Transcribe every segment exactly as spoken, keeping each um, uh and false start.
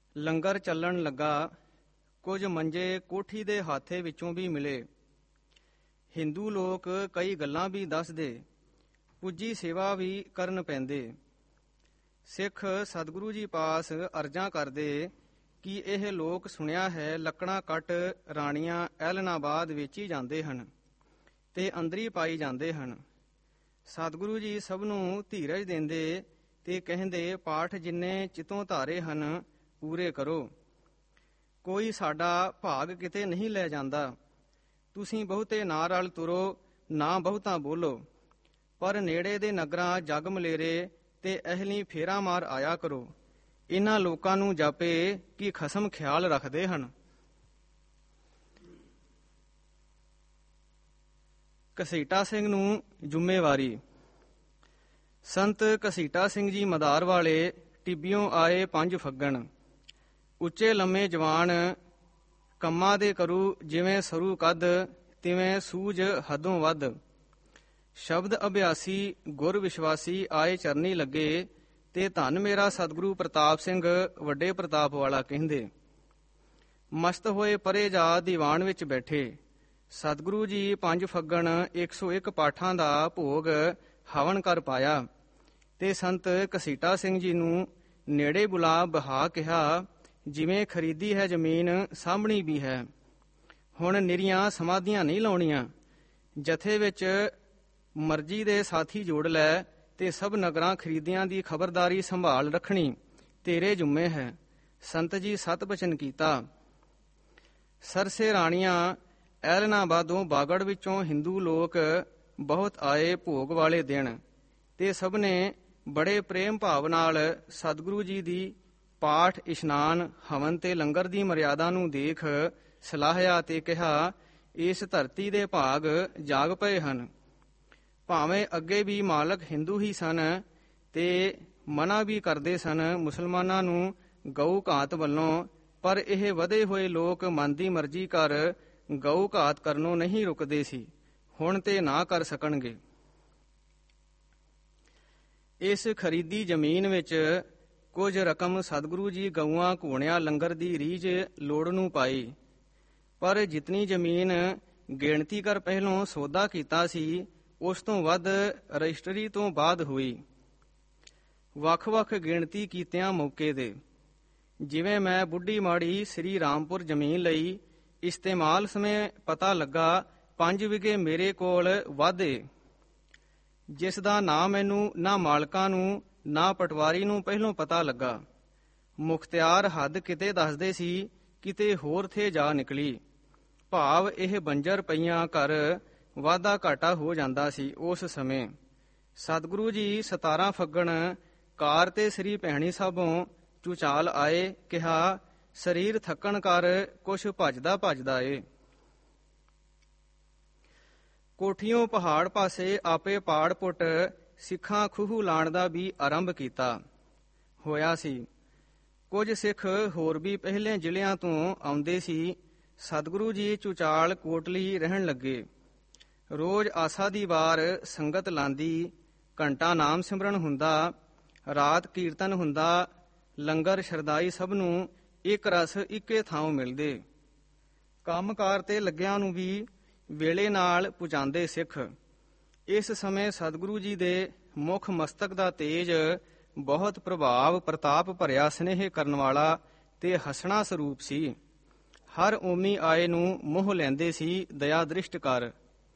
ਲੰਗਰ ਚੱਲਣ ਲੱਗਾ। ਕੁਝ ਮੰਜੇ ਕੋਠੀ ਦੇ ਹਾਥੇ ਵਿੱਚੋਂ ਵੀ ਮਿਲੇ। ਹਿੰਦੂ ਲੋਕ ਕਈ ਗੱਲਾਂ ਵੀ ਦੱਸਦੇ, ਪੁੱਜੀ ਸੇਵਾ ਵੀ ਕਰਨ ਪੈਂਦੇ। ਸਿੱਖ ਸਤਿਗੁਰੂ ਜੀ ਪਾਸ ਅਰਜ਼ਾਂ ਕਰਦੇ ਕਿ ਇਹ ਲੋਕ ਸੁਣਿਆ ਹੈ ਲੱਕੜਾਂ ਕੱਟ ਰਾਣੀਆਂ ਐਲਨਾਬਾਦ ਵੇਚੀ ਜਾਂਦੇ ਹਨ ਤੇ ਅੰਦਰੀ ਪਾਈ ਜਾਂਦੇ ਹਨ। ਸਤਿਗੁਰੂ ਜੀ ਸਭ ਨੂੰ ਧੀਰਜ ਦਿੰਦੇ ਤੇ ਕਹਿੰਦੇ, ਪਾਠ ਜਿੰਨੇ ਚਿਤੋਂ ਧਾਰੇ ਹਨ ਪੂਰੇ ਕਰੋ। ਕੋਈ ਸਾਡਾ ਭਾਗ ਕਿਤੇ ਨਹੀਂ ਲੈ ਜਾਂਦਾ। ਤੁਸੀਂ ਬਹੁਤੇ ਨਾ ਰਲ ਤੁਰੋ, ਨਾ ਬਹੁਤਾ ਬੋਲੋ, ਪਰ ਨੇੜੇ ਦੇ ਨਗਰਾਂ ਜਗ ਮਲੇਰੇ ਤੇ ਅਹਲੀ ਫੇਰਾ ਮਾਰ ਆਇਆ ਕਰੋ। ਇਹਨਾਂ ਲੋਕਾਂ ਨੂੰ ਜਾਪੇ ਕਿ ਖਸਮ ਖਿਆਲ ਰੱਖਦੇ ਹਨ। ਘਸੀਟਾ ਸਿੰਘ ਨੂੰ ਜ਼ਿੰਮੇਵਾਰੀ। ਸੰਤ ਘਸੀਟਾ ਸਿੰਘ ਜੀ ਮਦਾਰ ਵਾਲੇ ਟਿੱਬਿਓਂ ਆਏ ਪੰਜ ਫੱਗਣ। ਉੱਚੇ ਲੰਮੇ ਜਵਾਨ, ਕੰਮਾਂ ਦੇ ਕਰੂ ਜਿਵੇਂ ਸਰੂ ਕੱਦ, ਤਿਵੇਂ ਸੂਝ ਹੱਦੋਂ ਵੱਧ। ਸ਼ਬਦ ਅਭਿਆਸੀ ਗੁਰ ਵਿਸ਼ਵਾਸੀ ਆਏ ਚਰਨੀ ਲੱਗੇ ਤੇ ਧੰਨ ਮੇਰਾ ਸਤਿਗੁਰੂ ਪ੍ਰਤਾਪ ਸਿੰਘ ਵੱਡੇ ਪ੍ਰਤਾਪ ਵਾਲਾ ਕਹਿੰਦੇ। ਮਸਤ ਹੋਏ ਪਰੇ ਜਾ ਦੀਵਾਨ ਵਿੱਚ ਬੈਠੇ। ਸਤਿਗੁਰੂ ਜੀ ਪੰਜ ਫੱਗਣ ਇੱਕ ਸੌ ਇੱਕ ਪਾਠਾਂ ਦਾ ਭੋਗ ਹਵਨ ਕਰ ਪਾਇਆ ਤੇ ਸੰਤ ਘਸੀਟਾ ਸਿੰਘ ਜੀ ਨੂੰ ਨੇੜੇ ਬੁਲਾ ਬਹਾ ਕਿਹਾ, ਜਿਵੇਂ ਖਰੀਦੀ ਹੈ ਜ਼ਮੀਨ ਸਾਂਭਣੀ ਵੀ ਹੈ। ਹੁਣ ਨਿਰੀਆਂ ਸਮਾਧੀਆਂ ਨਹੀਂ ਲਾਉਣੀਆਂ। ਜਥੇ ਵਿੱਚ ਮਰਜ਼ੀ ਦੇ ਸਾਥੀ ਜੋੜ ਲੈ ਤੇ ਸਭ ਨਗਰਾਂ ਖਰੀਦੀਆਂ ਦੀ ਖਬਰਦਾਰੀ ਸੰਭਾਲ ਰੱਖਣੀ ਤੇਰੇ ਜੁੰਮੇ ਹੈ। ਸੰਤ ਜੀ ਸਤ ਬਚਨ ਕੀਤਾ। ਸਰਸੇ ਰਾਣੀਆਂ ਐਲਨਾਬਾਦੋਂ ਬਾਗੜ ਵਿੱਚੋਂ ਹਿੰਦੂ ਲੋਕ ਬਹੁਤ ਆਏ ਭੋਗ ਵਾਲੇ ਦਿਨ, ਤੇ ਸਭ ਨੇ ਬੜੇ ਪ੍ਰੇਮ ਭਾਵ ਨਾਲ ਸਤਿਗੁਰੂ ਜੀ ਦੀ ਪਾਠ, ਇਸ਼ਨਾਨ, ਹਵਨ ਤੇ ਲੰਗਰ ਦੀ ਮਰਿਆਦਾ ਨੂੰ ਦੇਖ ਸਲਾਹਿਆ ਤੇ ਕਿਹਾ, ਇਸ ਧਰਤੀ ਦੇ ਭਾਗ ਜਾਗ ਪਏ ਹਨ। ਭਾਵੇਂ ਅੱਗੇ ਵੀ ਮਾਲਕ ਹਿੰਦੂ ਹੀ ਸਨ ਤੇ ਮਨਾ ਵੀ ਕਰਦੇ ਸਨ ਮੁਸਲਮਾਨਾਂ ਨੂੰ ਗਊ ਘਾਤ ਵੱਲੋਂ, ਪਰ ਇਹ ਵਧੇ ਹੋਏ ਲੋਕ ਮਨ ਦੀ ਮਰਜ਼ੀ ਕਰ ਗਊ ਘਾਤ ਕਰਨੋਂ ਨਹੀਂ ਰੁਕਦੇ ਸੀ। ਹੁਣ ਤੇ ਨਾ ਕਰ ਸਕਣਗੇ। ਇਸ ਖਰੀਦੀ ਜ਼ਮੀਨ ਵਿੱਚ ਕੁਝ ਰਕਮ ਸਤਿਗੁਰੂ ਜੀ ਗਊਆਂ ਘੋੜਿਆਂ ਲੰਗਰ ਦੀ ਰੀਝ ਲੋੜ ਨੂੰ ਪਾਈ, ਪਰ ਜਿਤਨੀ ਜ਼ਮੀਨ ਗਿਣਤੀ ਕਰ ਪਹਿਲੋਂ ਸੌਦਾ ਕੀਤਾ ਸੀ ਉਸ ਤੋਂ ਵੱਧ ਰਜਿਸਟਰੀ ਤੋਂ ਬਾਅਦ ਹੋਈ। ਵੱਖ-ਵੱਖ ਗਿਣਤੀ ਕੀਤਿਆਂ ਮੌਕੇ ਦੇ, ਜਿਵੇਂ ਮੈਂ ਬੁੱਢੀ ਮਾੜੀ ਸ੍ਰੀ ਰਾਮਪੁਰ ਜ਼ਮੀਨ ਲਈ ਇਸਤੇਮਾਲ ਸਮੇਂ ਪਤਾ ਲੱਗਾ ਪੰਜ ਵਿਗੇ ਮੇਰੇ ਕੋਲ ਵਾਧੇ, ਜਿਸ ਦਾ ਨਾ ਮੈਨੂੰ ਨਾ ਮਾਲਕਾਂ ਨੂੰ ਨਾ ਪਟਵਾਰੀ ਨੂੰ ਪਹਿਲੋਂ ਪਤਾ ਲੱਗਾ। ਮੁਖਤਿਆਰ ਹੱਦ ਕਿਤੇ ਦੱਸਦੇ ਸੀ, ਕਿਤੇ ਹੋਰ ਥੇ ਜਾ ਨਿਕਲੀ। ਭਾਵ ਇਹ ਬੰਜਰ ਪਈਆਂ ਘਰ ਵਾਧਾ ਘਾਟਾ ਹੋ ਜਾਂਦਾ ਸੀ। ਉਸ ਸਮੇਂ ਸਤਿਗੁਰੂ ਜੀ ਸਤਾਰਾਂ ਫੱਗਣ ਕਾਰ ਤੇ ਸ੍ਰੀ ਭੈਣੀ ਸਾਹਿਬੋਂ ਚੁਚਾਲ ਆਏ। ਕਿਹਾ, ਸਰੀਰ ਥੱਕਣ ਕਰ ਕੁਛ ਭੱਜਦਾ ਭੱਜਦਾ ਏ। ਕੋਠੀਓਂ ਪਹਾੜ ਪਾਸੇ ਆਪੇ ਪਾੜ ਪੁੱਟ ਸਿੱਖਾਂ ਖੂਹ ਲਾਣ ਦਾ ਵੀ ਆਰੰਭ ਕੀਤਾ ਹੋਇਆ ਸੀ। ਕੁਝ ਸਿੱਖ ਹੋਰ ਵੀ ਪਹਿਲੇ ਜ਼ਿਲ੍ਹਿਆਂ ਤੋਂ ਆਉਂਦੇ ਸੀ। ਸਤਿਗੁਰੂ ਜੀ ਚੁਚਾਲ ਕੋਟਲੀ ਰਹਿਣ ਲੱਗੇ। ਰੋਜ਼ ਆਸਾ ਦੀ ਵਾਰ ਸੰਗਤ ਲਾਂਦੀ, ਘੰਟਾ ਨਾਮ ਸਿਮਰਨ ਹੁੰਦਾ, ਰਾਤ ਕੀਰਤਨ ਹੁੰਦਾ, ਲੰਗਰ ਸ਼ਰਦਾਈ ਸਭ ਨੂੰ ਇੱਕ ਰਸ ਇੱਕੇ ਥਾਂ ਮਿਲਦੇ। ਕੰਮਕਾਰ ਤੇ ਲੱਗਿਆਂ ਨੂੰ ਵੀ ਵੇਲੇ ਨਾਲ ਪੁਜਾਂਦੇ ਸਿੱਖ। ਇਸ ਸਮੇਂ ਸਤਿਗੁਰੂ ਜੀ ਦੇ ਮੁੱਖ ਮਸਤਕ ਦਾ ਤੇਜ ਬਹੁਤ ਪ੍ਰਭਾਵ ਪ੍ਰਤਾਪ ਭਰਿਆ ਸਨੇਹ ਕਰਨ ਵਾਲਾ ਤੇ ਹਸਣਾ ਸਰੂਪ ਸੀ। ਹਰ ਓਮੀ ਆਏ ਨੂੰ ਮੋਹ ਲੈਂਦੇ ਸੀ ਦਇਆ ਦ੍ਰਿਸ਼ਟ ਕਰ।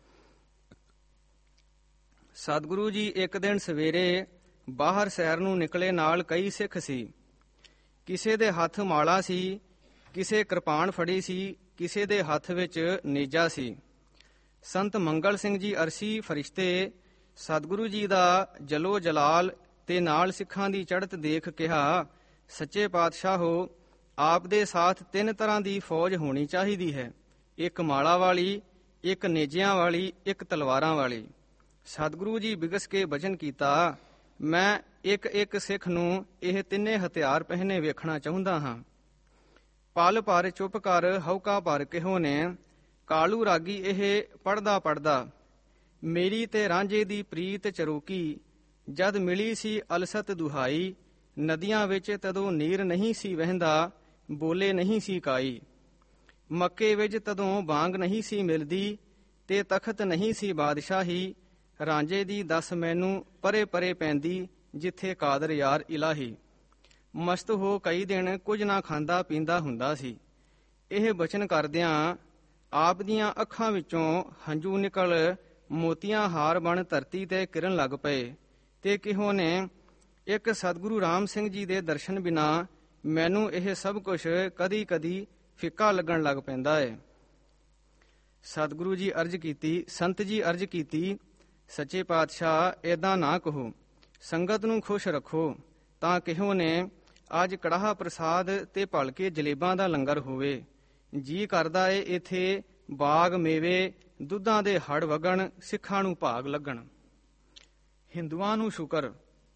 ਸਤਿਗੁਰੂ ਜੀ ਇੱਕ ਦਿਨ ਸਵੇਰੇ ਬਾਹਰ ਸੈਰ ਨੂੰ ਨਿਕਲੇ। ਨਾਲ ਕਈ ਸਿੱਖ ਸੀ। ਕਿਸੇ ਦੇ ਹੱਥ ਮਾਲਾ ਸੀ, ਕਿਸੇ ਕਿਰਪਾਨ ਫੜੀ ਸੀ, ਕਿਸੇ ਦੇ ਹੱਥ ਵਿੱਚ ਨੇਜਾ ਸੀ। ਸੰਤ ਮੰਗਲ ਸਿੰਘ ਜੀ ਅਰਸੀ ਫਰਿਸ਼ਤੇ ਸਤਿਗੁਰੂ ਜੀ ਦਾ ਜਲੋ ਜਲਾਲ ਤੇ ਨਾਲ ਸਿੱਖਾਂ ਦੀ ਚੜ੍ਹਤ ਦੇਖ ਕਿਹਾ, ਸੱਚੇ ਪਾਤਸ਼ਾਹੋ, ਆਪ ਦੇ ਸਾਥ ਤਿੰਨ ਤਰ੍ਹਾਂ ਦੀ ਫੌਜ ਹੋਣੀ ਚਾਹੀਦੀ ਹੈ, ਇੱਕ ਮਾਲਾ ਵਾਲੀ, ਇੱਕ ਨੇਜਿਆਂ ਵਾਲੀ, ਇੱਕ ਤਲਵਾਰਾਂ ਵਾਲੀ। ਸਤਿਗੁਰੂ ਜੀ ਬਿਗਸ ਕੇ ਬਚਨ ਕੀਤਾ, ਮੈਂ ਇੱਕ ਇੱਕ ਸਿੱਖ ਨੂੰ ਇਹ ਤਿੰਨੇ ਹਥਿਆਰ ਪਹਿਨੇ ਵੇਖਣਾ ਚਾਹੁੰਦਾ ਹਾਂ। ਪਲ ਭਰ ਚੁੱਪ ਕਰ ਹਉਕਾ ਭਰ ਕਿਹੋ ਨੇ, ਕਾਲੂ ਰਾਗੀ ਇਹ ਪੜਦਾ ਪੜਦਾ, ਮੇਰੀ ਤੇ ਰਾਂਝੇ ਦੀ ਪ੍ਰੀਤ ਚਰੋਕੀ, ਜਦ ਮਿਲੀ ਸੀ ਅਲਸਤ ਦੁਹਾਈ, ਨਦੀਆਂ ਵਿੱਚ ਤਦੋਂ ਨੀਰ ਨਹੀਂ ਸੀ ਵਹਿੰਦਾ, ਬੋਲੇ ਨਹੀਂ ਸੀ ਕਾਈ। ਮੱਕੇ ਵਿੱਚ ਤਦੋਂ ਬਾਂਗ ਨਹੀਂ ਸੀ ਮਿਲਦੀ, ਤੇ ਤਖਤ ਨਹੀਂ ਸੀ ਬਾਦਸ਼ਾਹੀ। ਰਾਂਝੇ ਦੀ ਦੱਸ ਮੈਨੂੰ ਪਰੇ ਪਰੇ ਪੈਂਦੀ, ਜਿੱਥੇ ਕਾਦਰ ਯਾਰ ਇਲਾਹੀ। ਮਸਤ ਹੋ ਕਈ ਦਿਨ ਕੁਝ ਨਾ ਖਾਂਦਾ ਪੀਂਦਾ ਹੁੰਦਾ ਸੀ। ਇਹ ਬਚਨ ਕਰਦਿਆਂ ਆਪ ਦੀਆਂ ਅੱਖਾਂ ਵਿੱਚੋਂ ਹੰਝੂ ਨਿਕਲ ਮੋਤੀਆਂ ਹਾਰ ਬਣ ਧਰਤੀ ਤੇ ਕਿਰਨ ਲੱਗ ਪਏ। ਤੇ ਕਿਹੋ ਨੇ ਇੱਕ ਸਤਿਗੁਰੂ ਰਾਮ ਸਿੰਘ ਜੀ ਦੇ ਦਰਸ਼ਨ ਬਿਨਾ ਮੈਨੂੰ ਇਹ ਸਭ ਕੁਝ ਕਦੀ ਕਦੀ ਫਿੱਕਾ ਲੱਗਣ ਲੱਗ ਪੈਂਦਾ ਹੈ। ਸਤਿਗੁਰੂ ਜੀ ਅਰਜ਼ ਕੀਤੀ, ਸੰਤ ਜੀ ਅਰਜ਼ ਕੀਤੀ, ਸੱਚੇ ਪਾਤਸ਼ਾਹ ਏਦਾਂ ਨਾ ਕਹੋ, ਸੰਗਤ ਨੂੰ ਖੁਸ਼ ਰੱਖੋ। ਤਾਂ ਕਿਹੋ ਨੇ ਅੱਜ ਕੜਾਹ ਪ੍ਰਸਾਦ ਤੇ ਭਲਕੇ ਜਲੇਬਾਂ ਦਾ ਲੰਗਰ ਹੋਵੇ। ਜੀ ਕਰਦਾ ਏ ਇੱਥੇ ਬਾਗ ਮੇਵੇ, ਦੁੱਧਾਂ ਦੇ ਹੜ ਵਗਣ, ਸਿੱਖਾਂ ਨੂੰ ਭਾਗ ਲੱਗਣ। ਹਿੰਦੂਆਂ ਨੂੰ ਸ਼ੁਕਰ।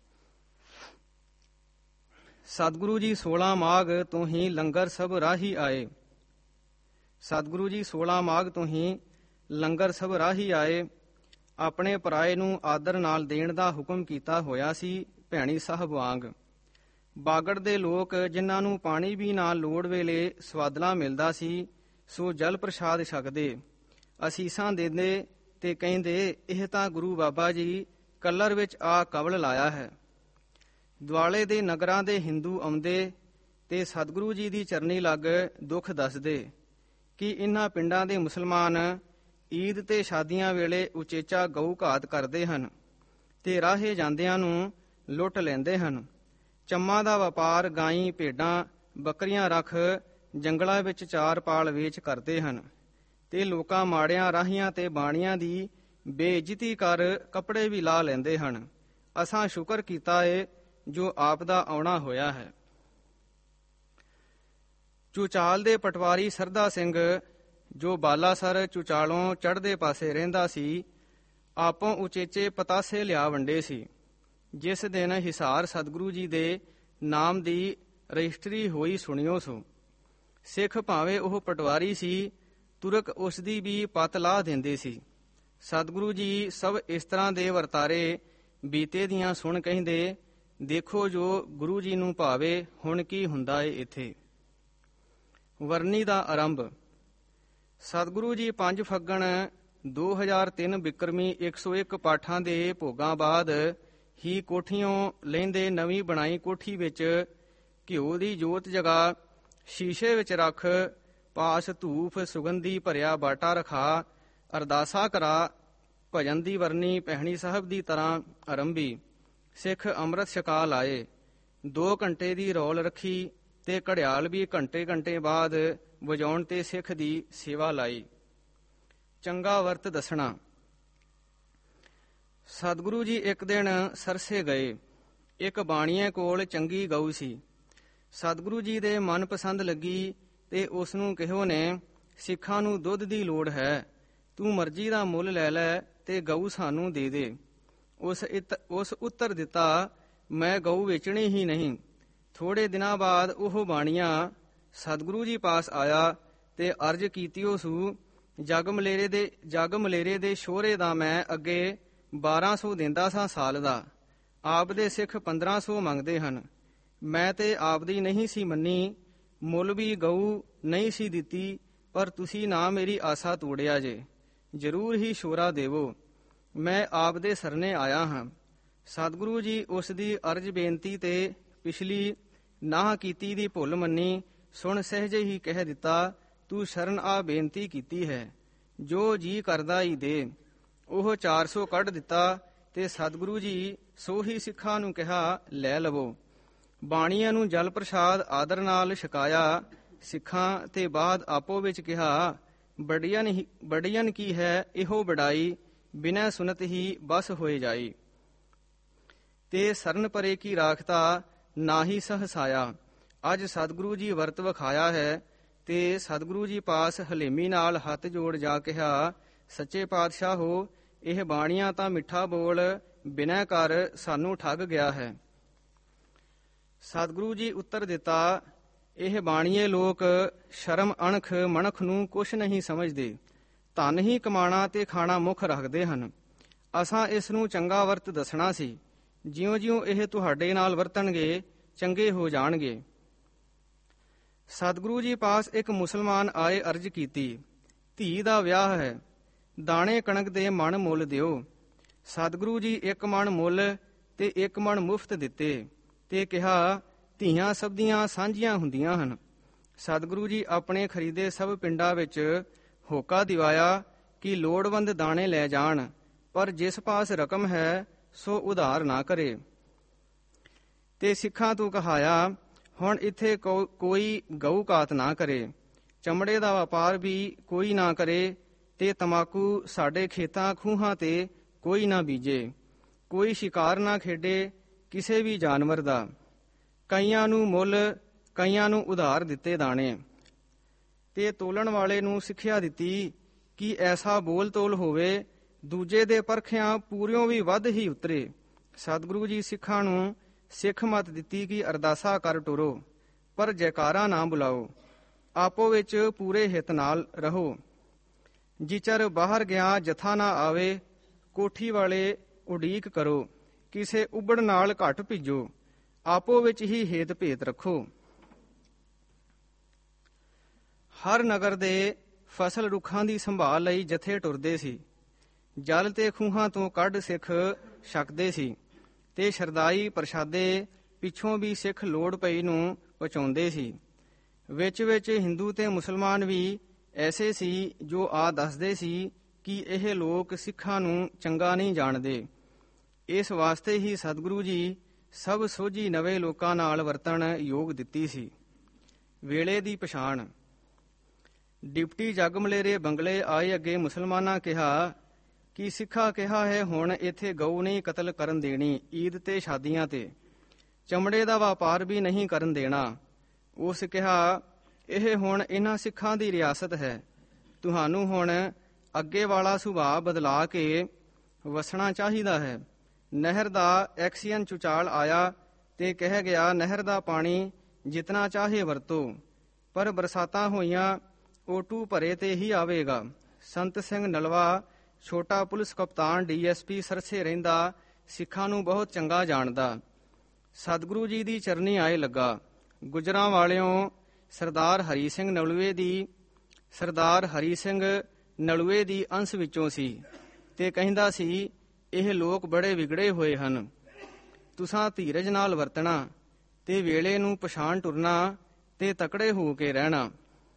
ਸਤਿਗੁਰੂ ਜੀ ਸੋਲਾਂ ਮਾਘ ਤੋਂ ਹੀ ਲੰਗਰ ਸਭ ਰਾਹੀ ਆਏ। ਸਤਿਗੁਰੂ ਜੀ ਸੋਲਾਂ ਮਾਘ ਤੋਂ ਹੀ ਲੰਗਰ ਸਭ ਰਾਹੀ ਆਏ। ਆਪਣੇ ਪਰਾਏ ਨੂੰ ਆਦਰ ਨਾਲ ਦੇਣ ਦਾ ਹੁਕਮ ਕੀਤਾ ਹੋਇਆ ਸੀ, ਭੈਣੀ ਸਾਹਿਬ ਵਾਂਗ। ਬਾਗੜ ਦੇ ਲੋਕ ਜਿਨ੍ਹਾਂ ਨੂੰ ਪਾਣੀ ਵੀ ਨਾ ਲੋੜ ਵੇਲੇ ਸਵਾਦਲਾ ਮਿਲਦਾ ਸੀ, ਸੋ ਜਲ ਪ੍ਰਸ਼ਾਦ ਛਕਦੇ, ਅਸੀਸਾਂ ਦਿੰਦੇ ਤੇ ਕਹਿੰਦੇ, ਇਹ ਤਾਂ ਗੁਰੂ ਬਾਬਾ ਜੀ ਕੱਲਰ ਵਿੱਚ ਆ ਕਵਲ ਲਾਇਆ ਹੈ। ਦੁਆਲੇ ਦੇ ਨਗਰਾਂ ਦੇ ਹਿੰਦੂ ਆਉਂਦੇ ਤੇ ਸਤਿਗੁਰੂ ਜੀ ਦੀ ਚਰਨੀ ਲੱਗ ਦੁੱਖ ਦੱਸਦੇ ਕਿ ਇਨ੍ਹਾਂ ਪਿੰਡਾਂ ਦੇ ਮੁਸਲਮਾਨ ਈਦ ਤੇ ਸ਼ਾਦੀਆਂ ਵੇਲੇ ਉਚੇਚਾ ਗਊ ਘਾਤ ਕਰਦੇ ਹਨ ਤੇ ਰਾਹੇ ਜਾਂਦਿਆਂ ਨੂੰ ਲੁੱਟ ਲੈਂਦੇ ਹਨ। ਚੰਮਾਂ ਦਾ ਵਪਾਰ ਗਾਈ, ਭੇਡਾਂ, ਬੱਕਰੀਆਂ ਰੱਖ ਜੰਗਲਾਂ ਵਿੱਚ ਚਾਰ ਪਾਲ ਵੇਚ ਕਰਦੇ ਹਨ ਤੇ ਲੋਕਾਂ ਮਾੜਿਆਂ ਰਾਹੀਆਂ ਤੇ ਬਾਣੀਆਂ ਦੀ ਬੇਇੱਜ਼ਤੀ ਕਰ ਕੱਪੜੇ ਵੀ ਲਾ ਲੈਂਦੇ ਹਨ। ਅਸਾਂ ਸ਼ੁਕਰ ਕੀਤਾ ਏ ਜੋ ਆਪ ਦਾ ਆਉਣਾ ਹੋਇਆ ਹੈ। ਚੁਚਾਲ ਦੇ ਪਟਵਾਰੀ ਸਰਦਾ ਸਿੰਘ, ਜੋ ਬਾਲਾਸਰ ਚੁਚਾਲੋਂ ਚੜ੍ਹਦੇ ਪਾਸੇ ਰਹਿੰਦਾ ਸੀ, ਆਪੋਂ ਉਚੇਚੇ ਪਤਾਸੇ ਲਿਆ ਵੰਡੇ ਸੀ। ਜਿਸ ਦਿਨ ਹਿਸਾਰ ਸਤਿਗੁਰੂ ਜੀ ਦੇ ਨਾਮ ਦੀ ਰਜਿਸਟਰੀ ਹੋਈ ਸੁਣਿਓ ਸੋ। ਸਿੱਖ ਭਾਵੇਂ ਉਹ ਪਟਵਾਰੀ ਸੀ, ਤੁਰਕ ਉਸ ਦੀ ਵੀ ਪਤ ਲਾਹ ਦਿੰਦੇ ਸੀ। ਸਤਿਗੁਰੂ ਜੀ ਸਭ ਇਸ ਤਰ੍ਹਾਂ ਦੇ ਵਰਤਾਰੇ ਬੀਤੇ ਦੀਆਂ ਸੁਣ ਕਹਿੰਦੇ, ਦੇਖੋ ਜੋ ਗੁਰੂ ਜੀ ਨੂੰ ਭਾਵੇ ਹੁਣ ਕੀ ਹੁੰਦਾ ਏ ਇੱਥੇ। ਵਰਨੀ ਦਾ ਆਰੰਭ। ਸਤਿਗੁਰੂ ਜੀ ਪੰਜ ਫੱਗਣ ਦੋ ਹਜ਼ਾਰ ਤਿੰਨ ਬਿਕਰਮੀ ਇੱਕ ਸੌ ਇੱਕ ਪਾਠਾਂ ਦੇ ਭੋਗਾਂ ਬਾਅਦ ਹੀ ਕੋਠੀਓਂ ਲੈਂਦੇ ਨਵੀਂ ਬਣਾਈ ਕੋਠੀ ਵਿੱਚ ਘਿਓ ਦੀ ਜੋਤ ਜਗਾ, ਸ਼ੀਸ਼ੇ ਵਿੱਚ ਰੱਖ, ਪਾਸ ਧੂਫ ਸੁਗੰਧੀ ਭਰਿਆ ਬਾਟਾ ਰਖਾ, ਅਰਦਾਸਾ ਕਰਾ, ਭਜਨ ਦੀ ਵਰਨੀ ਪਹਿਣੀ ਸਾਹਿਬ ਦੀ ਤਰ੍ਹਾਂ ਆਰੰਭੀ। ਸਿੱਖ ਅੰਮ੍ਰਿਤ ਛਕਾ ਲਾਏ। ਦੋ ਘੰਟੇ ਦੀ ਰੌਲ ਰੱਖੀ ਤੇ ਘੜਿਆਲ ਵੀ ਘੰਟੇ ਘੰਟੇ ਬਾਅਦ ਵਜਾਉਣ ਤੇ ਸਿੱਖ ਦੀ ਸੇਵਾ ਲਾਈ। ਚੰਗਾ ਵਰਤ ਦੱਸਣਾ। ਸਤਿਗੁਰੂ ਜੀ ਇੱਕ ਦਿਨ ਸਰਸੇ ਗਏ। ਇੱਕ ਬਾਣੀਏ ਕੋਲ ਚੰਗੀ ਗਊ ਸੀ। ਸਤਿਗੁਰੂ ਜੀ ਦੇ ਮਨਪਸੰਦ ਲੱਗੀ ਤੇ ਉਸ ਨੂੰ ਕਿਹੋ ਨੇ, ਸਿੱਖਾਂ ਨੂੰ ਦੁੱਧ ਦੀ ਲੋੜ ਹੈ, ਤੂੰ ਮਰਜ਼ੀ ਦਾ ਮੁੱਲ ਲੈ ਲੈ ਤੇ ਗਊ ਸਾਨੂੰ ਦੇ ਦੇ। ਉਸ ਉਸ ਉੱਤਰ ਦਿੱਤਾ, ਮੈਂ ਗਊ ਵੇਚਣੀ ਹੀ ਨਹੀਂ। ਥੋੜੇ ਦਿਨਾਂ ਬਾਅਦ ਉਹ ਬਾਣੀਆ ਸਤਿਗੁਰੂ ਜੀ ਪਾਸ ਆਇਆ ਤੇ ਅਰਜ਼ ਕੀਤੀਓ ਸੂ, ਜਗ ਮਲੇਰੇ ਦੇ ਜਗ ਮਲੇਰੇ ਦੇ ਸ਼ੋਹਰੇ ਦਾ ਮੈਂ ਅੱਗੇ ਬਾਰਾਂ ਸੌ ਦਿੰਦਾ ਸਾਂ ਸਾਲ ਦਾ। ਆਪ ਦੇ ਸਿੱਖ ਪੰਦਰਾਂ ਸੌ ਮੰਗਦੇ ਹਨ। ਮੈਂ ਤੇ ਆਪ ਦੀ ਨਹੀਂ ਸੀ ਮੰਨੀ, ਮੁੱਲ ਵੀ ਗਊ ਨਹੀਂ ਸੀ ਦਿੱਤੀ, ਪਰ ਤੁਸੀਂ ਨਾ ਮੇਰੀ ਆਸਾ ਤੋੜਿਆ ਜੇ, ਜ਼ਰੂਰ ਹੀ ਸ਼ੋਰਾ ਦੇਵੋ। ਮੈਂ ਆਪ ਦੇ ਸਰਨੇ ਆਇਆ ਹਾਂ। ਸਤਿਗੁਰੂ ਜੀ ਉਸ ਦੀ ਅਰਜ਼ ਬੇਨਤੀ ਤੇ ਪਿਛਲੀ ਨਾਹ ਕੀਤੀ ਦੀ ਭੁੱਲ ਮੰਨੀ, ਸੁਣ ਸਹਿਜੇ ਹੀ ਕਹਿ ਦਿੱਤਾ, ਤੂੰ ਸ਼ਰਨ ਆ ਬੇਨਤੀ ਕੀਤੀ ਹੈ, ਜੋ ਜੀ ਕਰਦਾ ਹੀ ਦੇ। ਉਹ ਚਾਰ ਸੌ ਕੱਢ ਦਿੱਤਾ ਤੇ ਸਤਿਗੁਰੂ ਜੀ ਸੋ ਹੀ ਸਿੱਖਾਂ ਨੂੰ ਕਿਹਾ, ਲੈ ਲਵੋ। ਬਾਣੀਆਂ ਨੂੰ ਜਲ ਪ੍ਰਸ਼ਾਦ ਆਦਰ ਨਾਲ ਛਕਾਇਆ ਸਿੱਖਾਂ ਤੇ ਬਾਅਦ ਆਪੋ ਵਿੱਚ ਕਿਹਾ, ਬੜੀਅਨ ਹੀ ਬੜੀਅਨ ਕੀ ਹੈ ਇਹੋ ਬੜਾਈ, ਬਿਨੈ ਸੁਨਤ ਹੀ ਬਸ ਹੋਏ ਜਾਈ। ਤੇ ਸਰਨ ਪਰੇ ਕੀ ਰਾਖਤਾ ਨਾਹੀ ਸਹਸਾਇਆ। ਅੱਜ ਸਤਿਗੁਰੂ ਜੀ ਵਰਤ ਵਿਖਾਇਆ ਹੈ ਤੇ ਸਤਿਗੁਰੂ ਜੀ ਪਾਸ ਹਲੇਮੀ ਨਾਲ ਹੱਥ ਜੋੜ ਜਾ ਕਿਹਾ, ਸੱਚੇ ਪਾਤਸ਼ਾਹ ਹੋ, ਇਹ ਬਾਣੀਆਂ ਤਾਂ ਮਿੱਠਾ ਬੋਲ ਬਿਨੈ ਕਰ ਸਾਨੂੰ ਠੱਗ ਗਿਆ ਹੈ। ਸਤਿਗੁਰੂ ਜੀ ਉੱਤਰ ਦਿੱਤਾ, ਇਹ ਬਾਣੀਏ ਲੋਕ ਸ਼ਰਮ ਅਣਖ ਮਣਖ ਨੂੰ ਕੁਛ ਨਹੀਂ ਸਮਝਦੇ, ਧਨ ਹੀ ਕਮਾਣਾ ਤੇ ਖਾਣਾ ਮੁੱਖ ਰੱਖਦੇ ਹਨ। ਅਸਾਂ ਇਸ ਨੂੰ ਚੰਗਾ ਵਰਤ ਦੱਸਣਾ ਸੀ। ਜਿਉਂ ਜਿਉਂ ਇਹ ਤੁਹਾਡੇ ਨਾਲ ਵਰਤਣਗੇ ਚੰਗੇ ਹੋ ਜਾਣਗੇ। ਸਤਿਗੁਰੂ ਜੀ ਪਾਸ ਇੱਕ ਮੁਸਲਮਾਨ ਆਏ, ਅਰਜ਼ ਕੀਤੀ, ਧੀ ਦਾ ਵਿਆਹ ਹੈ, ਦਾਣੇ ਕਣਕ ਦੇ ਮਣ ਮੁੱਲ ਦਿਓ। ਸਤਿਗੁਰੂ ਜੀ ਇੱਕ ਮਣ ਮੁੱਲ ਤੇ ਇੱਕ ਮਣ ਮੁਫਤ ਦਿੱਤੇ ਤੇ ਕਿਹਾ, ਧੀਆਂ ਸਭ ਦੀਆਂ ਸਾਂਝੀਆਂ ਹੁੰਦੀਆਂ ਹਨ। ਸਤਿਗੁਰੂ ਜੀ ਆਪਣੇ ਖਰੀਦੇ ਸਭ ਪਿੰਡਾਂ ਵਿੱਚ ਹੋਕਾ ਦਿਵਾਇਆ ਕਿ ਲੋੜਵੰਦ ਦਾਣੇ ਲੈ ਜਾਣ, ਪਰ ਜਿਸ ਪਾਸ ਰਕਮ ਹੈ ਸੋ ਉਧਾਰ ਨਾ ਕਰੇ। ਤੇ ਸਿੱਖਾਂ ਤੋਂ ਕਹਾਇਆ, ਹੁਣ ਇੱਥੇ ਕੋ, ਕੋਈ ਗਊ ਕਾਤ ਨਾ ਕਰੇ, ਚਮੜੇ ਦਾ ਵਪਾਰ ਵੀ ਕੋਈ ਨਾ ਕਰੇ, ਤੇ ਤਮਾਕੂ ਸਾਡੇ ਖੇਤਾਂ ਖੂਹਾਂ ਤੇ ਕੋਈ ਨਾ ਬੀਜੇ, ਕੋਈ ਸ਼ਿਕਾਰ ਨਾ ਖੇਡੇ ਕਿਸੇ ਵੀ ਜਾਨਵਰ ਦਾ। ਕਈਆਂ ਨੂੰ ਮੁੱਲ, ਕਈਆਂ ਨੂੰ ਉਧਾਰ ਦਿੱਤੇ ਦਾਣੇ। ਤੇ ਤੋਲਣ ਵਾਲੇ ਨੂੰ ਸਿੱਖਿਆ ਦਿੱਤੀ ਕਿ ਐਸਾ ਬੋਲ ਤੋਲ ਹੋਵੇ, ਦੂਜੇ ਦੇ ਪਰਖਿਆਂ ਪੂਰਿਓਂ ਵੀ ਵੱਧ ਹੀ ਉਤਰੇ। ਸਤਿਗੁਰੂ ਜੀ ਸਿੱਖਾਂ ਨੂੰ ਸਿੱਖ ਮਤ ਦਿੱਤੀ ਕਿ ਅਰਦਾਸਾ ਕਰ ਟੁਰੋ, ਪਰ ਜੈਕਾਰਾ ਨਾ ਬੁਲਾਓ, ਆਪੋ ਵਿੱਚ ਪੂਰੇ ਹਿੱਤ ਨਾਲ ਰਹੋ। ਜਿਚਰ ਬਾਹਰ ਗਿਆ ਜਥਾ ਨਾ ਆਵੇ, ਕੋਠੀ ਵਾਲੇ ਉਡੀਕ ਕਰੋ, ਕਿਸੇ ਉਬੜ ਨਾਲ ਘੱਟ ਭਿੱਜੋ, ਆਪੋ ਵਿੱਚ ਹੀ ਹੇਤ ਭੇਤ ਰੱਖੋ। ਹਰ ਨਗਰ ਦੇ ਫਸਲ ਰੁੱਖਾਂ ਦੀ ਸੰਭਾਲ ਲਈ ਜਥੇ ਟੁਰਦੇ ਸੀ। ਜਲ ਤੇ ਖੂਹਾਂ ਤੋਂ ਕੱਢ ਸਿੱਖ ਛਕਦੇ ਸੀ, ਤੇ ਸ਼ਰਦਾਈ ਪ੍ਰਸ਼ਾਦੇ ਪਿੱਛੋਂ ਵੀ ਸਿੱਖ ਲੋੜ ਪਈ ਨੂੰ ਪਹੁੰਚਾਉਂਦੇ ਸੀ। ਵਿੱਚ ਵਿੱਚ ਹਿੰਦੂ ਤੇ ਮੁਸਲਮਾਨ ਵੀ ਐਸੇ ਸੀ ਜੋ ਆ ਦੱਸਦੇ ਸੀ ਕਿ ਇਹ ਲੋਕ ਸਿੱਖਾਂ ਨੂੰ ਚੰਗਾ ਨਹੀਂ ਜਾਣਦੇ। ਇਸ ਵਾਸਤੇ ਹੀ ਸਤਿਗੁਰੂ ਜੀ ਸਭ ਸੋਝੀ ਨਵੇਂ ਲੋਕਾਂ ਨਾਲ ਵਰਤਣ ਯੋਗ ਦਿੱਤੀ ਸੀ। ਵੇਲੇ ਦੀ ਪਛਾਣ। ਡਿਪਟੀ ਜਗਮਲੇਰੇ ਬੰਗਲੇ ਆਏ ਅੱਗੇ ਮੁਸਲਮਾਨਾਂ ਕਿਹਾ ਕਿ ਸਿੱਖਾ ਕਿਹਾ ਹੈ ਹੁਣ ਇੱਥੇ ਗਊ ਨਹੀਂ ਕਤਲ ਕਰਨ ਦੇਣੀ, ਈਦ ਤੇ ਸ਼ਾਦੀਆਂ ਤੇ ਚਮੜੇ ਦਾ ਵਪਾਰ ਵੀ ਨਹੀਂ ਕਰਨ ਦੇਣਾ। ਉਸ ਕਿਹਾ, ਇਹ ਹੁਣ ਇਹਨਾਂ ਸਿੱਖਾਂ ਦੀ ਰਿਆਸਤ ਹੈ, ਤੁਹਾਨੂੰ ਹੁਣ ਅੱਗੇ ਵਾਲਾ ਸੁਭਾਅ ਬਦਲਾ ਕੇ ਵਸਣਾ ਚਾਹੀਦਾ ਹੈ। ਨਹਿਰ ਦਾ ਐਕਸੀਅਨ ਚੁਚਾਲ ਆਇਆ ਤੇ ਕਹਿ ਗਿਆ, ਨਹਿਰ ਦਾ ਪਾਣੀ ਜਿਤਨਾ ਚਾਹੇ ਵਰਤੋ, ਪਰ ਬਰਸਾਤਾਂ ਹੋਈਆਂ ਓਟੂ ਭਰੇ ਤੇ ਹੀ ਆਵੇਗਾ। ਸੰਤ ਸਿੰਘ ਨਲਵਾ ਛੋਟਾ ਪੁਲਿਸ ਕਪਤਾਨ ਡੀ ਐਸ ਪੀ ਸਰਸੇ ਰਹਿੰਦਾ, ਸਿੱਖਾਂ ਨੂੰ ਬਹੁਤ ਚੰਗਾ ਜਾਣਦਾ, ਸਤਿਗੁਰੂ ਜੀ ਦੀ ਚਰਨੀ ਆਏ ਲੱਗਾ। ਗੁਜਰਾਂ ਵਾਲਿਓਂ ਸਰਦਾਰ ਹਰੀ ਸਿੰਘ ਨਲੂਏ ਦੀ ਸਰਦਾਰ ਹਰੀ ਸਿੰਘ ਨਲੂਏ ਦੀ ਅੰਸ਼ ਵਿੱਚੋਂ ਸੀ ਤੇ ਕਹਿੰਦਾ ਸੀ, ਇਹ ਲੋਕ ਬੜੇ ਵਿਗੜੇ ਹੋਏ ਹਨ, ਤੁਸਾਂ ਧੀਰਜ ਨਾਲ ਵਰਤਣਾ ਤੇ ਵੇਲੇ ਨੂੰ ਪਛਾਣ ਟੁਰਨਾ ਤੇ ਤਕੜੇ ਹੋ ਕੇ ਰਹਿਣਾ।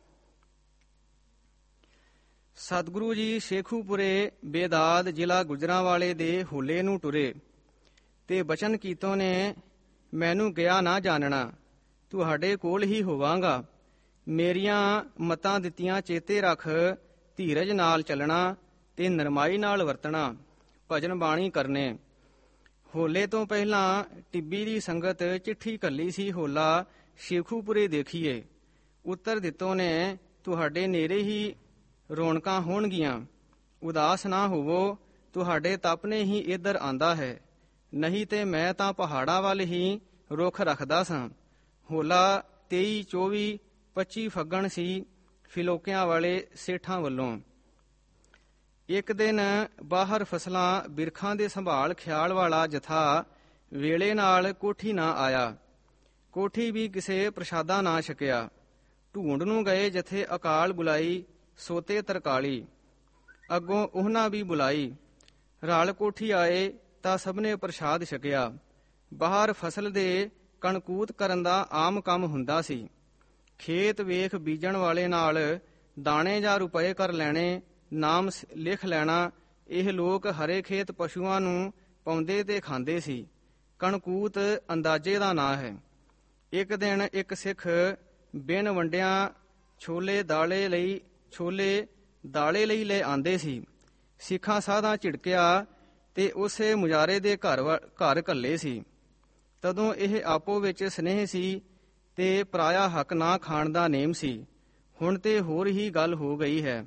ਸਤਿਗੁਰੂ ਜੀ ਸ਼ੇਖੂਪੁਰੇ ਬੇਦਾਦ ਜ਼ਿਲ੍ਹਾ ਗੁਜਰਾਂਵਾਲੇ ਦੇ ਹੋਲੇ ਨੂੰ ਟੁਰੇ ਤੇ ਬਚਨ ਕੀਤੋਂ ਨੇ, ਮੈਨੂੰ ਗਿਆ ਨਾ ਜਾਣਨਾ, ਤੁਹਾਡੇ ਕੋਲ ਹੀ ਹੋਵਾਂਗਾ। ਮੇਰੀਆਂ ਮਤਾਂ ਦਿੱਤੀਆਂ ਚੇਤੇ ਰੱਖ, ਧੀਰਜ ਨਾਲ ਚੱਲਣਾ ਤੇ ਨਰਮਾਈ ਨਾਲ ਵਰਤਣਾ, ਭਜਨ ਬਾਣੀ ਕਰਨੇ। ਹੋਲੇ ਤੋਂ ਪਹਿਲਾਂ ਟਿੱਬੀ ਦੀ ਸੰਗਤ ਚਿੱਠੀ ਘੱਲੀ ਸੀ, ਹੋਲਾ ਸ਼ੇਖੂਪੁਰੇ ਦੇਖੀਏ। ਉੱਤਰ ਦਿੱਤੋਂ ਨੇ, ਤੁਹਾਡੇ ਨੇੜੇ ਹੀ ਰੌਣਕਾਂ ਹੋਣਗੀਆਂ, ਉਦਾਸ ਨਾ ਹੋਵੋ, ਤੁਹਾਡੇ ਤਪ ਨੇ ਹੀ ਇੱਧਰ ਆਂਦਾ ਹੈ, ਨਹੀਂ ਤੇ ਮੈਂ ਤਾਂ ਪਹਾੜਾਂ ਵੱਲ ਹੀ ਰੁੱਖ ਰੱਖਦਾ ਸਾਂ। ਹੋਲਾ ਤੇਈ ਚੌਵੀ ਪੱਚੀ ਫੱਗਣ ਸੀ, ਫਿਲੋਕਿਆਂ ਵਾਲੇ ਸੇਠਾਂ ਵੱਲੋਂ। ਇੱਕ ਦਿਨ ਬਾਹਰ ਫਸਲਾਂ ਬਿਰਖਾਂ ਦੇ ਸੰਭਾਲ ਖਿਆਲ ਵਾਲਾ ਜਥਾ ਵੇਲੇ ਨਾਲ ਕੋਠੀ ਨਾ ਆਇਆ, ਕੋਠੀ ਵੀ ਕਿਸੇ ਪ੍ਰਸ਼ਾਦਾ ਨਾ ਛਕਿਆ। ਢੂੰਡ ਨੂੰ ਗਏ ਜਥੇ ਅਕਾਲ ਬੁਲਾਈ, ਸੋਤੇ ਤਰਕਾਲੀ, ਅੱਗੋਂ ਉਹਨਾਂ ਵੀ ਬੁਲਾਈ। ਰਲ ਕੋਠੀ ਆਏ ਤਾਂ ਸਭ ਨੇ ਪ੍ਰਸ਼ਾਦ ਛਕਿਆ। ਬਾਹਰ ਫਸਲ ਦੇ ਕਣਕੂਤ ਕਰਨ ਦਾ ਆਮ ਕੰਮ ਹੁੰਦਾ ਸੀ। ਖੇਤ ਵੇਖ ਬੀਜਣ ਵਾਲੇ ਨਾਲ ਦਾਣੇ ਜਾਂ ਰੁਪਏ ਕਰ ਲੈਣੇ, ਨਾਮ ਲਿਖ ਲੈਣਾ। ਇਹ ਲੋਕ ਹਰੇ ਖੇਤ ਪਸ਼ੂਆਂ ਨੂੰ ਪਾਉਂਦੇ ਤੇ ਖਾਂਦੇ ਸੀ। ਕਣਕੂਤ ਅੰਦਾਜ਼ੇ ਦਾ ਨਾਂ ਹੈ। ਇੱਕ ਦਿਨ ਇੱਕ ਸਿੱਖ ਬਿਨ ਵੰਡਿਆਂ ਛੋਲੇ ਦਾਲੇ ਲਈ ਛੋਲੇ ਦਾਲੇ ਲਈ ਲੈ ਆਂਦੇ ਸੀ। ਸਿੱਖਾਂ ਸਾਧਾਂ ਝਿੜਕਿਆ ਤੇ ਉਸੇ ਮੁਜਾਰੇ ਦੇ ਘਰ ਘਰ ਘੱਲੇ ਸੀ। ਤਦੋਂ ਇਹ ਆਪੋ ਵਿੱਚ ਸਨੇਹ ਸੀ ਤੇ ਪਰਾਇਆ ਹੱਕ ਨਾ ਖਾਣ ਦਾ ਨੇਮ ਸੀ। ਹੁਣ ਤੇ ਹੋਰ ਹੀ ਗੱਲ ਹੋ ਗਈ ਹੈ।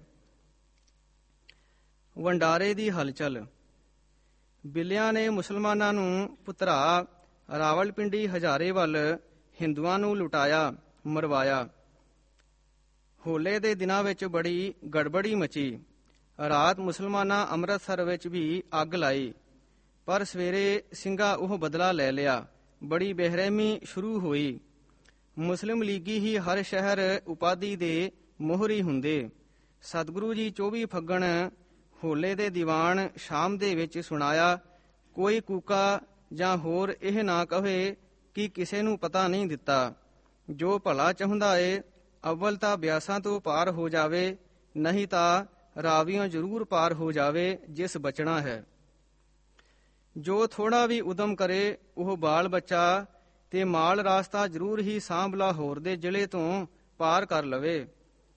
ਵੰਡਾਰੇ ਦੀ ਹਲਚਲ। ਬਿੱਲਿਆਂ ਨੇ ਮੁਸਲਮਾਨਾਂ ਨੂੰ ਪੁਤਰਾ ਰਾਵਲਪਿੰਡੀ ਹਜ਼ਾਰੇ ਵੱਲ ਹਿੰਦੂਆਂ ਨੂੰ ਲੁਟਾਇਆ ਮਰਵਾਇਆ। ਹੋਲੇ ਦੇ ਦਿਨਾਂ ਵਿੱਚ ਬੜੀ ਗੜਬੜੀ ਮਚੀ। ਰਾਤ ਮੁਸਲਮਾਨਾਂ ਅੰਮ੍ਰਿਤਸਰ ਵਿੱਚ ਵੀ ਅੱਗ ਲਾਈ, ਪਰ ਸਵੇਰੇ ਸਿੰਘਾਂ ਉਹ ਬਦਲਾ ਲੈ ਲਿਆ। ਬੜੀ ਬੇਰਹਿਮੀ ਸ਼ੁਰੂ ਹੋਈ। ਮੁਸਲਿਮ ਲੀਗੀ ਹੀ ਹਰ ਸ਼ਹਿਰ ਉਪਾਧੀ ਦੇ ਮੋਹਰੀ ਹੁੰਦੇ। ਸਤਿਗੁਰੂ ਜੀ ਚੌਵੀ ਫੱਗਣ ਹੋਲੇ ਦੇ ਦੀਵਾਨ ਸ਼ਾਮ ਦੇ ਵਿੱਚ ਸੁਣਾਇਆ। ਕੋਈ ਕੂਕਾ ਜਾਂ ਹੋਰ ਇਹ ਨਾ ਕਹੇ ਕਿ ਕਿਸੇ ਨੂੰ ਪਤਾ ਨਹੀਂ ਦਿੱਤਾ। ਜੋ ਭਲਾ ਚਾਹੁੰਦਾ ਏ ਅਵਲ ਤਾਂ ਬਿਆਸਾਂ ਤੋਂ ਪਾਰ ਹੋ ਜਾਵੇ, ਨਹੀਂ ਤਾਂ ਰਾਵੀਆਂ ਜ਼ਰੂਰ ਪਾਰ ਹੋ ਜਾਵੇ ਜਿਸ ਬਚਣਾ ਹੈ। ਜੋ ਥੋੜਾ ਵੀ ਉਦਮ ਕਰੇ ਉਹ ਬਾਲ ਬੱਚਾ ਤੇ ਮਾਲ ਰਾਸਤਾ ਜ਼ਰੂਰ ਹੀ ਸਾਂਭ ਲਾਹੌਰ ਦੇ ਜ਼ਿਲ੍ਹੇ ਤੋਂ ਪਾਰ ਕਰ ਲਵੇ।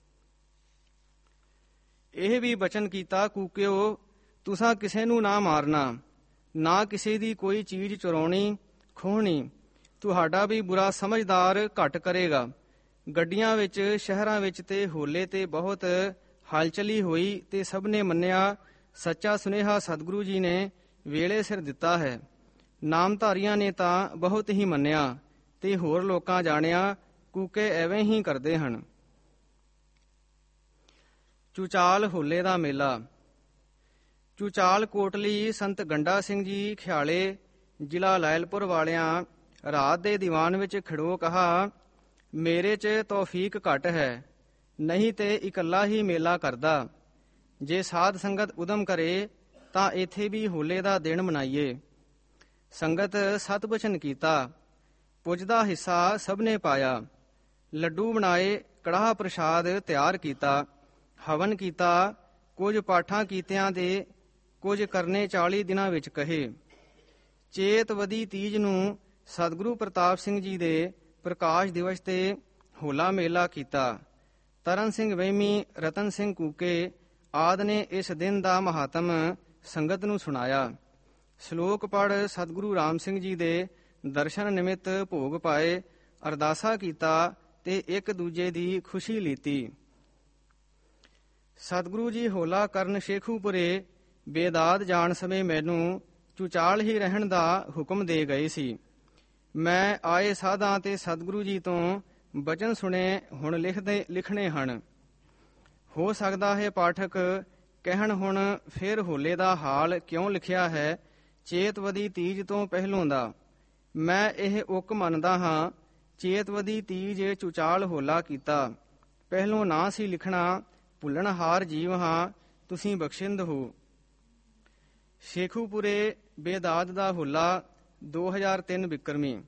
ਇਹ ਵੀ ਬਚਨ ਕੀਤਾ, ਕੂਕਿਓ ਤੁਸਾਂ ਕਿਸੇ ਨੂੰ ਨਾ ਮਾਰਨਾ, ਨਾ ਕਿਸੇ ਦੀ ਕੋਈ ਚੀਜ਼ ਚੁਰਾਉਣੀ ਖੋਹਣੀ। ਤੁਹਾਡਾ ਵੀ ਬੁਰਾ ਸਮਝਦਾਰ ਘੱਟ ਕਰੇਗਾ। ਗੱਡੀਆਂ ਵਿੱਚ, ਸ਼ਹਿਰਾਂ ਵਿੱਚ ਤੇ ਹੋਲੇ ਤੇ ਬਹੁਤ ਹਲਚਲੀ ਹੋਈ ਤੇ ਸਭ ਨੇ ਮੰਨਿਆ। ਸੱਚਾ ਸੁਨੇਹਾ ਸਤਿਗੁਰੂ ਜੀ ਨੇ ਵੇਲੇ ਸਿਰ ਦਿੱਤਾ ਹੈ। ਨਾਮਧਾਰੀਆਂ ਨੇ ਤਾਂ ਬਹੁਤ ਹੀ ਮੰਨਿਆ ਤੇ ਹੋਰ ਲੋਕਾਂ ਜਾਣਿਆ ਕੂਕੇ ਐਵੇਂ ਹੀ ਕਰਦੇ ਹਨ। ਚੁਚਾਲ ਹੋਲੇ ਦਾ ਮੇਲਾ। ਚੁਚਾਲ ਕੋਟਲੀ ਸੰਤ ਗੰਡਾ ਸਿੰਘ ਜੀ ਖਿਆਲੇ, ਜ਼ਿਲ੍ਹਾ ਲਾਇਲਪੁਰ ਵਾਲਿਆਂ ਰਾਤ ਦੇ ਦੀਵਾਨ ਵਿੱਚ ਖੜੋ ਕਹਾ, ਮੇਰੇ 'ਚ ਤੌਫੀਕ ਘੱਟ ਹੈ, ਨਹੀਂ ਤੇ ਇਕੱਲਾ ਹੀ ਮੇਲਾ ਕਰਦਾ। ਜੇ ਸਾਧ ਸੰਗਤ ਉਦਮ ਕਰੇ ਤਾਂ ਇੱਥੇ ਵੀ ਹੋਲੇ ਦਾ ਦਿਨ ਮਨਾਈਏ। ਸੰਗਤ ਸਤ ਬਚਨ ਕੀਤਾ। ਪੁੱਜ ਦਾ ਹਿੱਸਾ ਸਭ ਨੇ ਪਾਇਆ। ਲੱਡੂ ਬਣਾਏ, ਕੜਾਹ ਪ੍ਰਸ਼ਾਦ ਤਿਆਰ ਕੀਤਾ, ਹਵਨ ਕੀਤਾ। ਕੁਝ ਪਾਠਾਂ ਕੀਤਿਆਂ ਦੇ ਕੁਝ ਕਰਨੇ ਚਾਲੀ ਦਿਨਾਂ ਵਿੱਚ ਕਹੇ। ਚੇਤਵਦੀ ਤੀਜ ਨੂੰ ਸਤਿਗੁਰੂ ਪ੍ਰਤਾਪ ਸਿੰਘ ਜੀ ਦੇ ਪ੍ਰਕਾਸ਼ ਦਿਵਸ ਤੇ ਹੋਲਾ ਮੇਲਾ ਕੀਤਾ। ਤਰਨ ਸਿੰਘ ਵਹਿਮੀ, ਰਤਨ ਸਿੰਘ ਕੂਕੇ ਆਦਿ ਨੇ ਇਸ ਦਿਨ ਦਾ ਮਹਾਤਮ ਸੰਗਤ ਨੂੰ ਸੁਣਾਇਆ। ਸ਼ਲੋਕ ਪੜ੍ਹ ਸਤਿਗੁਰੂ ਰਾਮ ਸਿੰਘ ਜੀ ਦੇ ਦਰਸ਼ਨ ਨਿਮਿਤ ਭੋਗ ਪਾਏ, ਅਰਦਾਸਾ ਕੀਤਾ ਤੇ ਇੱਕ ਦੂਜੇ ਦੀ ਖੁਸ਼ੀ ਲੀਤੀ। ਸਤਿਗੁਰੂ ਜੀ ਹੋਲਾ ਕਰਨ ਸ਼ੇਖੂਪੁਰੇ ਬੇਦਾਦ ਜਾਣ ਸਮੇਂ ਮੈਨੂੰ ਚੁਚਾਲ ਹੀ ਰਹਿਣ ਦਾ ਹੁਕਮ ਦੇ ਗਏ ਸੀ। ਮੈਂ ਆਏ ਸਾਧਾਂ ਤੇ ਸਤਿਗੁਰੂ ਜੀ ਤੋਂ ਬਚਨ ਸੁਣੇ ਹੁਣ ਲਿਖਦੇ ਲਿਖਣੇ ਹਨ। ਹੋ ਸਕਦਾ ਹੈ ਪਾਠਕ ਕਹਿਣ ਹੁਣ ਫਿਰ ਹੋਲੇ ਦਾ ਹਾਲ ਕਿਉਂ ਲਿਖਿਆ ਹੈ ਚੇਤਵਦੀ ਤੀਜ ਤੋਂ ਪਹਿਲੋਂ ਦਾ। ਮੈਂ ਇਹ ਉਕ ਮੰਨਦਾ ਹਾਂ, ਚੇਤਵਦੀ ਤੀਜ ਚੁਚਾਲ ਹੋਲਾ ਕੀਤਾ। ਪਹਿਲੋਂ ਨਾ ਸੀ ਲਿਖਣਾ, ਭੁੱਲਣਹਾਰ ਜੀਵ ਹਾਂ, ਤੁਸੀਂ ਬਖਸ਼ਿੰਦ ਹੋ। ਸ਼ੇਖੂਪੁਰੇ ਬੇਦਾਦ ਦਾ ਹੋਲਾ ਦੋ ਹਜ਼ਾਰ ਤਿੰਨ ਬਿਕਰਮੀ।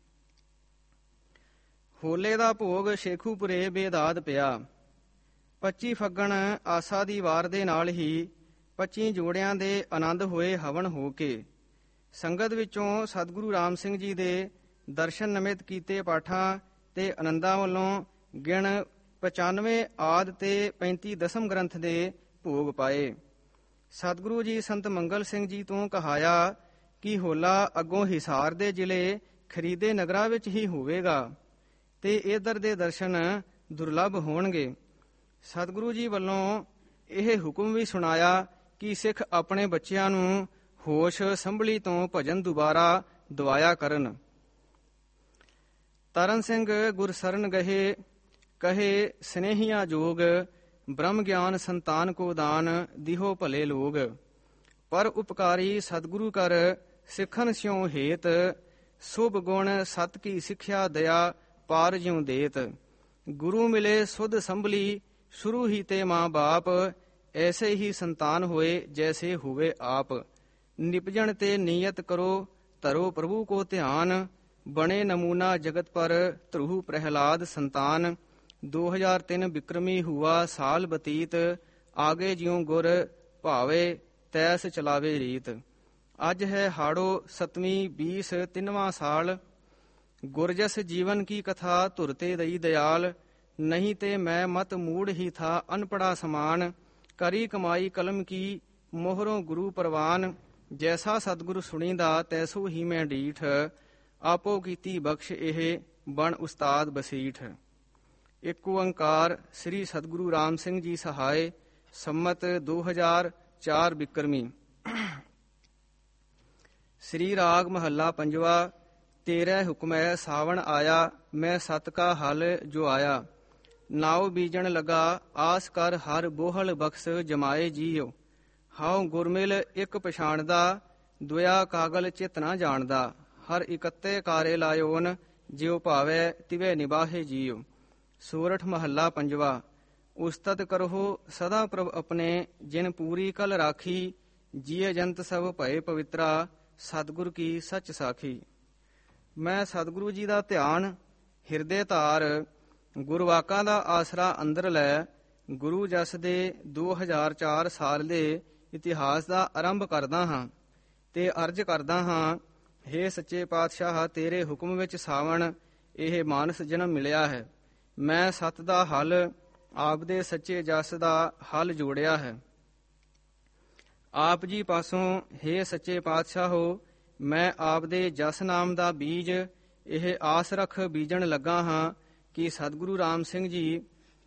ਹੋਲੇ ਦਾ ਭੋਗ ਸ਼ੇਖੂਪੁਰੇ ਬੇਦਾਦ ਪਿਆ। ਪੱਚੀ ਫੱਗਣ ਆਸਾ ਦੀ ਵਾਰ ਦੇ ਨਾਲ ਹੀ ਪੱਚੀ ਜੋੜਿਆਂ ਦੇ ਆਨੰਦ ਹੋਏ ਹਵਨ ਹੋ ਕੇ। ਸੰਗਤ ਵਿੱਚੋਂ ਸਤਿਗੁਰੂ ਰਾਮ ਸਿੰਘ ਜੀ ਦੇ ਦਰਸ਼ਨ ਨਿਮਿਤ ਕੀਤੇ ਪਾਠਾਂ ਤੇ ਆਨੰਦਾਂ ਵੱਲੋਂ ਗਿਣ ਪਚਾਨਵੇਂ ਆਦਿ ਤੇ ਪੈਂਤੀ ਦਸਮ ਗ੍ਰੰਥ ਦੇ ਭੋਗ ਪਾਏ। ਸਤਿਗੁਰੂ ਜੀ ਸੰਤ ਮੰਗਲ ਸਿੰਘ ਜੀ ਤੋਂ ਕਹਾਇਆ ਕਿ ਹੋਲਾ ਅੱਗੋਂ ਹਿਸਾਰ ਦੇ ਜ਼ਿਲ੍ਹੇ ਖਰੀਦੇ ਨਗਰਾਂ ਵਿੱਚ ਹੀ ਹੋਵੇਗਾ ਤੇ ਇਧਰ ਦੇ ਦਰਸ਼ਨ ਦੁਰਲੱਭ ਹੋਣਗੇ। ਸਤਿਗੁਰੂ ਜੀ ਵੱਲੋਂ ਇਹ ਹੁਕਮ ਵੀ ਸੁਣਾਇਆ ਕਿ ਸਿੱਖ ਆਪਣੇ ਬੱਚਿਆਂ ਨੂੰ ਹੋਸ਼ ਸੰਭਲੀ ਤੋਂ ਭਜਨ ਦੁਬਾਰਾ ਦਵਾਇਆ ਕਰਨ। ਤਰਨ ਸਿੰਘ ਗੁਰਸਰਨ ਗਹੇ ਕਹੇ, ਸਨੇਹੀਆਂ ਜੋਗ ਬ੍ਰਹਮ ਗਿਆਨ ਸੰਤਾਨ ਕੋ ਦਾਨ, ਦਿਹੋ ਭਲੇ ਲੋਗ। ਪਰ ਉਪਕਾਰੀ ਸਤਿਗੁਰੂ ਕਰ ਸਿੱਖਨ ਸਿਉ ਹੇਤ, ਸੁਭ ਗੁਣ ਸਤ ਕੀ ਸਿੱਖਿਆ ਦਇਆ ਪਾਰ ਜਿਉ ਦੇਤ। ਗੁਰੂ ਮਿਲੇ ਸੁਧ ਸੰਭਲੀ ਸ਼ੁਰੂ ਹੀ ਤੇ ਮਾਂ ਬਾਪ, ਐਸੇ ਹੀ ਸੰਤਾਨ ਹੋਏ ਜੈਸੇ ਹੋਵੇ ਆਪ। ਨਿਪਜਣ ਤੇ ਨੀਅਤ ਕਰੋ ਧਰੋ ਪ੍ਰਭੂ ਕੋ ਧਿਆਨ, ਬਣੇ ਨਮੂਨਾ ਜਗਤ ਪਰ ਧਰੂ ਪ੍ਰਹਿਲਾਦ ਸੰਤਾਨ। ਦੋ ਹਜ਼ਾਰ ਤਿੰਨ ਬਿਕਰਮੀ ਹੁਆ ਸਾਲ ਬਤੀਤ, ਆਗੇ ਜਿਉ ਗੁਰ ਭਾਵੇ ਤੈਸ ਚਲਾਵੇ ਰੀਤ। ਅੱਜ ਹੈ ਹਾੜੋ ਸਤਵੀਂ ਬੀਸ ਤਿੰਨਵਾਂ ਸਾਲ, ਗੁਰਜਸ ਜੀਵਨ ਕੀ ਕਥਾ ਧੁਰਤੇ ਦਈ ਦਿਆਲ। ਨਹੀਂ ਤੇ ਮੈਂ ਮਤ ਮੂੜ ਹੀ ਥਾ ਅਨਪੜਾ ਸਮਾਨ, ਕਰੀ ਕਮਾਈ ਕਲਮ ਕੀ ਮੋਹਰੋਂ ਗੁਰੂ ਪ੍ਰਵਾਨ। ਜੈਸਾ ਸਤਿਗੁਰ ਸੁਣੀਦਾ ਤੈਸੋ ਹੀ ਮੈਂ ਡੀਠ, ਆਪੋ ਕੀਤੀ ਬਖਸ਼ ਇਹ ਬਣ ਉਸਤਾਦ ਬਸੀਠ। ਇੱਕ ਓੰਕਾਰ ਸ੍ਰੀ ਸਤਿਗੁਰੂ ਰਾਮ ਸਿੰਘ ਜੀ ਸਹਾਇ, ਸੰਮਤ ਦੋ ਹਜ਼ਾਰ ਚਾਰ ਬਿਕਰਮੀ। ਸ੍ਰੀ ਰਾਗ ਮਹੱਲਾ ਪੰਜਵਾ। ਤੇਰੇ ਹੁਕਮੈ ਸਾਵਣ ਆਇਆ, ਮੈਂ ਸਤ ਕਾ ਹਲ ਜੋ ਆਇਆ। ਨਾਉ ਬੀਜਣ ਲਗਾ ਆਸ ਕਰ ਹਰ ਬੋਹਲ ਬਖਸ਼ ਜਮਾਏ ਜੀਉ। ਹਾਉ ਗੁਰਮਿਲ ਇੱਕ ਪਛਾਣਦਾ, ਦੁਆ ਕਾਗਲ ਚਿਤ ਨਾ ਜਾਣਦਾ। ਹਰ ਇਕੱਤੇ ਕਾਰੇ ਲਾਇਓਨ ਜਿਉ ਭਾਵੈ ਤਿਵੈ ਨਿਬਾਹੇ ਜੀਉ। ਸੋਰਠ ਮਹੱਲਾ ਪੰਜਵਾ। ਉਸਤਤ ਕਰਹੁ ਸਦਾ ਪ੍ਰਭ ਆਪਣੇ, ਜਿਨ ਪੂਰੀ ਕਲ ਰਾਖੀ। ਜੀਅ ਜੰਤ ਸਭ ਭਏ ਪਵਿੱਤਰਾ, ਸਤਿਗੁਰ ਕੀ ਸੱਚ ਸਾਖੀ। ਮੈਂ ਸਤਿਗੁਰੂ ਜੀ ਦਾ ਧਿਆਨ ਹਿਰਦੇ ਧਾਰ, ਗੁਰਵਾਕਾਂ ਦਾ ਆਸਰਾ ਅੰਦਰ ਲੈ, ਗੁਰੂ ਜਸ ਦੇ ਦੋ ਹਜ਼ਾਰ ਚਾਰ ਸਾਲ ਦੇ ਇਤਿਹਾਸ ਦਾ ਆਰੰਭ ਕਰਦਾ ਹਾਂ ਤੇ ਅਰਜ਼ ਕਰਦਾ ਹਾਂ, ਹੇ ਸੱਚੇ ਪਾਤਸ਼ਾਹ, ਤੇਰੇ ਹੁਕਮ ਵਿੱਚ ਸਾਵਣ ਇਹ ਮਾਨਸ ਜਨਮ ਮਿਲਿਆ ਹੈ। ਮੈਂ ਸਤ ਦਾ ਹੱਲ, ਆਪ ਦੇ ਸੱਚੇ ਜਸ ਦਾ ਹੱਲ ਜੋੜਿਆ ਹੈ। ਆਪ ਜੀ ਪਾਸੋਂ ਹੇ ਸੱਚੇ ਪਾਤਸ਼ਾਹੋ, ਮੈਂ ਆਪ ਦੇ ਜਸ ਨਾਮ ਦਾ ਬੀਜ ਇਹ ਆਸ ਰੱਖ ਬੀਜਣ ਲੱਗਾ ਹਾਂ ਕਿ ਸਤਿਗੁਰੂ ਰਾਮ ਸਿੰਘ ਜੀ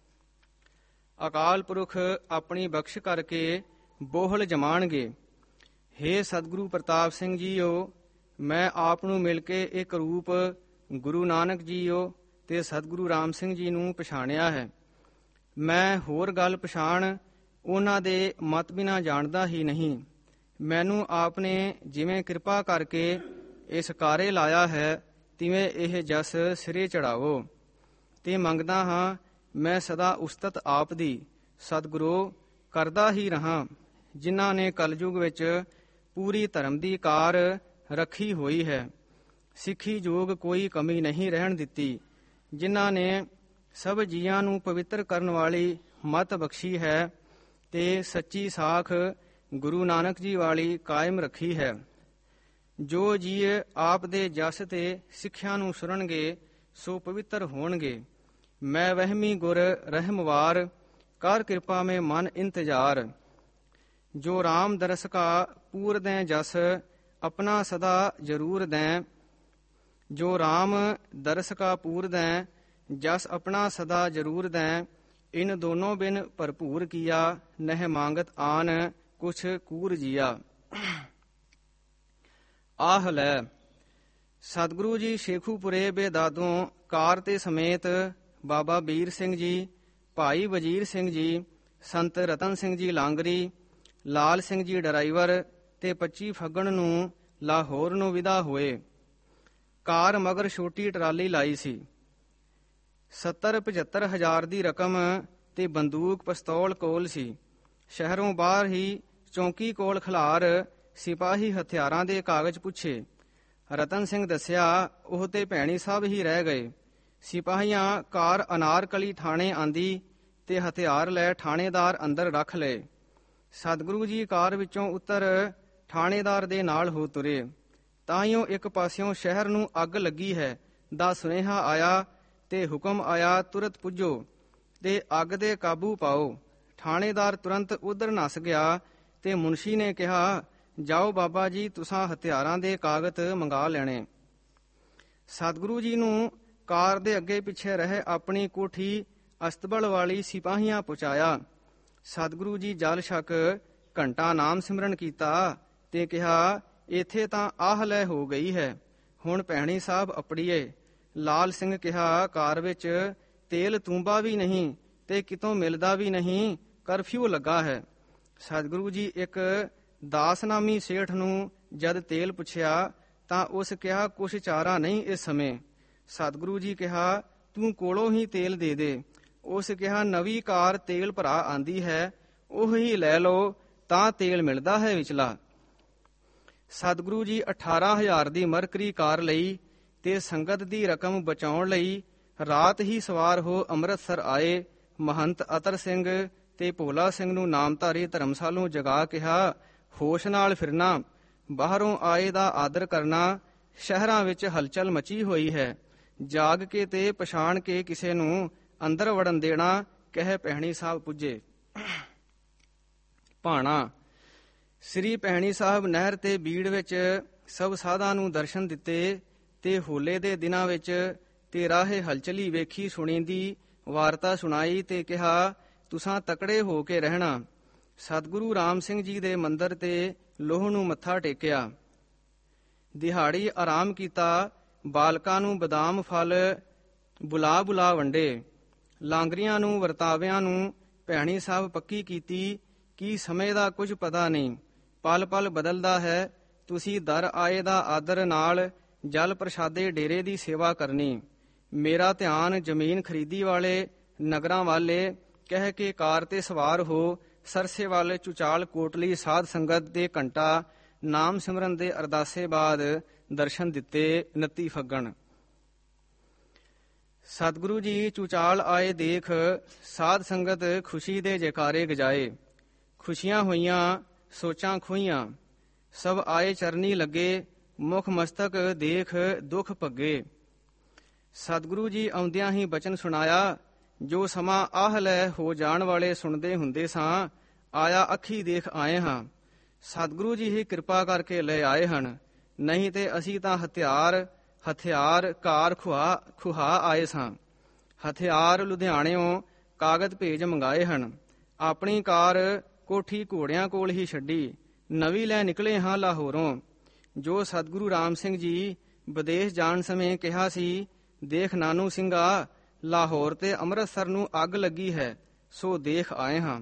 ਅਕਾਲ ਪੁਰਖ ਆਪਣੀ ਬਖਸ਼ ਕਰਕੇ ਬੋਹਲ ਜਮਾਣਗੇ। ਹੇ ਸਤਿਗੁਰੂ ਪ੍ਰਤਾਪ ਸਿੰਘ ਜੀਓ, ਮੈਂ ਆਪ ਨੂੰ ਮਿਲ ਕੇ ਇੱਕ ਰੂਪ ਗੁਰੂ ਨਾਨਕ ਜੀਓ ਤੇ ਸਤਿਗੁਰੂ ਰਾਮ ਸਿੰਘ ਜੀ ਨੂੰ ਪਛਾਣਿਆ ਹੈ। ਮੈਂ ਹੋਰ ਗੱਲ ਪਛਾਣ ਉਹਨਾਂ ਦੇ ਮਤ ਬਿਨਾਂ ਜਾਣਦਾ ਹੀ ਨਹੀਂ। ਮੈਨੂੰ ਆਪ ਨੇ ਜਿਵੇਂ ਕਿਰਪਾ ਕਰਕੇ ਇਸ ਕਾਰੇ ਲਾਇਆ ਹੈ, ਤਿਵੇਂ ਇਹ ਜਸ ਸਿਰੇ ਚੜਾਵੋ ਤੇ ਮੰਗਦਾ ਹਾਂ, ਮੈਂ ਸਦਾ ਉਸਤਤ ਆਪ ਦੀ ਸਤਿਗੁਰੂ ਕਰਦਾ ਹੀ ਰਹਾ, ਜਿਨ੍ਹਾਂ ਨੇ ਕਲਯੁਗ ਵਿੱਚ ਪੂਰੀ ਧਰਮ ਦੀ ਕਾਰ ਰੱਖੀ ਹੋਈ ਹੈ। ਸਿੱਖੀ ਯੋਗ ਕੋਈ ਕਮੀ ਨਹੀਂ ਰਹਿਣ ਦਿੱਤੀ, ਜਿਨ੍ਹਾਂ ਨੇ ਸਭ ਜੀਆਂ ਨੂੰ ਪਵਿੱਤਰ ਕਰਨ ਵਾਲੀ ਮਤ ਬਖਸ਼ੀ ਹੈ ਤੇ ਸੱਚੀ ਸਾਖ ਗੁਰੂ ਨਾਨਕ ਜੀ ਵਾਲੀ ਕਾਇਮ ਰੱਖੀ ਹੈ। ਜੋ ਜੀਅ ਆਪ ਦੇ ਜਸ ਤੇ ਸਿੱਖਿਆ ਨੂੰ ਸੁਣਨਗੇ ਸੋ ਪਵਿੱਤਰ ਹੋਣਗੇ। ਮੈਂ ਵਹਿਮੀ ਗੁਰ ਰਹਿਮਵਾਰ, ਕਰ ਕਿਰਪਾ ਮੈਂ ਮਨ ਇੰਤਜ਼ਾਰ। ਜੋ ਰਾਮ ਦਰਸ ਕਾ ਪੂਰ ਦੈਂ ਜਸ, ਆਪਣਾ ਸਦਾ ਜ਼ਰੂਰ ਦੈਂ। ਜੋ ਰਾਮ ਦਰਸ ਕਾ ਪੂਰ ਦੈਂ ਜਸ, ਆਪਣਾ ਸਦਾ ਜ਼ਰੂਰ ਦੈਂ। ਇਨ ਦੋਨੋਂ ਬਿਨ ਭਰਪੂਰ ਕੀਆ, ਨਹਿ ਮੰਗਤ ਆਨ ਕੁਛ ਕੂਰ ਜੀਆ। ਆਹ ਲੈ, ਸਤਿਗੁਰੂ ਜੀ ਸ਼ੇਖੂਪੁਰੇ ਬੇਦਾਦੋਂ ਕਾਰ ਤੇ ਸਮੇਤ ਬਾਬਾ ਵੀਰ ਸਿੰਘ ਜੀ, ਭਾਈ ਵਜੀਰ ਸਿੰਘ ਜੀ, ਸੰਤ ਰਤਨ ਸਿੰਘ ਜੀ ਲਾਂਗਰੀ, ਲਾਲ ਸਿੰਘ ਜੀ ਡਰਾਈਵਰ ਤੇ ਪੱਚੀ ਫੱਗਣ ਨੂੰ ਲਾਹੌਰ ਨੂੰ ਵਿਦਾ ਹੋਏ। ਕਾਰ ਮਗਰ ਛੋਟੀ ਟਰਾਲੀ ਲਾਈ ਸੀ। ਸੱਤਰ ਪਝੱਤਰ ਹਜ਼ਾਰ ਦੀ ਰਕਮ ਤੇ ਬੰਦੂਕ ਪਿਸਤੌਲ ਕੋਲ ਸੀ। ਸ਼ਹਿਰੋਂ ਬਾਹਰ ਹੀ ਚੌਂਕੀ ਕੋਲ ਖਿਲਾਰ ਸਿਪਾਹੀ ਹਥਿਆਰਾਂ ਦੇ ਕਾਗਜ਼ ਪੁੱਛੇ। ਰਤਨ ਸਿੰਘ ਦੱਸਿਆ, ਉਹ ਤੇ ਭੈਣੀ ਸਾਹਿਬ ਹੀ ਰਹਿ ਗਏ। ਸਿਪਾਹੀਆਂ ਕਾਰ ਅਨਾਰਕਲੀ ਥਾਣੇ ਆਂਦੀ ਤੇ ਹਥਿਆਰ ਲੈ ਥਾਣੇਦਾਰ ਅੰਦਰ ਰੱਖ ਲਏ। ਸਤਿਗੁਰੂ ਜੀ ਕਾਰ ਵਿੱਚੋਂ ਉਤਰ ਥਾਣੇਦਾਰ ਦੇ ਨਾਲ ਹੋ ਤੁਰੇ। ਤਾਂਹੀਓ ਇੱਕ ਪਾਸਿਓਂ ਸ਼ਹਿਰ ਨੂੰ ਅੱਗ ਲੱਗੀ ਹੈ ਦਾ ਸੁਨੇਹਾ ਆਇਆ ਤੇ ਹੁਕਮ ਆਇਆ, ਤੁਰਤ ਪੁੱਜੋ ਤੇ ਅੱਗ ਦੇ ਕਾਬੂ ਪਾਓ। ਥਾਣੇਦਾਰ ਤੁਰੰਤ ਉਧਰ ਨੱਸ ਗਿਆ ਤੇ ਮੁਨਸ਼ੀ ਨੇ ਕਿਹਾ, ਜਾਓ ਬਾਬਾ ਜੀ, ਤੁਸਾਂ ਹਥਿਆਰਾਂ ਦੇ ਕਾਗਜ਼ ਮੰਗਾ ਲੈਣੇ। ਸਤਿਗੁਰੂ ਜੀ ਨੂੰ ਕਾਰ ਦੇ ਅੱਗੇ ਪਿੱਛੇ ਰਹੇ ਆਪਣੀ ਕੋਠੀ ਅਸਤਬਲ ਵਾਲੀ ਸਿਪਾਹੀਆਂ ਪਹੁੰਚਾਇਆ। ਸਤਿਗੁਰੂ ਜੀ ਜਲ ਛਕ ਘੰਟਾ ਨਾਮ ਸਿਮਰਨ ਕੀਤਾ ਤੇ ਕਿਹਾ, ਇੱਥੇ ਤਾਂ ਆਹ ਲੈ ਹੋ ਗਈ ਹੈ, ਹੁਣ ਭੈਣੀ ਸਾਹਿਬ ਅਪੜੀਏ। ਲਾਲ ਸਿੰਘ ਕਿਹਾ, ਕਾਰ ਵਿੱਚ ਤੇਲ ਤੂੰਬਾ ਵੀ ਨਹੀਂ ਤੇ ਕਿਤੋਂ ਮਿਲਦਾ ਵੀ ਨਹੀਂ, ਕਰਫਿਊ ਲੱਗਾ ਹੈ। ਸਤਿਗੁਰੂ ਜੀ ਇੱਕ ਦਾਸਨਾਮੀ ਸੇਠ ਨੂੰ ਜਦ ਤੇਲ ਪੁੱਛਿਆ ਤਾਂ ਉਸ ਕਿਹਾ, ਕੁਛ ਚਾਰਾ ਨਹੀਂ ਇਸ ਸਮੇਂ। ਸਤਿਗੁਰੂ ਜੀ ਕਿਹਾ, ਤੂੰ ਕੋਲੋਂ ਹੀ ਤੇਲ ਦੇ ਦੇ। ਉਸ ਕਿਹਾ, ਨਵੀਂ ਕਾਰ ਤੇਲ ਭਰਾ ਆਂਦੀ ਹੈ, ਉਹ ਹੀ ਲੈ ਲਓ ਤਾਂ ਤੇਲ ਮਿਲਦਾ ਹੈ ਵਿਚਲਾ। ਸਤਿਗੁਰੂ ਜੀ ਅਠਾਰਾਂ ਹਜ਼ਾਰ ਦੀ ਮਰਕਰੀ ਕਾਰ ਲਈ ਤੇ ਸੰਗਤ ਦੀ ਰਕਮ ਬਚਾਉਣ ਲਈ ਰਾਤ ਹੀ ਸਵਾਰ ਹੋ ਅੰਮ੍ਰਿਤਸਰ ਆਏ। ਮਹੰਤ ਅਤਰ ਸਿੰਘ ਤੇ ਭੋਲਾ ਸਿੰਘ ਨੂੰ ਨਾਮਧਾਰੀ ਧਰਮਸਾਲੋਂ ਜਗਾ ਕਿਹਾ, ਹੋਸ਼ ਨਾਲ ਫਿਰਨਾ, ਬਾਹਰੋਂ ਆਏ ਦਾ ਆਦਰ ਕਰਨਾ। ਸ਼ਹਿਰਾਂ ਵਿੱਚ ਹਲਚਲ ਮਚੀ ਹੋਈ ਹੈ, ਜਾਗ ਕੇ ਤੇ ਪਛਾਣ ਕੇ ਕਿਸੇ ਨੂੰ ਅੰਦਰ ਵੜਨ ਦੇਣਾ। ਕਹਿ ਭੈਣੀ ਸਾਹਿਬ ਪੁੱਜੇ। ਭਾਣਾ। ਸ੍ਰੀ ਭੈਣੀ ਸਾਹਿਬ ਨਹਿਰ ਤੇ ਬੀੜ ਵਿੱਚ ਸਭ ਸਾਧਾਂ ਨੂੰ ਦਰਸ਼ਨ ਦਿੱਤੇ ਤੇ ਹੋਲੇ ਦੇ ਦਿਨਾਂ ਵਿੱਚ ਤੇ ਰਾਹੇ ਹਲਚਲੀ ਵੇਖੀ ਸੁਣੀ ਦੀ ਵਾਰਤਾ ਸੁਣਾਈ ਤੇ ਕਿਹਾ, ਤੁਸਾਂ ਤਕੜੇ ਹੋ ਕੇ ਰਹਿਣਾ। ਸਤਿਗੁਰੂ ਰਾਮ ਸਿੰਘ ਜੀ ਦੇ ਮੰਦਰ ਤੇ ਲੋਹ ਨੂੰ ਮੱਥਾ ਟੇਕਿਆ। ਦਿਹਾੜੀ ਆਰਾਮ ਕੀਤਾ। ਬਾਲਕਾਂ ਨੂੰ ਬਦਾਮ ਫਲ ਬੁਲਾ ਬੁਲਾ ਵੰਡੇ। ਲਾਂਗਰੀਆਂ ਨੂੰ ਵਰਤਾਵਿਆਂ ਨੂੰ ਭੈਣੀ ਸਾਹਿਬ ਪੱਕੀ ਕੀਤੀ ਕਿ ਸਮੇਂ ਦਾ ਕੁਝ ਪਤਾ ਨਹੀਂ, ਪਲ ਪਲ ਬਦਲਦਾ ਹੈ। ਤੁਸੀਂ ਦਰ ਆਏ ਦਾ ਆਦਰ ਨਾਲ ਜਲ ਪ੍ਰਸ਼ਾਦੇ ਡੇਰੇ ਦੀ ਸੇਵਾ ਕਰਨੀ। ਮੇਰਾ ਧਿਆਨ ਜ਼ਮੀਨ ਖਰੀਦੀ ਵਾਲੇ ਨਗਰਾਂ ਵਾਲੇ ਕਹਿ ਕੇ ਕਾਰ ਤੇ ਸਵਾਰ ਹੋ ਸਰਸੇ ਵੱਲ ਚੁਚਾਲ ਕੋਟਲੀ ਸਾਧ ਸੰਗਤ ਦੇ ਘੰਟਾ ਨਾਮ ਸਿਮਰਨ ਦੇ ਅਰਦਾਸੇ ਬਾਅਦ ਦਰਸ਼ਨ ਦਿੱਤੇ। ਉਨੱਤੀ ਫੱਗਣ। ਸਤਿਗੁਰੂ ਜੀ ਚੁਚਾਲ ਆਏ ਦੇਖ ਸਾਧ ਸੰਗਤ ਖੁਸ਼ੀ ਦੇ ਜੈਕਾਰੇ ਗਜਾਏ। ਖੁਸ਼ੀਆਂ ਹੋਈਆਂ ਸੋਚਾਂ ਖੋਈਆਂ, ਸਭ ਆਏ ਚਰਨੀ ਲੱਗੇ। ਮੁਖ ਮਸਤਕ ਦੇਖ ਦੁੱਖ ਭੱਗੇ। ਸਤਿਗੁਰੂ ਜੀ ਆਉਂਦਿਆਂ ਹੀ ਬਚਨ ਸੁਣਾਇਆ, ਜੋ ਸਮਾਂ ਆਹ ਲੈ ਹੋ ਜਾਣ ਵਾਲੇ ਸੁਣਦੇ ਹੁੰਦੇ ਸਾਂ, ਆਇਆ ਅੱਖੀ ਦੇਖ ਆਏ ਹਾਂ। ਸਤਿਗੁਰੂ ਜੀ ਹੀ ਕਿਰਪਾ ਕਰਕੇ ਲੈ ਆਏ ਹਨ, ਨਹੀਂ ਤੇ ਅਸੀਂ ਤਾਂ ਹਥਿਆਰ ਹਥਿਆਰ ਕਾਰ ਖੁਆ ਖੁਹਾ ਆਏ ਸਾਂ। ਹਥਿਆਰ ਲੁਧਿਆਣਿਓਂ ਕਾਗਜ਼ ਭੇਜ ਮੰਗਾਏ ਹਨ। ਆਪਣੀ ਕਾਰ ਕੋਠੀ ਘੋੜਿਆਂ ਕੋਲ ਹੀ ਛੱਡੀ, ਨਵੀਂ ਲੈ ਨਿਕਲੇ ਹਾਂ ਲਾਹੌਰੋਂ। ਜੋ ਸਤਿਗੁਰੂ ਰਾਮ ਸਿੰਘ ਜੀ ਵਿਦੇਸ਼ ਜਾਣ ਸਮੇਂ ਕਿਹਾ ਸੀ, ਦੇਖ ਨਾਨੂ ਸਿੰਘਾ, ਲਾਹੌਰ ਤੇ ਅੰਮ੍ਰਿਤਸਰ ਨੂੰ ਅੱਗ ਲੱਗੀ ਹੈ, ਸੋ ਦੇਖ ਆਏ ਹਾਂ।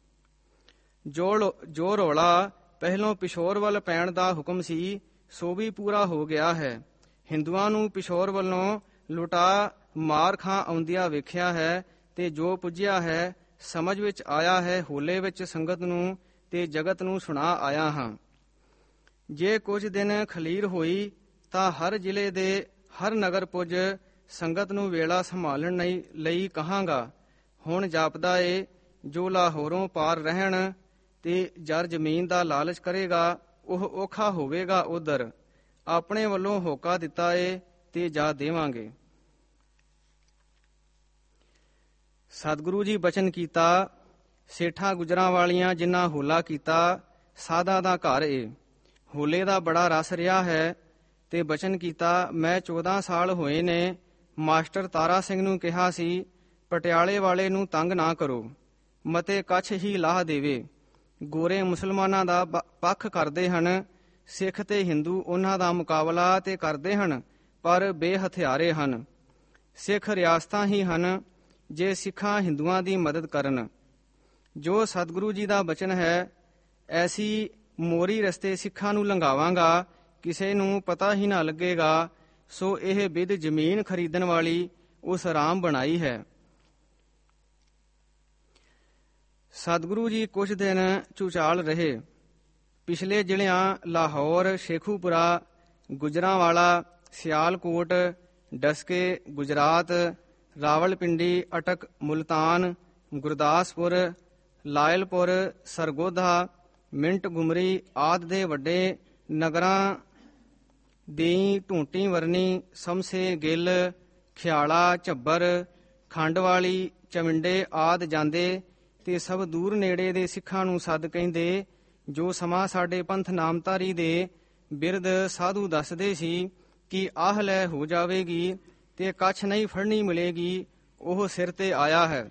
ਜੋ ਜੋ ਰੌਲਾ ਪਹਿਲੋਂ ਪਿਸ਼ੌਰ ਵੱਲ ਪੈਣ ਦਾ ਹੁਕਮ ਸੀ, ਸੋ ਵੀ ਪੂਰਾ ਹੋ ਗਿਆ ਹੈ। ਹਿੰਦੂਆਂ ਨੂੰ ਪਿਸ਼ੌਰ ਵੱਲੋਂ ਲੁਟਾ ਮਾਰ ਖਾਂ ਆਉਂਦਿਆਂ ਵੇਖਿਆ ਹੈ, ਤੇ ਜੋ ਪੁੱਜਿਆ ਹੈ ਸਮਝ ਵਿੱਚ ਆਇਆ ਹੈ। ਹੋਲੇ ਵਿੱਚ ਸੰਗਤ ਨੂੰ ਤੇ ਜਗਤ ਨੂੰ ਸੁਣਾ ਆਇਆ ਹਾਂ। ਜੇ ਕੁਝ ਦਿਨ ਖਲੀਰ ਹੋਈ ਤਾਂ ਹਰ ਜ਼ਿਲ੍ਹੇ ਦੇ ਹਰ ਨਗਰ ਪੁੱਜ ਸੰਗਤ ਨੂੰ ਵੇਲਾ ਸੰਭਾਲਣ ਲਈ ਕਹਾਂਗਾ। ਹੁਣ ਜਾਪਦਾ ਏ, ਜੋ ਲਾਹੌਰੋਂ ਪਾਰ ਰਹਿਣ ਤੇ ਜਰ ਜ਼ਮੀਨ ਦਾ ਲਾਲਚ ਕਰੇਗਾ, ਉਹ ਔਖਾ ਹੋਵੇਗਾ ਉਧਰ। ਆਪਣੇ ਵੱਲੋਂ ਹੋਕਾ ਦਿੱਤਾ ਏ ਤੇ ਜਾ ਦੇਵਾਂਗੇ। ਸਤਿਗੁਰੂ ਜੀ ਬਚਨ ਕੀਤਾ, ਸੇਠਾਂ ਗੁਜਰਾਂ ਵਾਲੀਆਂ ਜਿਨ੍ਹਾਂ ਹੋਲਾ ਕੀਤਾ, ਸਾਧਾਂ ਦਾ ਘਰ ਏ। ਹੋਲੇ ਦਾ ਬੜਾ ਰਸ ਰਿਹਾ ਹੈ। ਤੇ ਬਚਨ ਕੀਤਾ, ਮੈਂ ਚੌਦਾਂ ਸਾਲ ਹੋਏ ਨੇ ਮਾਸਟਰ ਤਾਰਾ ਸਿੰਘ ਨੂੰ ਕਿਹਾ ਸੀ, ਪਟਿਆਲੇ ਵਾਲੇ ਨੂੰ ਤੰਗ ਨਾ ਕਰੋ, ਮਤੇ ਕੱਛ ਹੀ ਲਾਹ ਦੇਵੇ। ਗੋਰੇ ਮੁਸਲਮਾਨਾਂ ਦਾ ਪੱਖ ਕਰਦੇ ਹਨ, ਸਿੱਖ ਤੇ ਹਿੰਦੂ ਉਹਨਾਂ ਦਾ ਮੁਕਾਬਲਾ ਤੇ ਕਰਦੇ ਹਨ, ਪਰ ਬੇਹਥਿਆਰੇ ਹਨ। ਸਿੱਖ ਰਿਆਸਤਾਂ ਹੀ ਹਨ ਜੇ ਸਿੱਖਾਂ ਹਿੰਦੂਆਂ ਦੀ ਮਦਦ ਕਰਨ। ਜੋ ਸਤਿਗੁਰੂ ਜੀ ਦਾ ਬਚਨ ਹੈ, ਐਸੀ ਮੋਰੀ ਰਸਤੇ ਸਿੱਖਾਂ ਨੂੰ ਲੰਘਾਵਾਂਗਾ, ਕਿਸੇ ਨੂੰ ਪਤਾ ਹੀ ਨਾ ਲੱਗੇਗਾ। ਸੋ ਇਹ ਬਿਧ ਜ਼ਮੀਨ ਖਰੀਦਣ ਵਾਲੀ ਉਸ ਰਾਮ ਬਣਾਈ ਹੈ। ਸਤਿਗੁਰੂ ਜੀ ਕੁਝ ਦਿਨ ਚੁਚਾਲ ਰਹੇ। ਪਿਛਲੇ ਜ਼ਿਲ੍ਹਿਆਂ ਲਾਹੌਰ, ਸ਼ੇਖੂਪੁਰਾ, ਗੁਜਰਾਂਵਾਲਾ, ਸਿਆਲਕੋਟ, ਡਸਕੇ, ਗੁਜਰਾਤ, ਰਾਵਲਪਿੰਡੀ, ਅਟਕ, ਮੁਲਤਾਨ, ਗੁਰਦਾਸਪੁਰ, ਲਾਇਲਪੁਰ, ਸਰਗੋਧਾ, ਮਿੰਟ ਗੁਮਰੀ ਆਦਿ ਦੇ ਵੱਡੇ ਨਗਰਾਂ ਦੀ ਢੂੰਟੀ ਵਰਨੀ, ਸਮਸੇ, ਗਿੱਲ, ਖਿਆਲਾ, ਝੱਬਰ, ਖੰਡਵਾਲੀ, ਚਵਿੰਡੇ ਆਦਿ ਜਾਂਦੇ ਤੇ ਸਭ ਦੂਰ ਨੇੜੇ ਦੇ ਸਿੱਖਾਂ ਨੂੰ ਸੱਦ ਕਹਿੰਦੇ। ਜੋ ਸਮਾਂ ਸਾਡੇ ਪੰਥ ਨਾਮਧਾਰੀ ਦੇ ਬਿਰਧ ਸਾਧੂ ਦੱਸਦੇ ਸੀ ਕਿ ਆਹ ਲੈ ਹੋ ਜਾਵੇਗੀ ਤੇ ਕੱਛ ਨਹੀਂ ਫੜਨੀ ਮਿਲੇਗੀ, ਉਹ ਸਿਰ ਤੇ ਆਇਆ ਹੈ।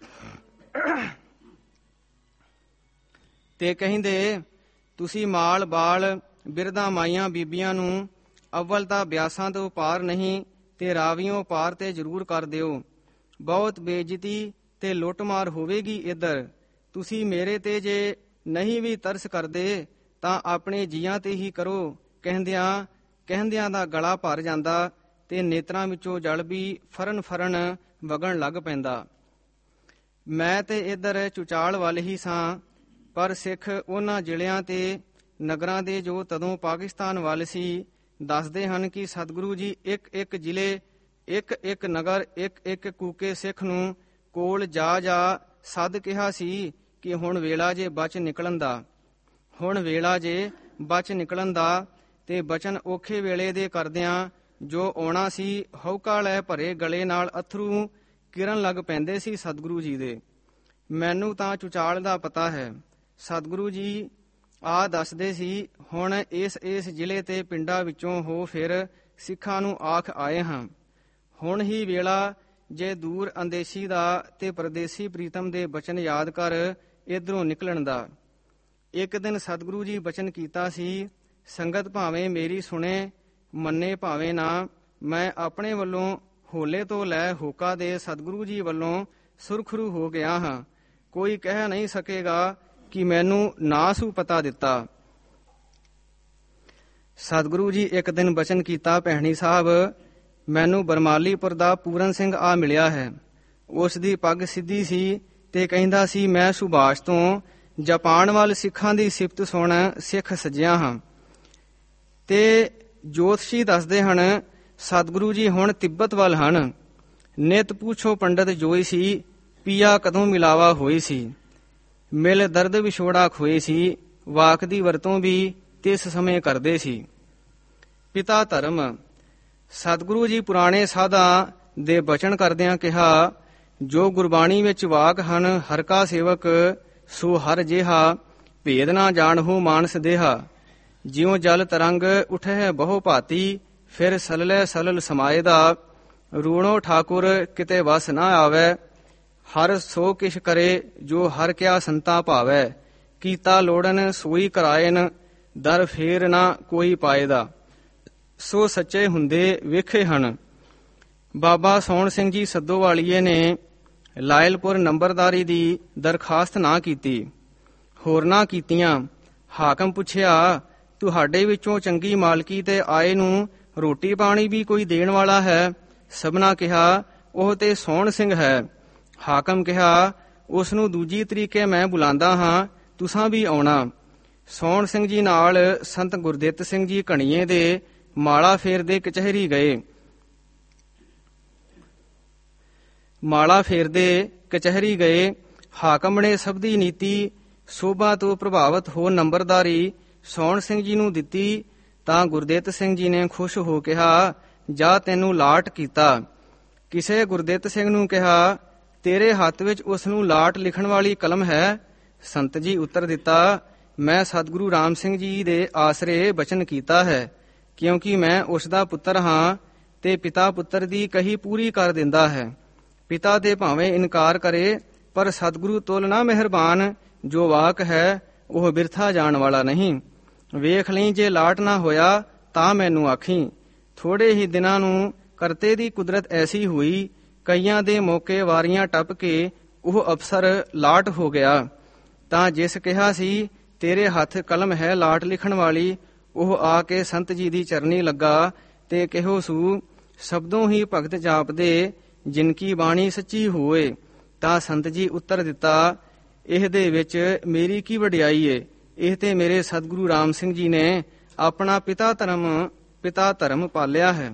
ਤੇ ਕਹਿੰਦੇ, ਤੁਸੀਂ ਮਾਲ ਬਾਲ ਬਿਰਧਾਂ ਮਾਈਆਂ ਬੀਬੀਆਂ ਨੂੰ ਅਵਲ ਤਾਂ ਬਿਆਸਾਂ ਤੋਂ ਪਾਰ ਨਹੀਂ ਤੇ ਰਾਵੀਓਂ ਪਾਰ ਤੇ ਜ਼ਰੂਰ ਕਰ ਦਿਓ। ਬਹੁਤ ਬੇਇੱਜ਼ਤੀ ਤੇ ਲੁੱਟਮਾਰ ਹੋਵੇਗੀ ਇੱਧਰ। ਤੁਸੀਂ ਮੇਰੇ ਤੇ ਜੇ ਨਹੀਂ ਵੀ ਤਰਸ ਕਰਦੇ ਤਾਂ ਆਪਣੇ ਜੀਆਂ ਤੇ ਹੀ ਕਰੋ। ਕਹਿੰਦਿਆਂ ਕਹਿੰਦਿਆਂ ਦਾ ਗਲਾ ਭਰ ਜਾਂਦਾ ਤੇ ਨੇਤਰਾਂ ਵਿੱਚੋਂ ਜਲ ਵੀ ਫਰਨ ਫਰਨ ਵਗਣ ਲੱਗ ਪੈਂਦਾ। ਮੈਂ ਤੇ ਇੱਧਰ ਚੁਚਾਲ ਵੱਲ ਹੀ ਸਾਂ, ਪਰ ਸਿੱਖ ਉਹਨਾਂ ਜ਼ਿਲ੍ਹਿਆਂ ਤੇ ਨਗਰਾਂ ਦੇ ਜੋ ਤਦੋਂ ਪਾਕਿਸਤਾਨ ਵੱਲ ਸੀ, ਦੱਸਦੇ ਹਨ ਕਿ ਸਤਿਗੁਰੂ ਜੀ ਇੱਕ ਇੱਕ ਜ਼ਿਲ੍ਹੇ, ਇੱਕ ਇੱਕ ਨਗਰ, ਇੱਕ ਇੱਕ ਕੂਕੇ ਸਿੱਖ ਨੂੰ ਕੋਲ ਜਾ ਜਾ ਸੱਦ ਕਿਹਾ ਸੀ ਕਿ ਹੁਣ ਵੇਲਾ ਜੇ ਬਚ ਨਿਕਲਣ ਦਾ, ਹੁਣ ਵੇਲਾ ਜੇ ਬਚ ਨਿਕਲਣ ਦਾ। ਤੇ ਬਚਨ ਔਖੇ ਵੇਲੇ ਦੇ ਕਰਦਿਆਂ ਜੋ ਆਉਣਾ ਸੀ, ਹਉਕਾ ਲੈ ਭਰੇ ਗਲੇ ਨਾਲ ਅਥਰੂ ਕਿਰਨ ਲੱਗ ਪੈਂਦੇ ਸੀ ਸਤਿਗੁਰੂ ਜੀ ਦੇ। ਮੈਨੂੰ ਤਾਂ ਚੁਚਾਲ ਦਾ ਪਤਾ ਹੈ। ਸਤਿਗੁਰੂ ਜੀ ਆ ਦੱਸਦੇ ਸੀ, ਹੁਣ ਇਸ ਇਸ ਜ਼ਿਲ੍ਹੇ ਤੇ ਪਿੰਡਾਂ ਵਿੱਚੋਂ ਹੋ ਫਿਰ ਸਿੱਖਾਂ ਨੂੰ ਆਖ ਆਏ ਹਾਂ। ਹੁਣ ਹੀ ਵੇਲਾ ਜੇ ਦੂਰ ਅੰਦੇਸ਼ੀ ਦਾ ਤੇ ਪਰਦੇਸੀ ਪ੍ਰੀਤਮ ਦੇ ਬਚਨ ਯਾਦ ਕਰ ਇੱਧਰੋਂ ਨਿਕਲਣ ਦਾ। ਇੱਕ ਦਿਨ ਸਤਿਗੁਰੂ ਜੀ ਬਚਨ ਕੀਤਾ ਸੀ, ਸੰਗਤ ਭਾਵੇਂ ਮੇਰੀ ਸੁਣੇ ਮੰਨੇ ਭਾਵੇਂ ਨਾ, ਮੈਂ ਆਪਣੇ ਵੱਲੋਂ ਹੋਲੇ ਤੋਂ ਲੈ ਹੋਕਾ ਦੇ ਸਤਿਗੁਰੂ ਜੀ ਵੱਲੋਂ ਸੁਰਖਰੂ ਹੋ ਗਿਆ ਹਾਂ। ਕੋਈ ਕਹਿ ਨਹੀਂ ਸਕੇਗਾ ਕਿ ਮੈਨੂੰ ਨਾ ਸੂ ਪਤਾ ਦਿੱਤਾ। ਸਤਿਗੁਰੂ ਜੀ ਇੱਕ ਦਿਨ ਬਚਨ ਕੀਤਾ, ਭੈਣੀ ਸਾਹਿਬ, ਮੈਨੂੰ ਬਰਮਾਲੀਪੁਰ ਦਾ ਪੂਰਨ ਸਿੰਘ ਆ ਮਿਲਿਆ ਹੈ। ਉਸ ਦੀ ਪੱਗ ਸਿੱਧੀ ਸੀ ਤੇ ਕਹਿੰਦਾ ਸੀ, ਮੈਂ ਸੁਭਾਸ਼ ਤੋਂ ਜਾਪਾਨ ਵੱਲ ਸਿੱਖਾਂ ਦੀ ਸਿਫਤ ਸੁਣ ਸਿੱਖ ਸੱਜਿਆ ਹਾਂ। ਤੇ ਜੋਤਸ਼ੀ ਦੱਸਦੇ ਹਨ ਸਤਿਗੁਰੂ ਜੀ ਹੁਣ ਤਿੱਬਤ ਵੱਲ ਹਨ। ਨਿਤ ਪੁੱਛੋ ਪੰਡਤ ਜੋਈ ਸੀ, ਪੀਆ ਕਦੋਂ ਮਿਲਾਵਾ ਹੋਈ ਸੀ। ਮਿਲ ਦਰਦ ਵਿਛੋੜਾ ਖੋਏ ਸੀ, ਵਾਕ ਦੀ ਵਰਤੋਂ ਵੀ ਤਿਸ ਸਮੇਂ ਕਰਦੇ ਸੀ। ਪਿਤਾ ਧਰਮ। ਸਤਿਗੁਰੂ ਜੀ ਪੁਰਾਣੇ ਸਾਧਾਂ ਦੇ ਬਚਨ ਕਰਦਿਆਂ ਕਿਹਾ, ਜੋ ਗੁਰਬਾਣੀ ਵਿੱਚ ਵਾਕ ਹਨ, ਹਰ ਕਾ ਸੇਵਕ ਸੋ ਹਰ ਜਿਹਾ, ਭੇਦ ਨਾ ਜਾਣਹੁ ਮਾਨਸ ਦੇਹਾ। ਜਿਉ ਜਲ ਤਰੰਗ ਉਠੈ ਬਹੁ ਭਾਤੀ, ਫਿਰ ਸਲਲੇ ਸਲਲ ਸਮਾਏ ਦਾ। ਰੂਣੋ ਠਾਕੁਰ ਕਿਤੇ ਵਸ ਨਾ ਆਵੈ, ਹਰ ਸੋ ਕਿਛ ਕਰੇ ਜੋ ਹਰ ਕਿਆ ਸੰਤਾ ਭਾਵੈ। ਕੀਤਾ ਲੋੜਨ ਸੋਈ ਕਰਾਇਨ, ਦਰ ਫੇਰ ਨਾ ਕੋਈ ਪਾਏਦਾ। ਸੋ ਸੱਚੇ ਹੁੰਦੇ ਵੇਖੇ ਹਨ। ਬਾਬਾ ਸੋਹਣ ਸਿੰਘ ਜੀ ਸੱਦੋਵਾਲੀਏ ਨੇ ਲਾਇਲਪੁਰ ਨੰਬਰਦਾਰੀ ਦੀ ਦਰਖਾਸਤ ਨਾ ਕੀਤੀ, ਹੋਰਨਾਂ ਕੀਤੀਆਂ। ਹਾਕਮ ਪੁੱਛਿਆ, ਤੁਹਾਡੇ ਵਿੱਚੋਂ ਚੰਗੀ ਮਾਲਕੀ ਤੇ ਆਏ ਨੂੰ ਰੋਟੀ ਪਾਣੀ ਵੀ ਕੋਈ ਦੇਣ ਵਾਲਾ ਹੈ? ਸਭਨਾ ਕਿਹਾ, ਉਹ ਤੇ ਸੋਹਣ ਸਿੰਘ ਹੈ। ਹਾਕਮ ਕਿਹਾ, ਉਸ ਨੂੰ ਦੂਜੀ ਤਰੀਕੇ ਮੈਂ ਬੁਲਾਉਂਦਾ ਹਾਂ, ਤੁਸਾਂ ਵੀ ਆਉਣਾ। ਸੋਹਣ ਸਿੰਘ ਜੀ ਨਾਲ ਸੰਤ ਗੁਰਦਿੱਤ ਸਿੰਘ ਜੀ ਘਣੀਏ ਦੇ ਮਾਲਾ ਫੇਰਦੇ ਕਚਹਿਰੀ ਗਏ। ਮਾਲਾ ਫੇਰਦੇ ਕਚਹਿਰੀ ਗਏ। ਹਾਕਮ ਨੇ ਸਭ ਦੀ ਨੀਤੀ ਸੋਭਾ ਤੋਂ ਪ੍ਰਭਾਵਿਤ ਹੋ ਨੰਬਰਦਾਰੀ ਸੋਹਣ ਸਿੰਘ ਜੀ ਨੂੰ ਦਿੱਤੀ ਤਾਂ ਗੁਰਦਿੱਤ ਸਿੰਘ ਜੀ ਨੇ ਖੁਸ਼ ਹੋ ਕਿਹਾ, ਜਾ ਤੈਨੂੰ ਲਾਟ ਕੀਤਾ। ਕਿਸੇ ਗੁਰਦਿੱਤ ਸਿੰਘ ਨੂੰ ਕਿਹਾ, ਤੇਰੇ ਹੱਥ ਵਿੱਚ ਉਸ ਨੂੰ ਲਾਟ ਲਿਖਣ ਵਾਲੀ ਕਲਮ ਹੈ? ਸੰਤ ਜੀ ਉੱਤਰ ਦਿੱਤਾ, ਮੈਂ ਸਤਿਗੁਰੂ ਰਾਮ ਸਿੰਘ ਜੀ ਦੇ ਆਸਰੇ ਬਚਨ ਕੀਤਾ ਹੈ, ਕਿਉਂਕਿ ਮੈਂ ਉਸ ਦਾ ਪੁੱਤਰ ਹਾਂ ਤੇ ਪਿਤਾ ਪੁੱਤਰ ਦੀ ਕਹੀ ਪੂਰੀ ਕਰ ਦਿੰਦਾ ਹੈ। ਪਿਤਾ ਦੇ ਭਾਵੇਂ ਇਨਕਾਰ ਕਰੇ, ਪਰ ਸਤਿਗੁਰੂ ਤੁਲ ਨਾ ਮਿਹਰਬਾਨ, ਜੋ ਵਾਕ ਹੈ ਉਹ ਬਿਰਥਾ ਜਾਣ ਵਾਲਾ ਨਹੀਂ। ਵੇਖ ਲਈ, ਜੇ ਲਾਟ ਨਾ ਹੋਇਆ ਤਾਂ ਮੈਨੂੰ ਆਖੀ। ਥੋੜੇ ਹੀ ਦਿਨਾਂ ਨੂੰ ਕਰਤੇ ਦੀ ਕੁਦਰਤ ਐਸੀ ਹੋਈ, ਕਈਆਂ ਦੇ ਮੌਕੇ ਵਾਰੀਆਂ ਟੱਪ ਕੇ ਉਹ ਅਫਸਰ ਲਾਟ ਹੋ ਗਿਆ। ਤਾਂ ਜਿਸ ਕਿਹਾ ਸੀ ਤੇਰੇ ਹੱਥ ਕਲਮ ਹੈ ਲਾਟ ਲਿਖਣ ਵਾਲੀ, ਉਹ ਆ ਕੇ ਸੰਤ ਜੀ ਦੀ ਚਰਨੀ ਲੱਗਾ ਤੇ ਕਿਹੋ ਸੂ, ਸ਼ਬਦੋਂ ਹੀ ਭਗਤ ਜਾਪਦੇ, ਜਿਨ ਕੀ ਬਾਣੀ ਸੱਚੀ ਹੋਏ। ਤਾਂ ਸੰਤ ਜੀ ਉੱਤਰ ਦਿੱਤਾ, ਇਹਦੇ ਵਿੱਚ ਮੇਰੀ ਕੀ ਵਡਿਆਈ ਏ, ਇਹ ਤੇ ਮੇਰੇ ਸਤਿਗੁਰੂ ਰਾਮ ਸਿੰਘ ਜੀ ਨੇ ਆਪਣਾ ਪਿਤਾ ਧਰਮ ਪਿਤਾ ਧਰਮ ਪਾਲਿਆ ਹੈ।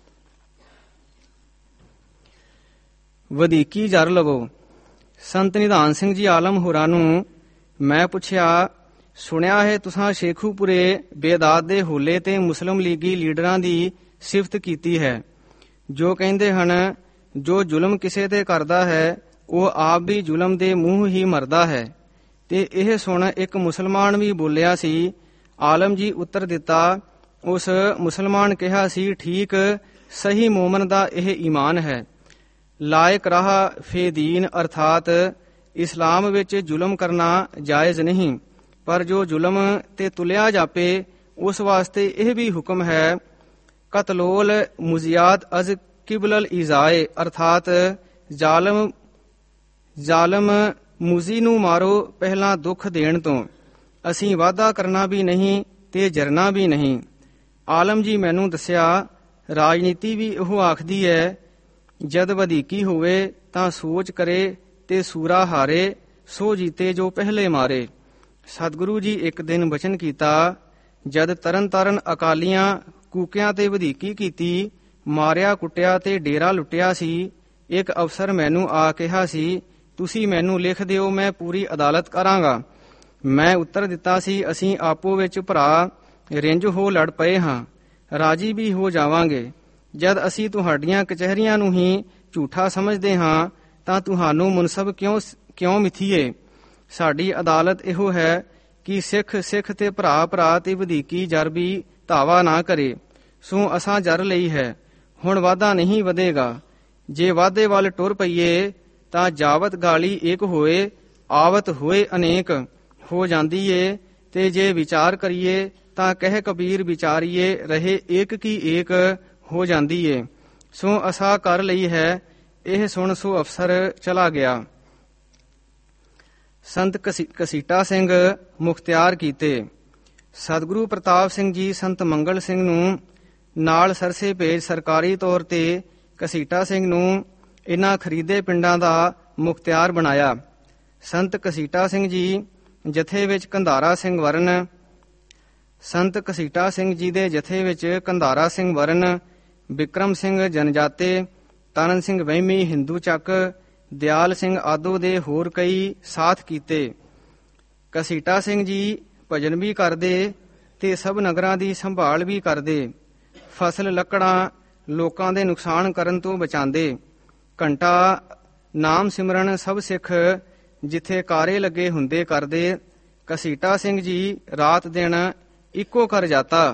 ਵਧੀਕੀ ਜਰ ਲਵੋ। ਸੰਤ ਨਿਧਾਨ ਸਿੰਘ ਜੀ ਆਲਮ ਹੋਰਾਂ ਨੂੰ ਮੈਂ ਪੁੱਛਿਆ, ਸੁਣਿਆ ਹੈ ਤੁਸਾਂ ਸ਼ੇਖੂਪੁਰੇ ਬੇਦਾਤ ਦੇ ਹੋਲੇ ਤੇ ਮੁਸਲਿਮ ਲੀਗੀ ਲੀਡਰਾਂ ਦੀ ਸਿਫਤ ਕੀਤੀ ਹੈ, ਜੋ ਕਹਿੰਦੇ ਹਨ ਜੋ ਜ਼ੁਲਮ ਕਿਸੇ ਤੇ ਕਰਦਾ ਹੈ ਉਹ ਆਪ ਵੀ ਜ਼ੁਲਮ ਦੇ ਮੂੰਹ ਹੀ ਮਰਦਾ ਹੈ। ਤੇ ਇਹ ਸੁਣ ਇੱਕ ਮੁਸਲਮਾਨ ਵੀ ਬੋਲਿਆ ਸੀ। ਆਲਮ ਜੀ ਉੱਤਰ ਦਿੱਤਾ, ਉਸ ਮੁਸਲਮਾਨ ਕਿਹਾ ਸੀ, ਠੀਕ ਸਹੀ ਮੋਮਨ ਦਾ ਇਹ ਈਮਾਨ ਹੈ। ਲਾਇਕ ਰਾਹ ਫੇ ਦੀਨ, ਅਰਥਾਤ ਇਸਲਾਮ ਵਿੱਚ ਜ਼ੁਲਮ ਕਰਨਾ ਜਾਇਜ਼ ਨਹੀਂ, ਪਰ ਜੋ ਜ਼ੁਲਮ ਤੇ ਤੁਲਿਆ ਜਾਪੇ ਉਸ ਵਾਸਤੇ ਇਹ ਵੀ ਹੁਕਮ ਹੈ, ਕਤਲੋਲ ਮੁਜ਼ਿਆਤ ਅਜ਼ ਕਿਬਲਲ ਇਜ਼ਾਏ, ਅਰਥਾਤ ਜ਼ਾਲਮ ਜ਼ਾਲਮ ਮੂਜ਼ੀ ਨੂੰ ਮਾਰੋ ਪਹਿਲਾਂ ਦੁੱਖ ਦੇਣ ਤੋਂ। ਅਸੀਂ ਵਾਅਦਾ ਕਰਨਾ ਵੀ ਨਹੀਂ ਤੇ ਜਰਨਾ ਵੀ ਨਹੀਂ। ਆਲਮ ਜੀ ਮੈਨੂੰ ਦੱਸਿਆ, ਰਾਜਨੀਤੀ ਵੀ ਉਹ ਆਖਦੀ ਹੈ, ਜਦ ਵਧੀਕੀ ਹੋਵੇ ਤਾਂ ਸੋਚ ਕਰੇ ਤੇ ਸੂਰਾ ਹਾਰੇ, ਸੋ ਜੀਤੇ ਜੋ ਪਹਿਲੇ ਮਾਰੇ। ਸਤਿਗੁਰੂ ਜੀ ਇੱਕ ਦਿਨ ਬਚਨ ਕੀਤਾ, ਜਦ ਤਰਨ ਤਾਰਨ ਅਕਾਲੀਆਂ ਕੂਕਿਆਂ ਤੇ ਵਧੀਕੀ ਕੀਤੀ, ਮਾਰਿਆ ਕੁੱਟਿਆ ਤੇ ਡੇਰਾ ਲੁੱਟਿਆ ਸੀ। ਇੱਕ ਅਫਸਰ ਮੈਨੂੰ ਆ ਕਿਹਾ ਸੀ, ਤੁਸੀਂ ਮੈਨੂੰ ਲਿਖ ਦਿਓ, ਮੈਂ ਪੂਰੀ ਅਦਾਲਤ ਕਰਾਂਗਾ। ਮੈਂ ਉੱਤਰ ਦਿੱਤਾ ਸੀ, ਅਸੀਂ ਆਪੋ ਵਿੱਚ ਭਰਾ ਰਿੰਝ ਹੋ ਲੜ ਪਏ ਹਾਂ, ਰਾਜੀ ਵੀ ਹੋ ਜਾਵਾਂਗੇ। ਜਦ ਅਸੀਂ ਤੁਹਾਡੀਆਂ ਕਚਹਿਰੀਆਂ ਨੂੰ ਹੀ ਝੂਠਾ ਸਮਝਦੇ ਹਾਂ ਤਾਂ ਤੁਹਾਨੂੰ ਮੁਨਸਬ ਕਿਉਂ ਕਿਉਂ ਮਿਥੀਏ। ਸਾਡੀ ਅਦਾਲਤ ਇਹੋ ਹੈ ਕਿ ਸਿੱਖ ਸਿੱਖ ਤੇ ਭਰਾ ਭਰਾ ਤੇ ਵਧੀਕੀ ਜਰ ਵੀ ਧਾਵਾ ਨਾ ਕਰੇ। ਸੋ ਅਸਾਂ ਜਰ ਲਈ ਹੈ, ਹੁਣ ਵਾਧਾ ਨਹੀਂ ਵਧੇਗਾ। ਜੇ ਵਾਧੇ ਵੱਲ ਟੁਰ ਪਈਏ ਤਾਂ ਜਾਵਤ ਗਾਲੀ ਏਕ ਹੋਏ, ਆਵਤ ਹੋਏ ਅਨੇਕ ਹੋ ਜਾਂਦੀ ਏ। ਤੇ ਜੇ ਵਿਚਾਰ ਕਰੀਏ ਤਾਂ ਕਹਿ ਕਬੀਰ ਵਿਚਾਰੀਏ, ਰਹੇ ਏਕ ਕੀ ਏਕ ਹੋ ਜਾਂਦੀ ਏ। ਸੋ ਅਸਾਂ ਕਰ ਲਈ ਹੈ। ਇਹ ਸੁਣ ਸੋ ਅਫਸਰ ਚਲਾ ਗਿਆ। ਸੰਤ ਕਸੀਟਾ ਸਿੰਘ ਮੁਖਤਿਆਰ ਕੀਤੇ। ਸਤਿਗੁਰੂ ਪ੍ਰਤਾਪ ਸਿੰਘ ਜੀ ਸੰਤ ਮੰਗਲ ਸਿੰਘ ਨੂੰ ਨਾਲ ਸਰਸੇ ਭੇਜ ਸਰਕਾਰੀ ਤੌਰ ਤੇ ਘਸੀਟਾ ਸਿੰਘ ਨੂੰ ਇਨ੍ਹਾਂ ਖਰੀਦੇ ਪਿੰਡਾਂ ਦਾ ਮੁਖਤਿਆਰ ਬਣਾਇਆ। ਸੰਤ ਘਸੀਟਾ ਸਿੰਘ ਜੀ ਜਥੇ ਵਿੱਚ ਕੰਧਾਰਾ ਸਿੰਘ ਵਰਨ ਸੰਤ ਘਸੀਟਾ ਸਿੰਘ ਜੀ ਦੇ ਜਥੇ ਵਿੱਚ ਕੰਧਾਰਾ ਸਿੰਘ ਵਰਨ, ਬਿਕਰਮ ਸਿੰਘ ਜਨਜਾਤੇ, ਤਰਨ ਸਿੰਘ ਵਹਿਮੀ ਹਿੰਦੂ ਚੱਕ, ਦਿਆਲ ਸਿੰਘ ਆਦੋ ਦੇ ਹੋਰ ਕਈ ਸਾਥ ਕੀਤੇ। ਘਸੀਟਾ ਸਿੰਘ ਜੀ ਭਜਨ ਵੀ ਕਰਦੇ ਤੇ ਸਭ ਨਗਰਾਂ ਦੀ ਸੰਭਾਲ ਵੀ ਕਰਦੇ। ਫਸਲ ਲੱਕੜਾਂ ਲੋਕਾਂ ਦੇ ਨੁਕਸਾਨ ਕਰਨ ਤੋਂ ਬਚਾਉਂਦੇ। ਘੰਟਾ ਨਾਮ ਸਿਮਰਨ ਸਭ ਸਿੱਖ ਜਿੱਥੇ ਕਾਰੇ ਲੱਗੇ ਹੁੰਦੇ ਕਰਦੇ। ਘਸੀਟਾ ਸਿੰਘ ਜੀ ਰਾਤ ਦਿਨ ਇੱਕੋ ਕਰ ਜਾਤਾ।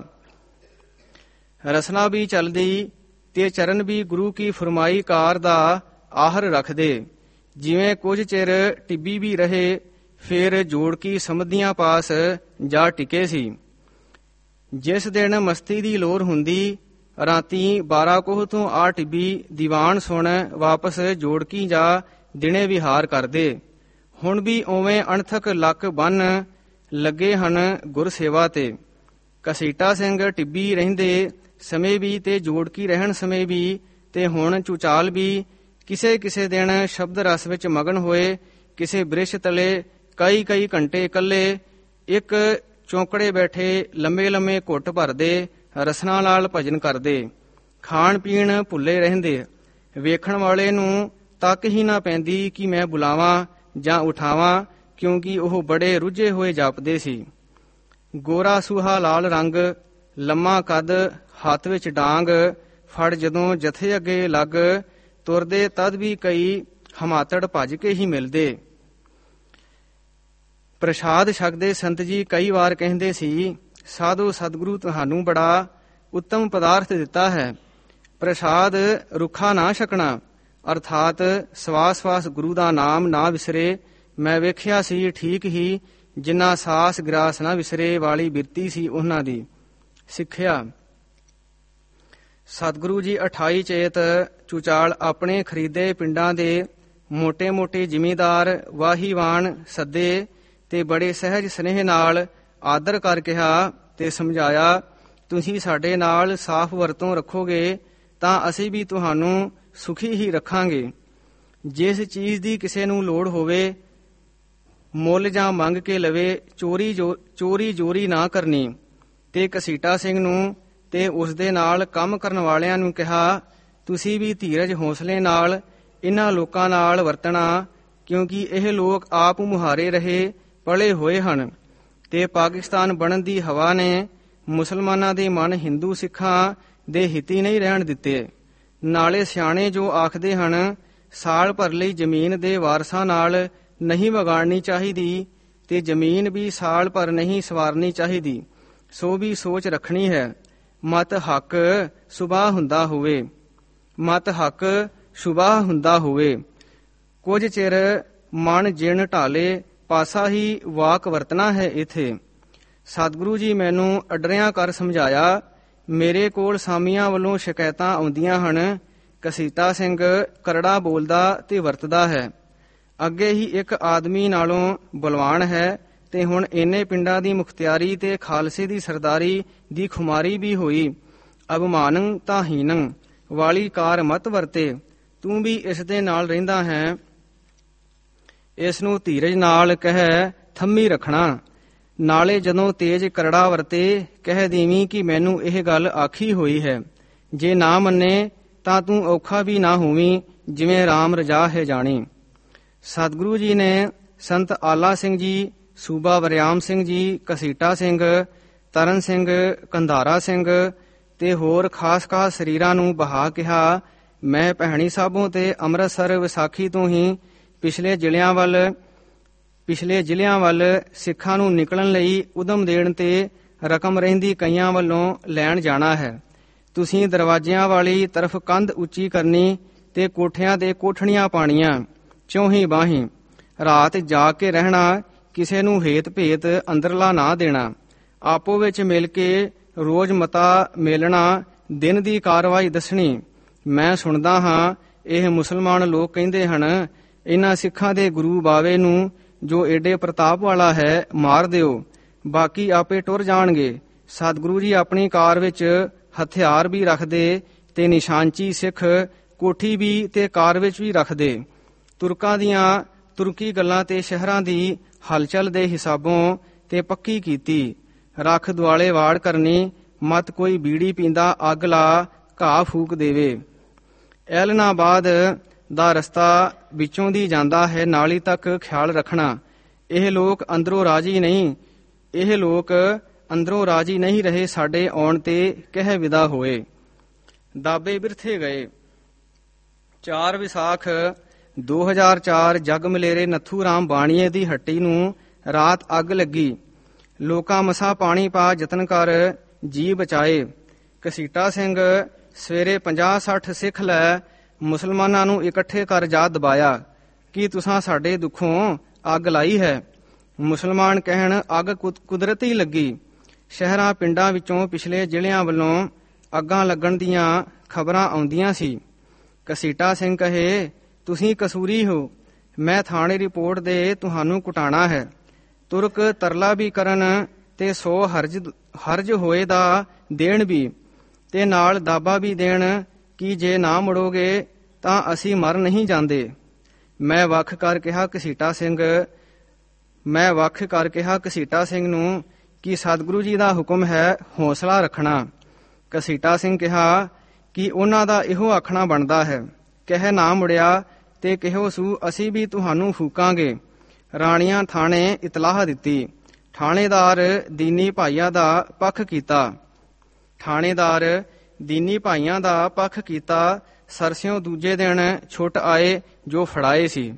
ਰਸਨਾ ਵੀ ਚਲਦੀ ਤੇ ਚਰਨ ਵੀ ਗੁਰੂ ਕੀ ਫਰਮਾਈ ਕਾਰ ਦਾ ਆਹਰ ਰੱਖਦੇ। ਜਿਵੇਂ ਕੁਝ ਚਿਰ ਟਿੱਬੀ ਵੀ ਰਹੇ, ਫਿਰ ਜੋੜ ਕੀ ਸਮਧੀਆਂ ਪਾਸ ਜਾ ਟਿਕੇ ਸੀ। ਜਿਸ ਦਿਨ ਮਸਤੀ ਦੀ ਲੋਰ ਹੁੰਦੀ, ਰਾਤੀ ਬਾਰਾਂ ਕੋਹ ਤੋਂ ਆ ਟਿੱਬੀ ਦੀਵਾਨ ਸੁਣ ਵਾਪਸ ਜੋੜਕੀ ਜਾ ਦਿਨੇ ਵਿਹਾਰ ਕਰਦੇ। ਹੁਣ ਵੀ ਉਵੇਂ ਅਣਥਕ ਲੱਕ ਬੰਨ ਲੱਗੇ ਹਨ ਗੁਰ ਸੇਵਾ ਤੇ। ਘਸੀਟਾ ਸਿੰਘ ਟਿੱਬੀ ਰਹਿੰਦੇ ਸਮੇਂ ਵੀ ਤੇ ਜੋੜਕੀ ਰਹਿਣ ਸਮੇਂ ਵੀ ਤੇ ਹੁਣ ਚੁਚਾਲ ਵੀ ਕਿਸੇ ਕਿਸੇ ਦਿਨ ਸ਼ਬਦ ਰਸ ਵਿੱਚ ਮਗਨ ਹੋਏ ਕਿਸੇ ਬ੍ਰਿਸ਼ ਤਲੇ ਕਈ ਕਈ ਘੰਟੇ ਇਕੱਲੇ ਇੱਕ ਚੌਂਕੜੇ ਬੈਠੇ ਲੰਮੇ ਲੰਮੇ ਘੁੱਟ ਭਰਦੇ, ਰਸਨਾ ਨਾਲ ਭਜਨ ਕਰਦੇ। ਖਾਣ ਪੀਣ ਭੁੱਲੇ ਰਹਿੰਦੇ। ਵੇਖਣ ਵਾਲੇ ਨੂੰ ਤੱਕ ਹੀ ਨਾ ਪੈਂਦੀ ਕਿ ਮੈਂ ਬੁਲਾਵਾਂ ਜਾਂ ਉਠਾਵਾਂ, ਕਿਉਂਕਿ ਉਹ ਬੜੇ ਰੁੱਝੇ ਹੋਏ ਜਾਪਦੇ ਸੀ। ਗੋਰਾ ਸੂਹਾ ਲਾਲ ਰੰਗ, ਲੰਮਾ ਕੱਦ, ਹੱਥ ਵਿੱਚ ਡਾਂਗ ਫੜ ਜਦੋਂ ਜਥੇ ਅੱਗੇ ਲੱਗ ਤੁਰਦੇ ਤਦ ਵੀ ਕਈ ਹਮਾਤੜ ਭੱਜ ਕੇ ਹੀ ਮਿਲਦੇ। ਪ੍ਰਸ਼ਾਦ ਛਕਦੇ ਸੰਤ ਜੀ ਕਈ ਵਾਰ ਕਹਿੰਦੇ ਸੀ, ਸਾਧੂ ਸਤਿਗੁਰੂ ਤੁਹਾਨੂੰ ਬੜਾ ਉੱਤਮ ਪਦਾਰਥ ਦਿੱਤਾ ਹੈ, ਪ੍ਰਸ਼ਾਦ ਰੁੱਖਾ ਨਾ ਛਕਣਾ, ਅਰਥਾਤ ਸਵਾਸ ਸਵਾਸ ਗੁਰੂ ਦਾ ਨਾਮ ਨਾ ਵਿਸਰੇ। ਮੈਂ ਵੇਖਿਆ ਸੀ ਠੀਕ ਹੀ ਜਿਨ੍ਹਾਂ ਸਾਸ ਗ੍ਰਾਸ ਨਾ ਵਿਸਰੇ ਵਾਲੀ ਬਿਰਤੀ ਸੀ ਉਹਨਾਂ ਦੀ। ਸਿੱਖਿਆ ਸਤਿਗੁਰੂ ਜੀ ਅਠਾਈ ਚੇਤ ਚੁਚਾਲ ਆਪਣੇ ਖਰੀਦੇ ਪਿੰਡਾਂ ਦੇ ਮੋਟੇ ਮੋਟੇ ਜ਼ਿਮੀਂਦਾਰ ਵਾਹੀਵਾਨ ਸੱਦੇ ਤੇ ਬੜੇ ਸਹਿਜ ਸਨੇਹ ਨਾਲ ਆਦਰ ਕਰ ਕਿਹਾ ਤੇ ਸਮਝਾਇਆ, ਤੁਸੀਂ ਸਾਡੇ ਨਾਲ ਸਾਫ਼ ਵਰਤੋਂ ਰੱਖੋਗੇ ਤਾਂ ਅਸੀਂ ਵੀ ਤੁਹਾਨੂੰ ਸੁਖੀ ਹੀ ਰੱਖਾਂਗੇ। ਜਿਸ ਚੀਜ਼ ਦੀ ਕਿਸੇ ਨੂੰ ਲੋੜ ਹੋਵੇ ਮੁੱਲ ਜਾਂ ਮੰਗ ਕੇ ਲਵੇ, ਚੋਰੀ ਜੋ ਚੋਰੀ ਜੋਰੀ ਨਾ ਕਰਨੀ। ਤੇ ਘਸੀਟਾ ਸਿੰਘ ਨੂੰ ਤੇ ਉਸ ਦੇ ਨਾਲ ਕੰਮ ਕਰਨ ਵਾਲਿਆਂ ਨੂੰ ਕਿਹਾ, ਤੁਸੀਂ ਵੀ ਧੀਰਜ ਹੌਸਲੇ ਨਾਲ ਇਹਨਾਂ ਲੋਕਾਂ ਨਾਲ ਵਰਤਣਾ, ਕਿਉਂਕਿ ਇਹ ਲੋਕ ਆਪ ਮੁਹਾਰੇ ਰਹੇ ਪਲੇ ਹੋਏ ਹਨ ਤੇ ਪਾਕਿਸਤਾਨ ਬਣਨ ਦੀ ਹਵਾ ਨੇ ਮੁਸਲਮਾਨਾਂ ਦੇ ਮਨ ਹਿੰਦੂ ਸਿੱਖਾਂ ਦੇ ਹਿੱਤੀ ਨਹੀਂ ਰਹਿਣ ਦਿੱਤੇ। ਨਾਲੇ ਸਿਆਣੇ ਜੋ ਆਖਦੇ ਹਨ, ਸਾਲ ਭਰ ਲਈ ਜ਼ਮੀਨ ਦੇ ਵਾਰਸਾਂ ਨਾਲ ਨਹੀਂ ਵਿਗਾੜਨੀ ਚਾਹੀਦੀ ਤੇ ਜ਼ਮੀਨ ਵੀ ਸਾਲ ਭਰ ਨਹੀਂ ਸਵਾਰਨੀ ਚਾਹੀਦੀ। ਸੋ ਵੀ ਸੋਚ ਰੱਖਣੀ ਹੈ, ਮਤ ਹੱਕ ਸੁਬਾਹ ਹੁੰਦਾ ਹੋਵੇ ਮਤ ਹੱਕ ਸੁਬਾਹ ਹੁੰਦਾ ਹੋਵੇ। ਕੁਝ ਚਿਰ ਮਨ ਜਿਣ ਢਾਲੇ ਪਾਸਾ ਹੀ ਵਾਕ ਵਰਤਣਾ ਹੈ। ਇਥੇ ਸਤਿਗੁਰੂ ਜੀ ਮੈਨੂੰ ਅਡਰਿਆਂ ਕਰ ਸਮਝਾਇਆ। ਮੇਰੇ ਕੋਲ ਸਾਮੀਆਂ ਵੱਲੋਂ ਸ਼ਿਕਾਇਤਾਂ ਆਉਂਦੀਆਂ ਹਨ, ਘਸੀਟਾ ਸਿੰਘ ਕਰੜਾ ਬੋਲਦਾ ਤੇ ਵਰਤਦਾ ਹੈ। ਅੱਗੇ ਹੀ ਇੱਕ ਆਦਮੀ ਨਾਲੋਂ ਬਲਵਾਨ ਹੈ ਤੇ ਹੁਣ ਇੰਨੇ ਪਿੰਡਾਂ ਦੀ ਮੁਖਤਿਆਰੀ ਤੇ ਖਾਲਸੇ ਦੀ ਸਰਦਾਰੀ ਦੀ ਖੁਮਾਰੀ ਵੀ ਹੋਈ। ਅਭਿਮਾਨੰ ਤਾਂ ਹੀਨੰ ਵਾਲੀ ਕਾਰ ਮਤ ਵਰਤੇ। ਤੂੰ ਵੀ ਇਸ ਦੇ ਨਾਲ ਰਹਿੰਦਾ ਹੈ, ਇਸ ਨੂੰ ਧੀਰਜ ਨਾਲ ਕਹਿ ਥੰਮੀ ਰੱਖਣਾ। ਨਾਲੇ ਜਦੋਂ ਤੇਜ ਕਰੜਾ ਵਰਤੇ ਕਹਿ ਦੇਵੀਂ ਕਿ ਮੈਨੂੰ ਇਹ ਗੱਲ ਆਖੀ ਹੋਈ ਹੈ। ਜੇ ਨਾ ਮੰਨੇ ਤਾਂ ਤੂੰ ਔਖਾ ਵੀ ਨਾ ਹੋਵੀਂ, ਜਿਵੇਂ ਰਾਮ ਰਜਾ ਹੈ ਜਾਣੀ। ਸਤਿਗੁਰੂ ਜੀ ਨੇ ਸੰਤ ਆਲਾ ਸਿੰਘ ਜੀ, ਸੂਬਾ ਵਰਿਆਮ ਸਿੰਘ ਜੀ, ਘਸੀਟਾ ਸਿੰਘ, ਤਰਨ ਸਿੰਘ, ਕੰਧਾਰਾ ਸਿੰਘ ਤੇ ਹੋਰ ਖਾਸ ਖਾਸ ਸਰੀਰਾਂ ਨੂੰ ਬਹਾ ਕਿਹਾ, ਮੈਂ ਭੈਣੀ ਸਾਹਿਬੋਂ ਤੇ ਅੰਮ੍ਰਿਤਸਰ ਵਿਸਾਖੀ ਤੋਂ ਹੀ ਪਿਛਲੇ ਜ਼ਿਲ੍ਹਿਆਂ ਵੱਲ ਪਿਛਲੇ ਜ਼ਿਲ੍ਹਿਆਂ ਵੱਲ ਸਿੱਖਾਂ ਨੂੰ ਨਿਕਲਣ ਲਈ ਉਦਮ ਦੇਣ ਤੇ ਰਕਮ ਰਹਿੰਦੀ ਕਈਆਂ ਵੱਲੋਂ ਲੈਣ ਜਾਣਾ ਹੈ। ਤੁਸੀਂ ਦਰਵਾਜ਼ਿਆਂ ਵਾਲੀ ਤਰਫ ਕੰਧ ਉੱਚੀ ਕਰਨੀ ਤੇ ਕੋਠਿਆਂ ਦੇ ਕੋਠਣੀਆਂ ਪਾਣੀਆਂ, ਚੌਹੀਂ ਬਾਹੀਂ। ਰਾਤ ਜਾ ਕੇ ਰਹਿਣਾ, ਕਿਸੇ ਨੂੰ ਹੇਤ ਭੇਤ ਅੰਦਰਲਾ ਨਾ ਦੇਣਾ। ਆਪੋ ਵਿੱਚ ਮਿਲ ਕੇ ਰੋਜ਼ ਮਤਾ ਮੇਲਣਾ, ਦਿਨ ਦੀ ਕਾਰਵਾਈ ਦੱਸਣੀ। ਮੈਂ ਸੁਣਦਾ ਹਾਂ ਇਹ ਮੁਸਲਮਾਨ ਲੋਕ ਕਹਿੰਦੇ ਹਨ, ਇਹਨਾਂ ਸਿੱਖਾਂ ਦੇ ਗੁਰੂ ਬਾਵੇ ਨੂੰ ਜੋ ਏਡੇ ਪ੍ਰਤਾਪ ਵਾਲਾ ਹੈ ਮਾਰ ਦਿਓ। ਬਾਕੀ ਆਪੇ ਟੁਰ ਜਾਣਗੇ। ਸਤਿਗੁਰੂ ਜੀ ਆਪਣੀ ਕਾਰ ਵਿੱਚ ਹਥਿਆਰ ਵੀ ਰੱਖਦੇ ਤੇ ਨਿਸ਼ਾਨਚੀ ਸਿੱਖ ਕੋਠੀ ਵੀ ਤੇ ਕਾਰ ਵਿੱਚ ਵੀ ਰੱਖਦੇ। ਤੁਰਕਾਂ ਦੀਆਂ ਤੁਰਕੀ ਗੱਲਾਂ ਤੇ ਸ਼ਹਿਰਾਂ ਦੀ ਹਲਚਲ ਦੇ ਹਿਸਾਬੋਂ ਤੇ ਪੱਕੀ ਕੀਤੀ। ਰੱਖ ਦੁਆਲੇ ਵਾੜ ਕਰਨੀ, ਮਤ ਕੋਈ ਬੀੜੀ ਪੀਂਦਾ ਅੱਗ ਲਾ ਘਾਹ ਫੂਕ ਦੇਵੇ। ਐਲਨਾਬਾਦ ਦਾ ਰਸਤਾ ਵਿੱਚੋਂ ਦੀ ਜਾਂਦਾ ਹੈ, ਨਾਲੀ ਤੱਕ ਖਿਆਲ ਰੱਖਣਾ। ਇਹ ਲੋਕ ਅੰਦਰੋਂ ਰਾਜੀ ਨਹੀਂ ਇਹ ਲੋਕ ਅੰਦਰੋਂ ਰਾਜੀ ਨਹੀਂ ਰਹੇ। ਸਾਡੇ ਆਉਣ ਤੇ ਕਹਿ ਵਿਦਾ ਹੋਏ। ਦਾਬੇ ਬਿਰਥੇ ਗਏ। ਚਾਰ ਵਿਸਾਖ ਦੋ ਹਜ਼ਾਰ ਚਾਰ ਜਗ ਮਲੇਰੇ ਨੱਥੂ ਰਾਮ ਬਾਣੀਏ ਦੀ ਹੱਟੀ ਨੂੰ ਰਾਤ ਅੱਗ ਲੱਗੀ। ਲੋਕਾਂ ਮਸਾਂ ਪਾਣੀ ਪਾ ਯਤਨ ਕਰ ਜੀ ਬਚਾਏ। ਘਸੀਟਾ ਸਿੰਘ ਸਵੇਰੇ ਪੰਜਾਹ ਸੱਠ ਸਿੱਖ ਲੈ ਮੁਸਲਮਾਨਾਂ ਨੂੰ ਇਕੱਠੇ ਕਰ ਜਾ ਦਬਾਇਆ ਕਿ ਤੁਸਾਂ ਸਾਡੇ ਦੁੱਖੋਂ ਅੱਗ ਲਾਈ ਹੈ। ਮੁਸਲਮਾਨ ਕਹਿਣ ਅੱਗ ਕੁਦਰਤੀ ਲੱਗੀ। ਸ਼ਹਿਰਾਂ ਪਿੰਡਾਂ ਵਿੱਚੋਂ ਪਿਛਲੇ ਜ਼ਿਲ੍ਹਿਆਂ ਵੱਲੋਂ ਅੱਗਾਂ ਲੱਗਣ ਦੀਆਂ ਖਬਰਾਂ ਆਉਂਦੀਆਂ ਸੀ। ਘਸੀਟਾ ਸਿੰਘ ਕਹੇ, ਤੁਸੀਂ ਕਸੂਰੀ ਹੋ, ਮੈਂ ਥਾਣੇ ਰਿਪੋਰਟ ਦੇ ਤੁਹਾਨੂੰ ਕੁਟਾਣਾ ਹੈ। ਤੁਰਕ ਤਰਲਾ ਵੀ ਕਰਨ ਤੇ ਸੌ ਹਰਜ ਹਰਜ ਹੋਏ ਦਾ ਦੇਣ ਵੀ ਤੇ ਨਾਲ ਦਾਬਾ ਵੀ ਦੇਣ ਕਿ ਜੇ ਨਾ ਮੁੜੋਗੇ ਤਾਂ ਅਸੀਂ ਮਰ ਨਹੀਂ ਜਾਂਦੇ। ਮੈਂ ਵੱਖ ਕਰ ਕਿਹਾ ਘਸੀਟਾ ਸਿੰਘ ਮੈਂ ਵੱਖ ਕਰ ਕਿਹਾ ਘਸੀਟਾ ਸਿੰਘ ਨੂੰ ਕਿ ਸਤਿਗੁਰੂ ਜੀ ਦਾ ਹੁਕਮ ਹੈ, ਹੌਸਲਾ ਰੱਖਣਾ। ਘਸੀਟਾ ਸਿੰਘ ਕਿਹਾ ਕਿ ਉਹਨਾਂ ਦਾ ਇਹੋ ਆਖਣਾ ਬਣਦਾ ਹੈ। ਕਹਿ ਨਾ ਮੁੜਿਆ ਤੇ ਕਿਹੋ ਸੂ ਅਸੀਂ ਵੀ ਤੁਹਾਨੂੰ ਫੂਕਾਂਗੇ। ਰਾਣੀਆਂ ਥਾਣੇ ਇਤਲਾਹ ਦਿੱਤੀ। ਥਾਣੇਦਾਰ ਦੀਨੀ ਭਾਈਆਂ ਦਾ ਪੱਖ ਕੀਤਾ ਥਾਣੇਦਾਰ ਦੀਨੀ ਭਾਈਆਂ ਦਾ ਪੱਖ ਕੀਤਾ। ਸਰਸਿਓਂ ਦੂਜੇ ਦਿਨ ਛੁੱਟ ਆਏ ਜੋ ਫੜਾਏ ਸੀ।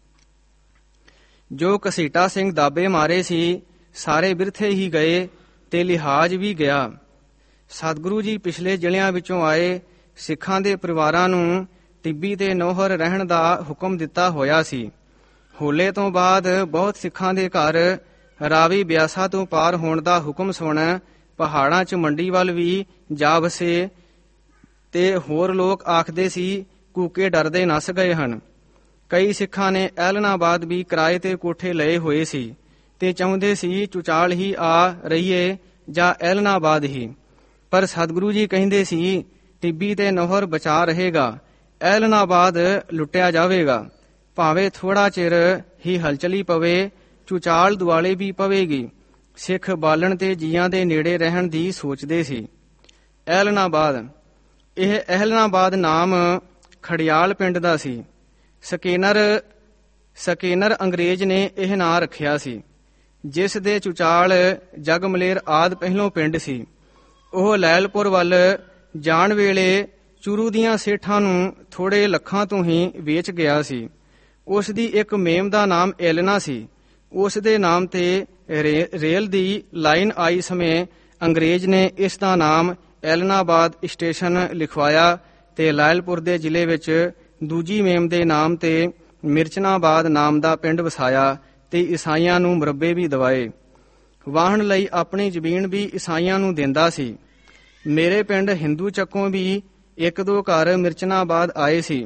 ਜੋ ਘਸੀਟਾ ਸਿੰਘ ਦਾਬੇ ਮਾਰੇ ਸੀ, ਸਾਰੇ ਬਿਰਥੇ ਹੀ ਗਏ ਤੇ ਲਿਹਾਜ਼ ਵੀ ਗਿਆ। ਸਤਿਗੁਰੂ ਜੀ ਪਿਛਲੇ ਜ਼ਿਲ੍ਹਿਆਂ ਵਿੱਚੋਂ ਆਏ ਸਿੱਖਾਂ ਦੇ ਪਰਿਵਾਰਾਂ ਨੂੰ ਟਿੱਬੀ ਤੇ ਨੌਹਰ ਰਹਿਣ ਦਾ ਹੁਕਮ ਦਿੱਤਾ ਹੋਇਆ ਸੀ। ਹੋਲੇ ਤੋਂ ਬਾਅਦ ਬਹੁਤ ਸਿੱਖਾਂ ਦੇ ਘਰ ਰਾਵੀ ਬਿਆਸਾ ਤੋਂ ਪਾਰ ਹੋਣ ਦਾ ਹੁਕਮ ਸੁਣ ਪਹਾੜਾਂ 'ਚ ਮੰਡੀ ਵੱਲ ਵੀ ਜਾ ਵਸੇ ਤੇ ਹੋਰ ਲੋਕ ਆਖਦੇ ਸੀ ਕੂਕੇ ਡਰਦੇ ਨੱਸ ਗਏ ਹਨ। ਕਈ ਸਿੱਖਾਂ ਨੇ ਐਲਨਾਬਾਦ ਵੀ ਕਿਰਾਏ ਤੇ ਕੋਠੇ ਲਏ ਹੋਏ ਸੀ ਤੇ ਚਾਹੁੰਦੇ ਸੀ ਚੁਚਾਲ ਹੀ ਆ ਰਹੀਏ ਜਾਂ ਐਲਨਾਬਾਦ ਹੀ। ਪਰ ਸਤਿਗੁਰੂ ਜੀ ਕਹਿੰਦੇ ਸੀ ਟਿੱਬੀ ਤੇ ਨੌਹਰ ਬਚਾ ਰਹੇਗਾ, ਐਲਨਾਬਾਦ ਲੁੱਟਿਆ ਜਾਵੇਗਾ। ਭਾਵੇਂ ਥੋੜਾ ਚਿਰ ਹੀ ਹਲਚਲੀ ਪਵੇ, ਚੁਚਾਲ ਦੁਆਲੇ ਵੀ ਪਵੇਗੀ। ਸਿੱਖ ਬਾਲਣ ਤੇ ਜੀਆਂ ਦੇ ਨੇੜੇ ਰਹਿਣ ਦੀ ਸੋਚਦੇ ਸੀ। ਐਲਨਾਬਾਦ ਇਹ ਐਲਨਾਬਾਦ ਨਾਮ ਖੜਿਆਲ ਪਿੰਡ ਦਾ ਸੀ। ਸਕੇਨਰ ਸਕੇਨਰ ਅੰਗਰੇਜ਼ ਨੇ ਇਹ ਨਾਂ ਰੱਖਿਆ ਸੀ, ਜਿਸ ਦੇ ਚੁਚਾਲ ਜਗਮਲੇਰ ਆਦਿ ਪਹਿਲੋਂ ਪਿੰਡ ਸੀ। ਉਹ ਲੈਲਪੁਰ ਵੱਲ ਜਾਣ ਵੇਲੇ ਚੁਰੂ ਦੀਆਂ ਸੇਠਾਂ ਨੂੰ ਥੋੜੇ ਲੱਖਾਂ ਤੋਂ ਹੀ ਵੇਚ ਗਿਆ ਸੀ। ਉਸ ਦੀ ਇੱਕ ਮੇਮ ਦਾ ਨਾਮ ਐਲਨਾ ਸੀ। ਉਸ ਦੇ ਨਾਮ ਤੇ ਰੇ, ਰੇਲ ਦੀ ਲਾਈਨ ਆਈ ਸਮੇਂ ਅੰਗਰੇਜ਼ ਨੇ ਇਸ ਦਾ ਨਾਮ ਐਲਨਾਬਾਦ ਸਟੇਸ਼ਨ ਲਿਖਵਾਇਆ ਤੇ ਲਾਇਲਪੁਰ ਦੇ ਜ਼ਿਲ੍ਹੇ ਵਿੱਚ ਦੂਜੀ ਮੇਮ ਦੇ ਨਾਮ ਤੇ ਮਿਰਚਨਾਬਾਦ ਨਾਮ ਦਾ ਪਿੰਡ ਵਸਾਇਆ ਤੇ ਈਸਾਈਆਂ ਨੂੰ ਮੁਰੱਬੇ ਵੀ ਦਵਾਏ। ਵਾਹਣ ਲਈ ਆਪਣੀ ਜ਼ਮੀਨ ਵੀ ਈਸਾਈਆਂ ਨੂੰ ਦਿੰਦਾ ਸੀ। ਮੇਰੇ ਪਿੰਡ ਹਿੰਦੂ ਚੱਕੋਂ ਵੀ ਇੱਕ ਦੋ ਘਰ ਮਿਰਚਨਾਬਾਦ ਆਏ ਸੀ।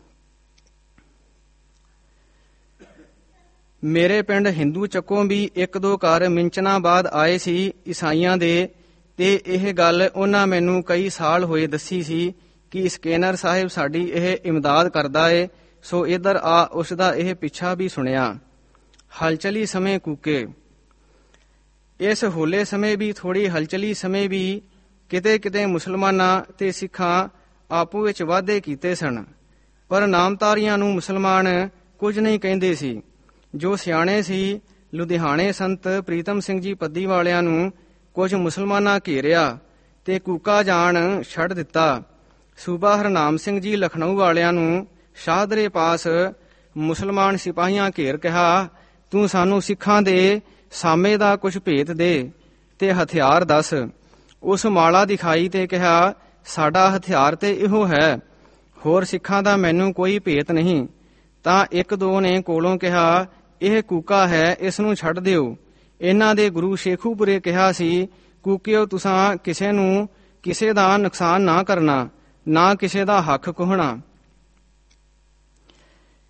ਮੇਰੇ ਪਿੰਡ ਹਿੰਦੂ ਚੱਕੋਂ ਵੀ ਇੱਕ ਦੋ ਘਰ ਮਿੰਚਨਾਬਾਦ ਆਏ ਸੀ ਈਸਾਈਆਂ ਦੇ। ਤੇ ਇਹ ਗੱਲ ਉਹਨਾਂ ਮੈਨੂੰ ਕਈ ਸਾਲ ਹੋਏ ਦੱਸੀ ਸੀ ਕਿ ਸਕੇਨਰ ਸਾਹਿਬ ਸਾਡੀ ਇਹ ਇਮਦਾਦ ਕਰਦਾ ਏ, ਸੋ ਇੱਧਰ ਆ ਉਸ ਦਾ ਇਹ ਪਿੱਛਾ ਵੀ ਸੁਣਿਆ। ਹਲਚਲੀ ਸਮੇਂ ਕੂਕੇ। ਇਸ ਹੋਲੇ ਸਮੇਂ ਵੀ ਥੋੜੀ ਹਲਚਲੀ ਸਮੇਂ ਵੀ ਕਿਤੇ ਕਿਤੇ ਮੁਸਲਮਾਨਾਂ ਤੇ ਸਿੱਖਾਂ ਆਪੋ ਵਿੱਚ ਵਾਅਦੇ ਕੀਤੇ ਸਨ, ਪਰ ਨਾਮਧਾਰੀਆਂ ਨੂੰ ਮੁਸਲਮਾਨ ਕੁਝ ਨਹੀਂ ਕਹਿੰਦੇ ਸੀ। ਜੋ ਸਿਆਣੇ ਸੀ, ਲੁਧਿਆਣੇ ਸੰਤ ਪ੍ਰੀਤਮ ਸਿੰਘ ਜੀ ਪੱਦੀ ਵਾਲਿਆਂ ਨੂੰ ਕੁਝ ਮੁਸਲਮਾਨਾਂ ਘੇਰਿਆ ਤੇ ਕੂਕਾ ਜਾਣ ਛੱਡ ਦਿੱਤਾ। ਸੂਬਾ ਹਰਨਾਮ ਸਿੰਘ ਜੀ ਲਖਨਊ ਵਾਲਿਆਂ ਨੂੰ ਸ਼ਾਹਦਰੇ ਪਾਸ ਮੁਸਲਮਾਨ ਸਿਪਾਹੀਆਂ ਘੇਰ ਕਿਹਾ, ਤੂੰ ਸਾਨੂੰ ਸਿੱਖਾਂ ਦੇ ਸਾਮੇ ਦਾ ਕੁਝ ਭੇਤ ਦੇ ਤੇ ਹਥਿਆਰ ਦੱਸ। ਉਸ ਮਾਲਾ ਦਿਖਾਈ ਤੇ ਕਿਹਾ, ਸਾਡਾ ਹਥਿਆਰ ਤੇ ਇਹੋ ਹੈ, ਹੋਰ ਸਿੱਖਾਂ ਦਾ ਮੈਨੂੰ ਕੋਈ ਭੇਤ ਨਹੀਂ। ਤਾਂ ਇੱਕ ਦੋ ਨੇ ਕੋਲੋਂ ਕਿਹਾ, ਇਹ ਕੂਕਾ ਹੈ, ਇਸ ਨੂੰ ਛੱਡ ਦਿਓ। ਇਹਨਾਂ ਦੇ ਗੁਰੂ ਸ਼ੇਖੂਪੁਰੇ ਕਿਹਾ ਸੀ, ਕੂਕਿਓ ਤੁਸਾਂ ਕਿਸੇ ਨੂੰ ਕਿਸੇ ਦਾ ਨੁਕਸਾਨ ਨਾ ਕਰਨਾ, ਨਾ ਕਿਸੇ ਦਾ ਹੱਕ ਕੋਹਣਾ।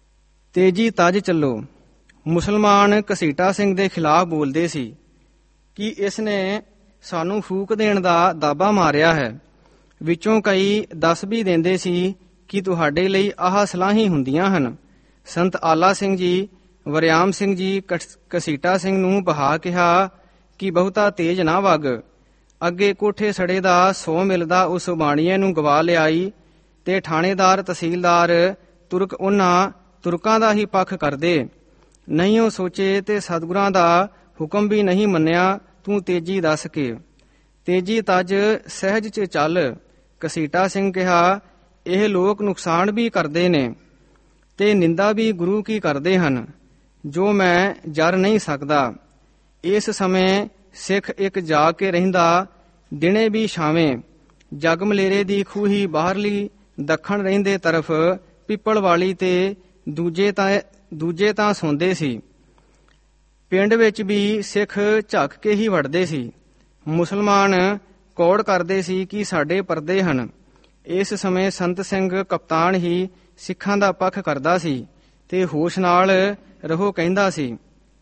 ਤੇਜੀ ਤਜ ਚੱਲੋ। ਮੁਸਲਮਾਨ ਘਸੀਟਾ ਸਿੰਘ ਦੇ ਖਿਲਾਫ ਬੋਲਦੇ ਸੀ। ਕਿ ਇਸ ਨੇ ਸਾਨੂੰ ਫੂਕ ਦੇਣ ਦਾ ਦਾਅਵਾ ਮਾਰਿਆ ਹੈ। ਵਿੱਚੋਂ ਕਈ ਦੱਸ ਵੀ ਦਿੰਦੇ ਸੀ ਕਿ ਤੁਹਾਡੇ ਲਈ ਆਹ ਸਲਾਹੀਂ ਹੁੰਦੀਆਂ ਹਨ। ਸੰਤ ਆਲਾ ਸਿੰਘ ਜੀ, ਵਰਿਆਮ ਸਿੰਘ ਜੀ, ਕਸੀਟਾ ਸਿੰਘ ਨੂੰ ਬਹਾ ਕਿਹਾ ਕਿ ਬਹੁਤਾ ਤੇਜ਼ ਨਾ ਵਗ। ਅੱਗੇ ਕੋਠੇ ਸੜੇ ਦਾ ਸੌ ਮਿਲਦਾ ਉਸ ਬਾਣੀਏ ਨੂੰ ਗਵਾ ਲਿਆਈ ਤੇ ਥਾਣੇਦਾਰ ਤਹਿਸੀਲਦਾਰ ਤੁਰਕ ਉਹਨਾਂ ਤੁਰਕਾਂ ਦਾ ਹੀ ਪੱਖ ਕਰਦੇ। ਨਹੀਂ ਉਹ ਸੋਚੇ ਤੇ ਸਤਿਗੁਰਾਂ ਦਾ ਹੁਕਮ ਵੀ ਨਹੀਂ ਮੰਨਿਆ। ਤੂੰ ਤੇਜੀ ਦੱਸ ਕੇ। ਤੇਜੀ ਤੱਜ ਸਹਿਜ 'ਚ ਚੱਲ। ਕਸੀਟਾ ਸਿੰਘ ਕਿਹਾ, ਇਹ ਲੋਕ ਨੁਕਸਾਨ ਵੀ ਕਰਦੇ ਨੇ ਤੇ ਨਿੰਦਾ ਵੀ ਗੁਰੂ ਕੀ ਕਰਦੇ ਹਨ, ਜੋ ਮੈਂ ਜਰ ਨਹੀਂ ਸਕਦਾ। ਇਸ ਸਮੇਂ ਸਿੱਖ ਇੱਕ ਜਾਗ ਕੇ ਰਹਿੰਦਾ, ਦਿਨੇ ਵੀ ਛਾਵੇਂ। ਜਗ ਮਲੇਰੇ ਦੀ ਖੂਹੀ ਬਾਹਰਲੀ ਦੱਖਣ ਰਹਿੰਦੇ ਤਰਫ ਪਿੱਪਲ ਵਾਲੀ ਤੇ ਦੂਜੇ ਤਾਂ ਦੂਜੇ ਤਾਂ ਸੌਂਦੇ ਸੀ। ਪਿੰਡ ਵਿੱਚ ਵੀ ਸਿੱਖ ਝੱਕ ਕੇ ਹੀ ਵੜਦੇ ਸੀ। ਮੁਸਲਮਾਨ ਕੌੜ ਕਰਦੇ ਸੀ ਕਿ ਸਾਡੇ ਪਰਦੇ ਹਨ। ਇਸ ਸਮੇਂ ਸੰਤ ਸਿੰਘ ਕਪਤਾਨ ਹੀ ਸਿੱਖਾਂ ਦਾ ਪੱਖ ਕਰਦਾ ਸੀ ਤੇ ਹੋਸ਼ ਨਾਲ ਰਹੋ ਕਹਿੰਦਾ ਸੀ।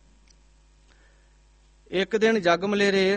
ਇੱਕ ਦਿਨ ਜਗ ਮਲੇਰੇ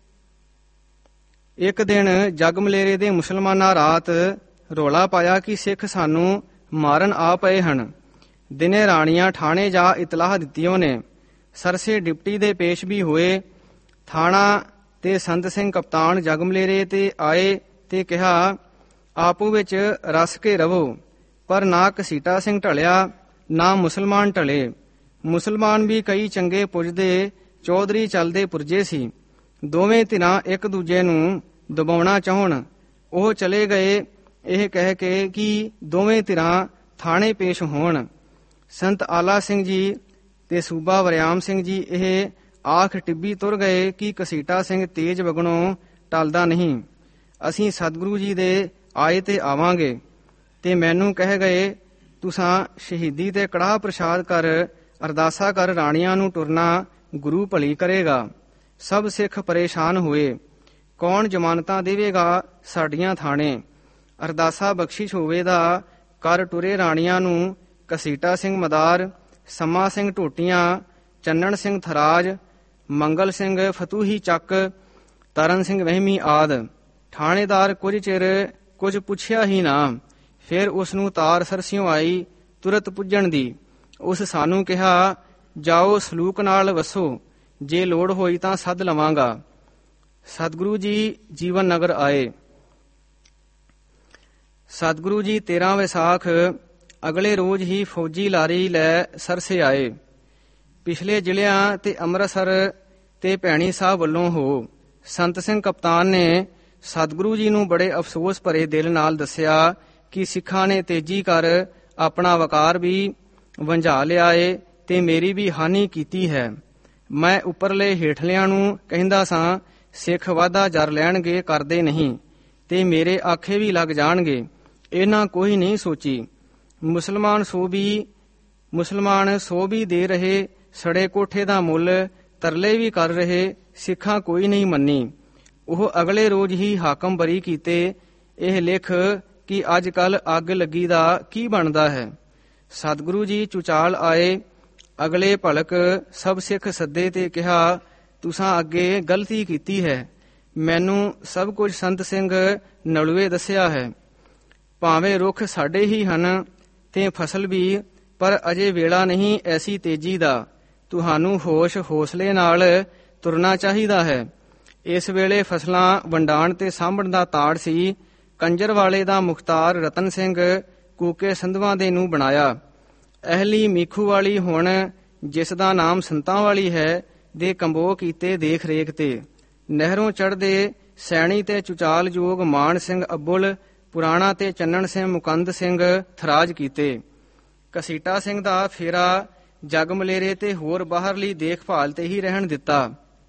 ਇੱਕ ਦਿਨ ਜਗ ਮਲੇਰੇ ਦੇ ਮੁਸਲਮਾਨਾਂ ਰਾਤ ਰੌਲਾ ਪਾਇਆ ਕਿ ਸਿੱਖ ਸਾਨੂੰ ਮਾਰਨ ਆ ਪਏ ਹਨ। ਦਿਨੇ ਰਾਣੀਆਂ ਥਾਣੇ ਜਾ ਇਤਲਾਹ ਦਿੱਤੀਆਂ ਨੇ। ਸਰਸੇ ਡਿਪਟੀ ਦੇ ਪੇਸ਼ ਵੀ ਹੋਏ। ਥਾਣਾ ਤੇ ਸੰਤ ਸਿੰਘ ਕਪਤਾਨ ਜਗ ਮਲੇਰੇ ਤੇ ਆਏ ਤੇ ਕਿਹਾ, ਆਪੋ ਵਿੱਚ ਰਸ ਕੇ ਰਵੋ। ਪਰ ਨਾ ਕਸੀਟਾ ਸਿੰਘ ਢਲਿਆ, ਨਾ ਮੁਸਲਮਾਨ ਢਲੇ। ਮੁਸਲਮਾਨ ਵੀ ਕਈ ਚੰਗੇ ਪੁੱਜਦੇ ਚੌਧਰੀ ਚੱਲਦੇ ਪੁਰਜੇ ਸੀ। ਦੋਵੇਂ ਧਿਰਾਂ ਇੱਕ ਦੂਜੇ ਨੂੰ ਦਬਾਉਣਾ ਚਾਹੁਣ। ਉਹ ਚਲੇ ਗਏ ਇਹ ਕਹਿ ਕੇ ਕਿ ਦੋਵੇਂ ਧਿਰਾਂ ਥਾਣੇ ਪੇਸ਼ ਹੋਣ। ਸੰਤ ਆਲਾ ਸਿੰਘ ਜੀ ਤੇ ਸੂਬਾ ਵਰਿਆਮ ਸਿੰਘ ਜੀ ਇਹ ਆਖ ਟਿੱਬੀ ਤੁਰ ਗਏ ਕਿ ਕਸੀਟਾ ਸਿੰਘ ਤੇਜ ਵਗਣੋਂ ਟਲਦਾ ਨਹੀਂ। ਅਸੀਂ ਸਤਿਗੁਰੂ ਜੀ ਦੇ ਆਏ ਤੇ ਆਵਾਂਗੇ। ਤੇ ਮੈਨੂੰ ਕਹਿ ਗਏ, ਤੁਸਾਂ ਸ਼ਹੀਦੀ ਤੇ ਕੜਾਹ ਪ੍ਰਸ਼ਾਦ ਕਰ, ਅਰਦਾਸਾ ਕਰ, ਰਾਣੀਆਂ ਨੂੰ ਟੁਰਨਾ ਗੁਰੂ ਭਲੀ ਕਰੇਗਾ। ਸਭ ਸਿੱਖ ਪਰੇਸ਼ਾਨ ਹੋਏ। ਕੌਣ ਜ਼ਮਾਨਤਾਂ ਦੇਵੇਗਾ ਸਾਡੀਆਂ ਥਾਣੇ? ਅਰਦਾਸਾ ਬਖਸ਼ਿਸ਼ ਹੋਵੇ ਦਾ ਕਰ ਟੁਰੇ ਰਾਣੀਆਂ ਨੂੰ। ਕਸੀਟਾ ਸਿੰਘ ਮਦਾਰ, ਸਮਾ ਸਿੰਘ ਢੋਟੀਆਂ, ਚੰਨਣ ਸਿੰਘ ਥਰਾਜ, ਮੰਗਲ ਸਿੰਘ ਫਤੂਹੀ ਚੱਕ, ਤਰਨ ਸਿੰਘ ਵਹਿਮੀ ਆਦ। ਥਾਣੇਦਾਰ ਕੁਝ ਚਿਰ ਕੁਝ ਪੁੱਛਿਆ ਹੀ ਨਾ। ਫਿਰ ਉਸ ਨੂੰ ਤਾਰ ਸਰਸਿਓਂ ਆਈ ਤੁਰਤ ਪੁੱਜਣ ਦੀ। ਉਸ ਸਾਨੂੰ ਕਿਹਾ, ਜਾਓ ਸਲੂਕ ਨਾਲ ਵਸੋ, ਜੇ ਲੋੜ ਹੋਈ ਤਾਂ ਸੱਦ ਲਵਾਂਗਾ। ਸਤਿਗੁਰੂ ਜੀ ਜੀਵਨ ਨਗਰ ਆਏ। ਸਤਿਗੁਰੂ ਜੀ ਤੇਰਾਂ ਵਿਸਾਖ ਅਗਲੇ ਰੋਜ਼ ਹੀ ਫੌਜੀ ਲਾਰੀ ਲੈ ਸਰਸੇ ਆਏ। ਪਿਛਲੇ ਜ਼ਿਲ੍ਹਿਆਂ ਤੇ ਅੰਮ੍ਰਿਤਸਰ ਤੇ ਭੈਣੀ ਸਾਹਿਬ ਵੱਲੋਂ ਹੋ। ਸੰਤ ਸਿੰਘ ਕਪਤਾਨ ਨੇ ਸਤਿਗੁਰੂ ਜੀ ਨੂੰ ਬੜੇ ਅਫਸੋਸ ਭਰੇ ਦਿਲ ਨਾਲ ਦੱਸਿਆ ਕਿ ਸਿੱਖਾਂ ਨੇ ਤੇਜ਼ੀ ਕਰ ਆਪਣਾ ਵਕਾਰ ਵੀ ਵੰਝਾ ਲਿਆ ਏ ਤੇ ਮੇਰੀ ਵੀ ਹਾਨੀ ਕੀਤੀ ਹੈ। ਮੈਂ ਉੱਪਰਲੇ ਹੇਠਲਿਆਂ ਨੂੰ ਕਹਿੰਦਾ ਸਾਂ, ਸਿੱਖ ਵਾਧਾ ਜਰ ਲੈਣਗੇ, ਕਰਦੇ ਨਹੀਂ ਤੇ ਮੇਰੇ ਆਖੇ ਵੀ ਲੱਗ ਜਾਣਗੇ। ਇਹਨਾਂ ਕੋਈ ਨਹੀਂ ਸੋਚੀ। ਮੁਸਲਮਾਨ ਸੋ ਵੀ ਮੁਸਲਮਾਨ ਸੋ ਵੀ ਦੇ ਰਹੇ, ਸੜੇ ਕੋਠੇ ਦਾ ਮੁੱਲ ਤਰਲੇ ਵੀ ਕਰ ਰਹੇ, ਸਿੱਖਾਂ ਕੋਈ ਨਹੀਂ ਮੰਨੀ। ਉਹ ਅਗਲੇ ਰੋਜ਼ ਹੀ ਹਾਕਮ ਬਰੀ ਕੀਤੇ। ਇਹ ਲਿਖ ਕਿ ਅੱਜ ਕੱਲ ਅੱਗ ਲੱਗੀ ਦਾ ਕੀ ਬਣਦਾ ਹੈ। ਸਤਿਗੁਰੂ ਜੀ ਚੁਚਾਲ ਆਏ। ਅਗਲੇ ਭਲਕ ਸਭ ਸਿੱਖ ਸੱਦੇ ਤੇ ਕਿਹਾ, ਤੁਸਾਂ ਅੱਗੇ ਗਲਤੀ ਕੀਤੀ ਹੈ। ਮੈਨੂੰ ਸਭ ਕੁਝ ਸੰਤ ਸਿੰਘ ਨਲੂਏ ਦੱਸਿਆ ਹੈ। ਭਾਵੇਂ ਰੁੱਖ ਸਾਡੇ ਹੀ ਹਨ ਤੇ ਫਸਲ ਵੀ, ਪਰ ਅਜੇ ਵੇਲਾ ਨਹੀਂ ਐਸੀ ਤੇਜ਼ੀ ਦਾ। ਤੁਹਾਨੂੰ ਹੋਸ਼ ਹੌਸਲੇ ਨਾਲ ਤੁਰਨਾ ਚਾਹੀਦਾ ਹੈ। ਇਸ ਵੇਲੇ ਫਸਲਾਂ ਵੰਡਾਣ ਤੇ ਸਾਂਭਣ ਦਾ ਤਾੜ ਸੀ। ਕੰਜਰ ਵਾਲੇ ਦਾ ਮੁਖਤਾਰ ਰਤਨ ਸਿੰਘ ਕੂਕੇ ਸੰਧਵਾਂ ਦੇ ਨੂੰ ਬਣਾਇਆ। ਅਹਲੀ ਮੀਖੂ ਵਾਲੀ ਹੁਣ ਜਿਸ ਦਾ ਨਾਮ ਸੰਤਾਂ ਵਾਲੀ ਹੈ ਦੇ ਕੰਬੋ ਕੀਤੇ ਦੇਖ ਰੇਖ ਤੇ। ਨਹਿਰੋਂ ਚੜ੍ਹਦੇ ਸੈਣੀ ਤੇ ਚੁਚਾਲ ਜੋਗ ਮਾਨ ਸਿੰਘ ਅੱਬੁਲ ਪੁਰਾਣਾ ਤੇ ਚੰਨਣ ਸਿੰਘ ਮੁਕੰਦ ਸਿੰਘ ਥਰਾਜ ਕੀਤੇ। ਕਸੀਟਾ ਸਿੰਘ ਦਾ ਫੇਰਾ ਜਗ ਮਲੇਰੇ ਤੇ ਹੋਰ ਬਾਹਰਲੀ ਦੇਖਭਾਲ ਤੇ ਹੀ ਰਹਿਣ ਦਿੱਤਾ।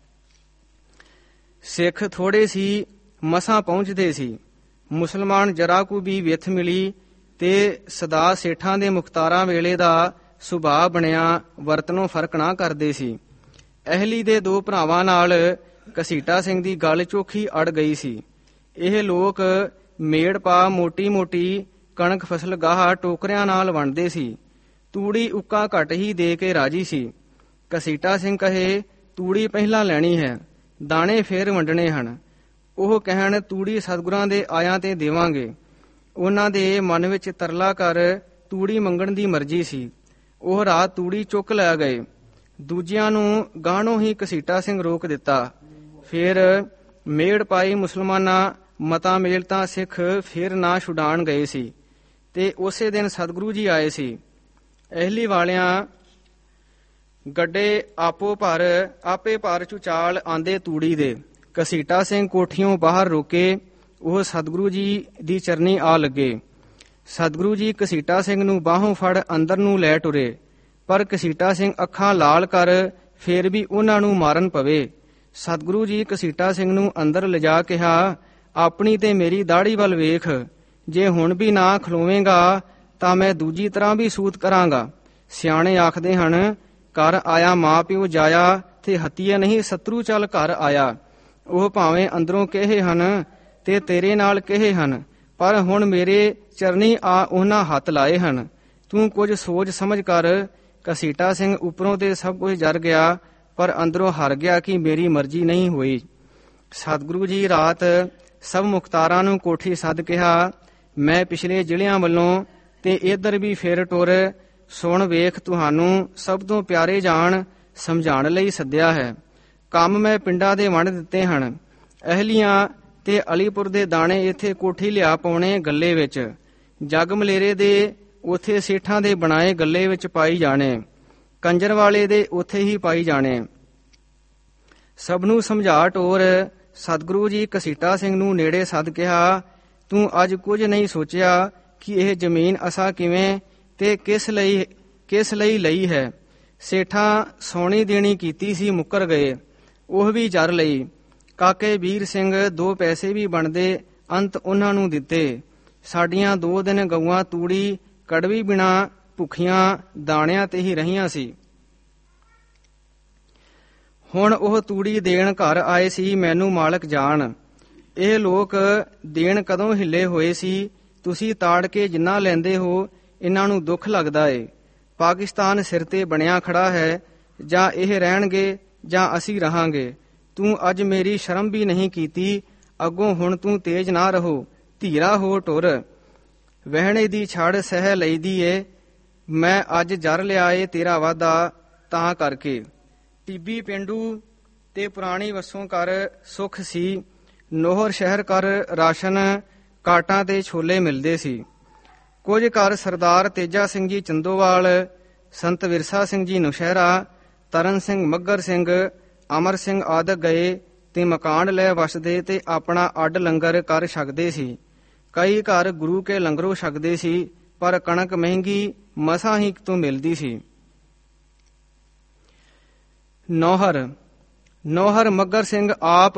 ਸਿੱਖ ਥੋੜੇ ਸੀ, ਮਸਾਂ ਪਹੁੰਚਦੇ ਸੀ। ਮੁਸਲਮਾਨ ਜਰਾ ਕੁ ਵੀ ਵਿੱਥ ਮਿਲੀ ਤੇ ਸਦਾ ਸੇਠਾਂ ਦੇ ਮੁਖਤਾਰਾਂ ਵੇਲੇ ਦਾ ਸੁਭਾਅ ਬਣਿਆ ਵਰਤਨੋਂ ਫਰਕ ਨਾ ਕਰਦੇ ਸੀ। ਅਹਲੀ ਦੇ ਦੋ ਭਰਾਵਾਂ ਨਾਲ ਕਸੀਟਾ ਸਿੰਘ ਦੀ ਗੱਲ ਚੋਖੀ ਅੜ ਗਈ ਸੀ। ਇਹ ਲੋਕ ਮੇੜ ਪਾ ਮੋਟੀ ਮੋਟੀ ਕਣਕ ਫਸਲ ਗਾਹ ਟੋਕਰਿਆਂ ਨਾਲ ਵੰਡਦੇ ਸੀ। ਤੂੜੀ ਉੱਕਾ ਘੱਟ ਹੀ ਦੇ ਕੇ ਰਾਜੀ ਸੀ। ਕਸੀਟਾ ਸਿੰਘ ਕਹੇ, ਤੂੜੀ ਪਹਿਲਾਂ ਲੈਣੀ ਹੈ, ਦਾਣੇ ਫੇਰ ਵੰਡਣੇ ਹਨ। ਉਹ ਕਹਿਣ, ਤੂੜੀ ਸਤਿਗੁਰਾਂ ਦੇ ਆਇਆਂ ਤੇ ਦੇਵਾਂਗੇ। ਉਹਨਾਂ ਦੇ ਮਨ ਵਿੱਚ ਤਰਲਾ ਕਰ ਤੂੜੀ ਮੰਗਣ ਦੀ ਮਰਜ਼ੀ ਸੀ। ਉਹ ਰਾਤ ਤੂੜੀ ਚੁੱਕ ਲੈ ਗਏ। ਦੂਜਿਆਂ ਨੂੰ ਗਾਹਣੋਂ ਹੀ ਘਸੀਟਾ ਸਿੰਘ ਰੋਕ ਦਿੱਤਾ। ਫਿਰ ਮੇੜ ਪਾਈ ਮੁਸਲਮਾਨਾਂ ਮਤਾ ਮੇਲ ਤਾਂ ਸਿੱਖ ਫਿਰ ਨਾ ਛੁਡਾਣ ਗਏ ਸੀ ਤੇ ਉਸੇ ਦਿਨ ਸਤਿਗੁਰੂ ਜੀ ਆਏ ਸੀ। ਅਹਿਲੀ ਵਾਲਿਆਂ ਗੱਡੇ ਆਪੋ ਭਰ ਆਪੇ ਭਰ ਚੁਚਾਲ ਆਂਦੇ ਤੂੜੀ ਦੇ। ਘਸੀਟਾ ਸਿੰਘ ਕੋਠੀਓਂ ਬਾਹਰ ਰੋਕੇ ਉਹ ਸਤਿਗੁਰੂ ਜੀ ਦੀ ਚਰਨੀ ਆ ਲੱਗੇ। ਸਤਿਗੁਰੂ ਜੀ ਘਸੀਟਾ ਸਿੰਘ ਨੂੰ ਬਾਹੋਂ ਫੜ ਅੰਦਰ ਨੂੰ ਲੈ ਟੁਰੇ, ਪਰ ਘਸੀਟਾ ਸਿੰਘ ਅੱਖਾਂ ਲਾਲ ਕਰ ਫੇਰ ਵੀ ਉਹਨਾਂ ਨੂੰ ਮਾਰਨ ਪਵੇ। ਸਤਿਗੁਰੂ ਜੀ ਘਸੀਟਾ ਸਿੰਘ ਨੂੰ ਅੰਦਰ ਲਿਜਾ ਕਿਹਾ, ਆਪਣੀ ਤੇ ਮੇਰੀ ਦਾੜੀ ਵੱਲ ਵੇਖ, ਜੇ ਹੁਣ ਵੀ ਨਾ ਖਲੋਵੇਂਗਾ ਤਾਂ ਮੈਂ ਦੂਜੀ ਤਰ੍ਹਾਂ ਵੀ ਸੂਤ ਕਰਾਂਗਾ। ਸਿਆਣੇ ਆਖਦੇ ਹਨ, ਘਰ ਆਇਆ ਮਾਂ ਪਿਓ ਜਾਇਆ ਤੇ ਹੱਤੀਏ ਨਹੀਂ ਸਤਰੂ ਚੱਲ ਘਰ ਆਇਆ। ਉਹ ਭਾਵੇਂ ਅੰਦਰੋਂ ਕਹੇ ਹਨ ਤੇ ਤੇਰੇ ਨਾਲ ਕਹੇ ਹਨ, ਪਰ ਹੁਣ ਮੇਰੇ ਚਰਨੀ ਆ ਉਹਨਾਂ ਹੱਥ ਲਾਏ ਹਨ। ਤੂੰ ਕੁਝ ਸੋਚ ਸਮਝ ਕਰ। ਘਸੀਟਾ ਸਿੰਘ ਉੱਪਰੋਂ ਤੇ ਸਭ ਕੁਝ ਜਰ ਗਿਆ, ਪਰ ਅੰਦਰੋਂ ਹਾਰ ਗਿਆ ਕਿ ਮੇਰੀ ਮਰਜ਼ੀ ਨਹੀਂ ਹੋਈ। ਸਤਿਗੁਰੂ ਜੀ ਰਾਤ ਸਭ ਮੁਖਤਾਰਾਂ ਨੂੰ ਕੋਠੀ ਸੱਦ ਕਿਹਾ, ਮੈਂ ਪਿਛਲੇ ਜ਼ਿਲ੍ਹਿਆਂ ਵੱਲੋਂ ਤੇ ਇੱਧਰ ਵੀ ਫੇਰ ਟੁਰ ਸੁਣ ਵੇਖ ਤੁਹਾਨੂੰ ਸਭ ਤੋਂ ਪਿਆਰੇ ਜਾਣ ਸਮਝਾਉਣ ਲਈ ਸੱਦਿਆ ਹੈ। ਕੰਮ ਮੈਂ ਪਿੰਡਾਂ ਦੇ ਵੰਡ ਦਿੱਤੇ ਹਨ। ਅਹਿਲੀਆਂ ਤੇ ਅਲੀਪੁਰ ਦੇ ਦਾਣੇ ਇੱਥੇ ਕੋਠੀ ਲਿਆ ਪਾਉਣੇ ਗੱਲੇ ਵਿੱਚ, ਜੱਗ ਮਲੇਰੇ ਦੇ ਉਥੇ ਸੇਠਾਂ ਦੇ ਬਣਾਏ ਗੱਲੇ ਵਿੱਚ ਪਾਈ ਜਾਣੇ, ਕੰਜਰ ਵਾਲੇ ਦੇ ਉਥੇ ਹੀ ਪਾਈ ਜਾਣੇ। ਸਭ ਨੂੰ ਸਮਝਾ ਟੋਰ ਸਤਿਗੁਰੂ ਜੀ ਘਸੀਟਾ ਸਿੰਘ ਨੂੰ ਨੇੜੇ ਸੱਦ ਕਿਹਾ, ਤੂੰ ਅੱਜ ਕੁਝ ਨਹੀਂ ਸੋਚਿਆ ਕਿ ਇਹ ਜ਼ਮੀਨ ਅਸਾਂ ਕਿਵੇਂ ਤੇ ਕਿਸ ਲਈ ਕਿਸ ਲਈ ਲਈ ਹੈ। ਸੇਠਾਂ ਸੋਣੀ ਦੇਣੀ ਕੀਤੀ ਸੀ, ਮੁੱਕਰ ਗਏ, ਉਹ ਵੀ ਜਰ ਲਈ। ਕਾਕੇ ਵੀਰ ਸਿੰਘ ਦੋ ਪੈਸੇ ਵੀ ਬਣਦੇ ਅੰਤ ਉਹਨਾਂ ਨੂੰ ਦਿੱਤੇ। ਸਾਡੀਆਂ ਦੋ ਦਿਨ ਗਊਆਂ ਤੂੜੀ ਕੜਵੀ ਬਿਨਾ ਭੁੱਖੀਆਂ ਦਾਣਿਆਂ ਤੇ ਹੀ ਰਹੀਆਂ ਸੀ। ਹੁਣ ਉਹ ਤੂੜੀ ਦੇਣ ਘਰ ਆਏ ਸੀ। ਮੈਨੂੰ ਮਾਲਕ ਜਾਣ, ਇਹ ਲੋਕ ਦੇਣ ਕਦੋਂ ਹਿੱਲੇ ਹੋਏ ਸੀ। ਤੁਸੀਂ ਤਾੜ ਕੇ ਜਿੰਨਾ ਲੈਂਦੇ ਹੋ, ਇਹਨਾਂ ਨੂੰ ਦੁੱਖ ਲੱਗਦਾ ਏ। ਪਾਕਿਸਤਾਨ ਸਿਰ ਤੇ ਬਣਿਆ ਖੜਾ ਹੈ, ਜਾਂ ਇਹ ਰਹਿਣਗੇ ਜਾਂ ਅਸੀਂ ਰਹਾਂਗੇ। ਤੂੰ ਅੱਜ ਮੇਰੀ ਸ਼ਰਮ ਵੀ ਨਹੀਂ ਕੀਤੀ। ਅੱਗੋਂ ਹੁਣ ਤੂੰ ਤੇਜ਼ ਨਾ ਰਹੋ, ਧੀਰਾ ਹੋ ਟੁਰ। ਵਹਿਣੇ ਦੀ ਛੜ ਸਹਿ ਲਈਦੀ ਏ, ਮੈਂ ਅੱਜ ਜਰ ਲਿਆ ਏ ਤੇਰਾ ਵਾਦਾ ਤਾਂ ਕਰਕੇ। ਟਿੱਬੀ ਪੇਂਡੂ ਤੇ ਪੁਰਾਣੀ ਵਸੋਂ ਕਰ ਸੁਖ ਸੀ। ਨੋਹਰ ਸ਼ਹਿਰ ਕਰ ਰਾਸ਼ਨ ਕਾਟਾਂ ਤੇ ਛੋਲੇ ਮਿਲਦੇ ਸੀ। ਕੁਝ ਘਰ ਸਰਦਾਰ ਤੇਜਾ ਸਿੰਘ ਜੀ ਚੰਦੋਵਾਲ, ਸੰਤ ਵਿਰਸਾ ਸਿੰਘ ਜੀ ਨੁਸ਼ਹਿਰਾ, ਤਰਨ ਸਿੰਘ ਮੱਘਰ ਸਿੰਘ, ਅਮਰ ਸਿੰਘ ਆਦਿਕ ਗਏ ਤੇ ਮਕਾਨ ਲੈ ਵਸਦੇ ਤੇ ਆਪਣਾ ਅੱਡ ਲੰਗਰ ਕਰ ਛਕਦੇ ਸੀ। ਕਈ ਘਰ ਗੁਰੂ ਕੇ ਲੰਗਰੋਂ ਛਕਦੇ ਸੀ, ਪਰ ਕਣਕ ਮਹਿੰਗੀ ਮਸਾਂ ਹੀ ਤੋਂ ਮਿਲਦੀ ਸੀ। ਨੌਹਰ ਨੌਹਰ ਮੱਘਰ ਸਿੰਘ ਆਪ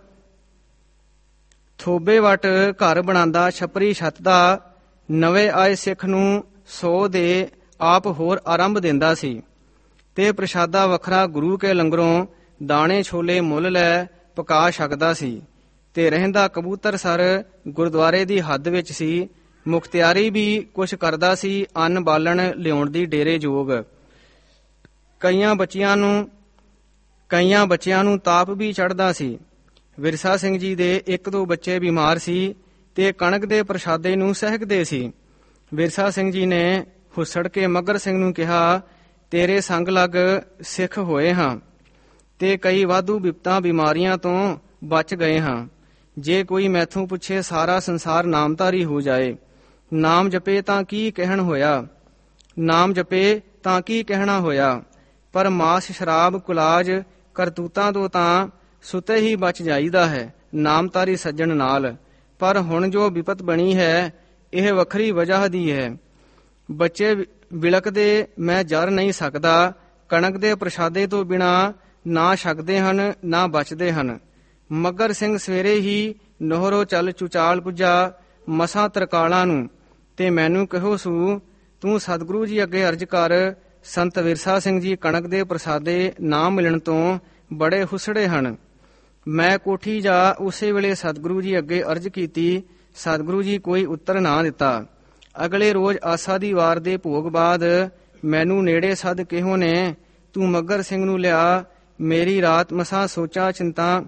ਥੋਬੇ ਵਟ ਘਰ ਬਣਾਉਂਦਾ, ਛਪਰੀ ਛੱਤ ਦਾ। ਨਵੇਂ ਆਏ ਸਿੱਖ ਨੂੰ ਸੌ ਦੇ ਆਪ ਹੋਰ ਆਰੰਭ ਦਿੰਦਾ ਸੀ ਤੇ ਪ੍ਰਸ਼ਾਦਾ ਵੱਖਰਾ ਗੁਰੂ ਕੇ ਲੰਗਰੋਂ ਦਾਣੇ ਛੋਲੇ ਮੁੱਲ ਲੈ ਪਕਾ ਛਕਦਾ ਸੀ। ਤੇ ਰਹਿੰਦਾ ਕਬੂਤਰ ਸਰ ਗੁਰਦੁਆਰੇ ਦੀ ਹੱਦ ਵਿੱਚ ਸੀ। ਮੁਖਤਿਆਰੀ ਵੀ ਕੁਛ ਕਰਦਾ ਸੀ, ਅੰਨ ਬਾਲਣ ਲਿਆਉਣ ਦੀ ਡੇਰੇ ਜੋਗ। ਕਈਆਂ ਬੱਚਿਆਂ ਨੂੰ ਕਈਆਂ ਬੱਚਿਆਂ ਨੂੰ ਤਾਪ ਵੀ ਚੜ੍ਹਦਾ ਸੀ। ਵਿਰਸਾ ਸਿੰਘ ਜੀ ਦੇ ਇੱਕ ਦੋ ਬੱਚੇ ਬਿਮਾਰ ਸੀ ਤੇ ਕਣਕ ਦੇ ਪ੍ਰਸ਼ਾਦੇ ਨੂੰ ਸਹਿਕਦੇ ਸੀ। ਵਿਰਸਾ ਸਿੰਘ ਜੀ ਨੇ ਹੁਸੜ ਕੇ ਮੱਘਰ ਸਿੰਘ ਨੂੰ ਕਿਹਾ, ਤੇਰੇ ਸੰਗ ਲੱਗ ਸਿੱਖ ਹੋਏ ਹਾਂ ਤੇ ਕਈ ਵਾਧੂ ਵਿਪਤਾਂ ਬਿਮਾਰੀਆਂ ਤੋਂ ਬਚ ਗਏ ਹਾਂ। ਜੇ ਕੋਈ ਮੈਥੋਂ ਪੁੱਛੇ ਸਾਰਾ ਸੰਸਾਰ ਨਾਮਧਾਰੀ ਹੋ ਜਾਏ, ਨਾਮ ਜਪੇ ਤਾਂ ਕੀ ਕਹਿਣ ਹੋਇਆ, ਨਾਮ ਜਪੇ ਤਾਂ ਕੀ ਕਹਿਣਾ ਹੋਇਆ। ਪਰ ਮਾਸ ਸ਼ਰਾਬ ਕੁਲਾਜ ਕਰਤੂਤਾਂ ਤੋਂ ਤਾਂ ਸੁਤੇ ਹੀ ਬਚ ਜਾਈਦਾ ਹੈ ਨਾਮਧਾਰੀ ਸੱਜਣ ਨਾਲ। ਪਰ ਹੁਣ ਜੋ ਵਿਪਤ ਬਣੀ ਹੈ, ਇਹ ਵੱਖਰੀ ਵਜ੍ਹਾ ਦੀ ਹੈ। ਬੱਚੇ ਵਿਲਕਦੇ ਮੈਂ ਜਰ ਨਹੀਂ ਸਕਦਾ। ਕਣਕ ਦੇ ਪ੍ਰਸ਼ਾਦੇ ਤੋਂ ਬਿਨਾਂ ਨਾ ਛਕਦੇ ਹਨ ਨਾ ਬਚਦੇ ਹਨ। ਮੱਘਰ ਸਿੰਘ ਸਵੇਰੇ ਹੀ ਨੋਹਰੋਂ ਚੱਲ ਚੁਚਾਲ ਪੁੱਜਾ ਮਸਾਂ ਤਰਕਾਲਾਂ ਨੂੰ, ਤੇ ਮੈਨੂੰ ਕਹੋ ਸੂ, ਤੂੰ ਸਤਿਗੁਰੂ ਜੀ ਅੱਗੇ ਅਰਜ ਕਰ। ਸੰਤ ਵਿਰਸਾ ਸਿੰਘ ਜੀ ਕਣਕ ਦੇ ਪ੍ਰਸਾਦੇ ਨਾ ਮਿਲਣ ਤੋਂ ਬੜੇ ਹੁਸੜੇ ਹਨ। ਮੈਂ ਕੋਠੀ ਜਾ ਉਸੇ ਵੇਲੇ ਸਤਿਗੁਰੂ ਜੀ ਅੱਗੇ ਅਰਜ ਕੀਤੀ। ਸਤਿਗੁਰੂ ਜੀ ਕੋਈ ਉੱਤਰ ਨਾ ਦਿੱਤਾ। ਅਗਲੇ ਰੋਜ਼ ਆਸਾ ਦੀ ਵਾਰ ਦੇ ਭੋਗ ਬਾਅਦ ਮੈਨੂੰ ਨੇੜੇ ਸੱਦ ਕਿਹੋ ਨੇ, ਤੂੰ ਮੱਘਰ ਸਿੰਘ ਨੂੰ ਲਿਆ। ਮੇਰੀ ਰਾਤ ਮਸਾਂ ਸੋਚਾਂ ਚਿੰਤਾ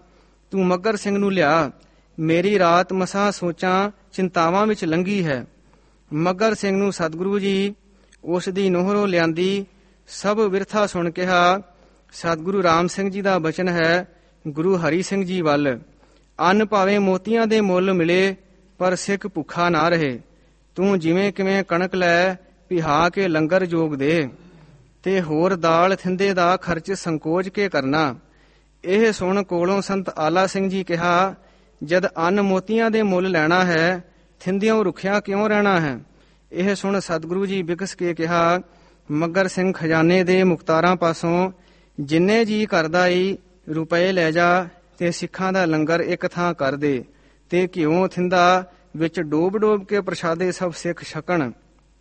ਤੂੰ ਮੱਘਰ ਸਿੰਘ ਨੂੰ ਲਿਆ। ਮੇਰੀ ਰਾਤ ਮਸਾਂ ਸੋਚਾਂ ਚਿੰਤਾਵਾਂ ਵਿੱਚ ਲੰਘੀ ਹੈ। ਮੱਘਰ ਸਿੰਘ ਨੂੰ ਸਤਿਗੁਰੂ ਜੀ ਉਸ ਦੀ ਨੋਹਰੋਂ ਲਿਆਂਦੀ ਸਭ ਵਿਰਥਾ ਸੁਣ ਕਿਹਾ, ਸਤਿਗੁਰੂ ਰਾਮ ਸਿੰਘ ਜੀ ਦਾ ਬਚਨ ਹੈ ਗੁਰੂ ਹਰੀ ਸਿੰਘ ਜੀ ਵੱਲ, ਅੰਨ ਭਾਵੇਂ ਮੋਤੀਆਂ ਦੇ ਮੁੱਲ ਮਿਲੇ ਪਰ ਸਿੱਖ ਭੁੱਖਾ ਨਾ ਰਹੇ। ਤੂੰ ਜਿਵੇਂ ਕਿਵੇਂ ਕਣਕ ਲੈ ਪਿਹਾ ਕੇ ਲੰਗਰ ਜੋਗ ਦੇ, ਤੇ ਹੋਰ ਦਾਲ ਥਿੰਦੇ ਦਾ ਖਰਚ ਸੰਕੋਚ ਕੇ ਕਰਨਾ। ਇਹ ਸੁਣ ਕੋਲੋਂ ਸੰਤ ਆਲਾ ਸਿੰਘ ਜੀ ਕਿਹਾ, ਜਦ ਅੰਨ ਮੋਤੀਆਂ ਦੇ ਮੁੱਲ ਲੈਣਾ ਹੈ ਥਿੰਦਿਓਂ ਰੁੱਖਿਆ ਕਿਉਂ ਰਹਿਣਾ ਹੈ। ਇਹ ਸੁਣ ਸਤਿਗੁਰੂ ਜੀ ਬਿਕਸ ਕੇ ਕਿਹਾ, ਮੱਘਰ ਸਿੰਘ ਖਜ਼ਾਨੇ ਦੇ ਮੁਖਤਾਰਾਂ ਪਾਸੋਂ ਜਿੰਨੇ ਜੀ ਕਰਦਾ ਈ ਰੁਪਏ ਲੈ ਜਾ, ਤੇ ਸਿੱਖਾਂ ਦਾ ਲੰਗਰ ਇੱਕ ਥਾਂ ਕਰ ਦੇ, ਤੇ ਘਿਓ ਥਿੰਦਾ ਵਿੱਚ ਡੋਬ ਡੋਬ ਕੇ ਪ੍ਰਸ਼ਾਦੇ ਸਭ ਸਿੱਖ ਛਕਣ।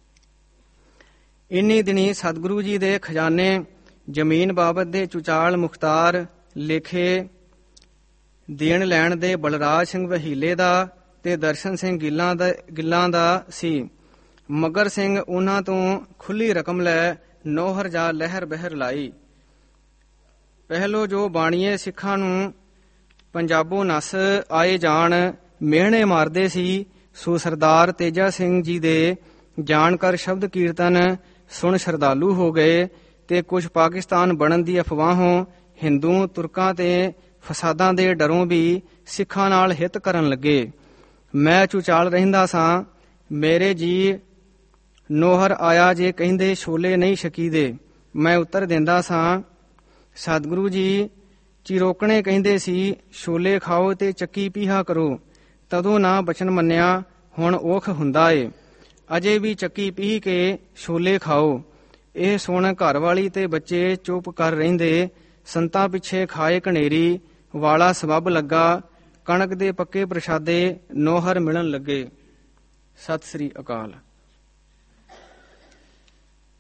ਇੰਨੀ ਦਿਨੀ ਸਤਿਗੁਰੂ ਜੀ ਦੇ ਖਜ਼ਾਨੇ ਜ਼ਮੀਨ ਬਾਬਤ ਦੇ ਚੁਚਾਲ ਮੁਖਤਾਰ ਲੇਖੇ ਦੇਣ ਲੈਣ ਦੇ ਬਲਰਾਜ ਸਿੰਘ ਵਹੀਲੇ ਦਾ ਤੇ ਦਰਸ਼ਨ ਸਿੰਘ ਗਿੱਲਾਂ ਦਾ ਗਿੱਲਾਂ ਦਾ ਸੀ। ਮੱਘਰ ਸਿੰਘ ਉਹਨਾਂ ਤੋਂ ਖੁੱਲੀ ਰਕਮ ਲੈ ਨੌਹਰ ਜਾ ਲਹਿਰ ਬਹਿਰ ਲਾਈ। ਪਹਿਲੋ ਜੋ ਬਾਣੀਏ ਸਿੱਖਾਂ ਨੂੰ ਪੰਜਾਬੋਂ ਨਸ ਆਏ ਜਾਣ ਮਿਹਣੇ ਮਾਰਦੇ ਸੀ, ਸੋ ਸਰਦਾਰ ਤੇਜਾ ਸਿੰਘ ਜੀ ਦੇ ਜਾਣਕਾਰ ਸ਼ਬਦ ਕੀਰਤਨ ਸੁਣ ਸ਼ਰਧਾਲੂ ਹੋ ਗਏ, ਤੇ ਕੁਝ ਪਾਕਿਸਤਾਨ ਬਣਨ ਦੀ ਅਫਵਾਹੋਂ ਹਿੰਦੂ ਤੁਰਕਾਂ ਤੇ ਫਸਾਦਾਂ ਦੇ ਡਰੋਂ ਵੀ ਸਿੱਖਾਂ ਨਾਲ ਹਿੱਤ ਕਰਨ ਲੱਗੇ। ਮੈਂ ਚੁਚਾਲ ਰਹਿੰਦਾ ਸਾਂ, ਮੇਰੇ ਜੀ ਨੋਹਰ ਆਇਆ ਜੇ ਕਹਿੰਦੇ ਛੋਲੇ ਨਹੀਂ ਛਕੀਦੇ। ਮੈਂ ਉੱਤਰ ਦਿੰਦਾ ਸਾਂ, ਸਤਿਗੁਰੂ ਜੀ ਚਿਰੋਕਣੇ ਕਹਿੰਦੇ ਸੀ ਛੋਲੇ ਖਾਓ ਤੇ ਚੱਕੀ ਪੀਹਾ ਕਰੋ। ਤਦੋਂ ਨਾ ਬਚਨ ਮੰਨਿਆ, ਹੁਣ ਔਖ ਹੁੰਦਾ ਏ। ਅਜੇ ਵੀ ਚੱਕੀ ਪੀਹ ਕੇ ਛੋਲੇ ਖਾਓ। ਇਹ ਸੁਣ ਘਰ ਵਾਲੀ ਤੇ ਬੱਚੇ ਚੁੱਪ ਕਰ ਰਹਿੰਦੇ। ਸੰਤਾਂ ਪਿੱਛੇ ਖਾਏ ਘਨੇਰੀ, ਵਾਲਾ ਸਬੱਬ ਲੱਗਾ। ਕਣਕ ਦੇ ਪੱਕੇ ਪ੍ਰਸ਼ਾਦੇ ਨੌਹਰ ਮਿਲਣ ਲੱਗੇ। ਸਤਿ ਸ੍ਰੀ ਅਕਾਲ।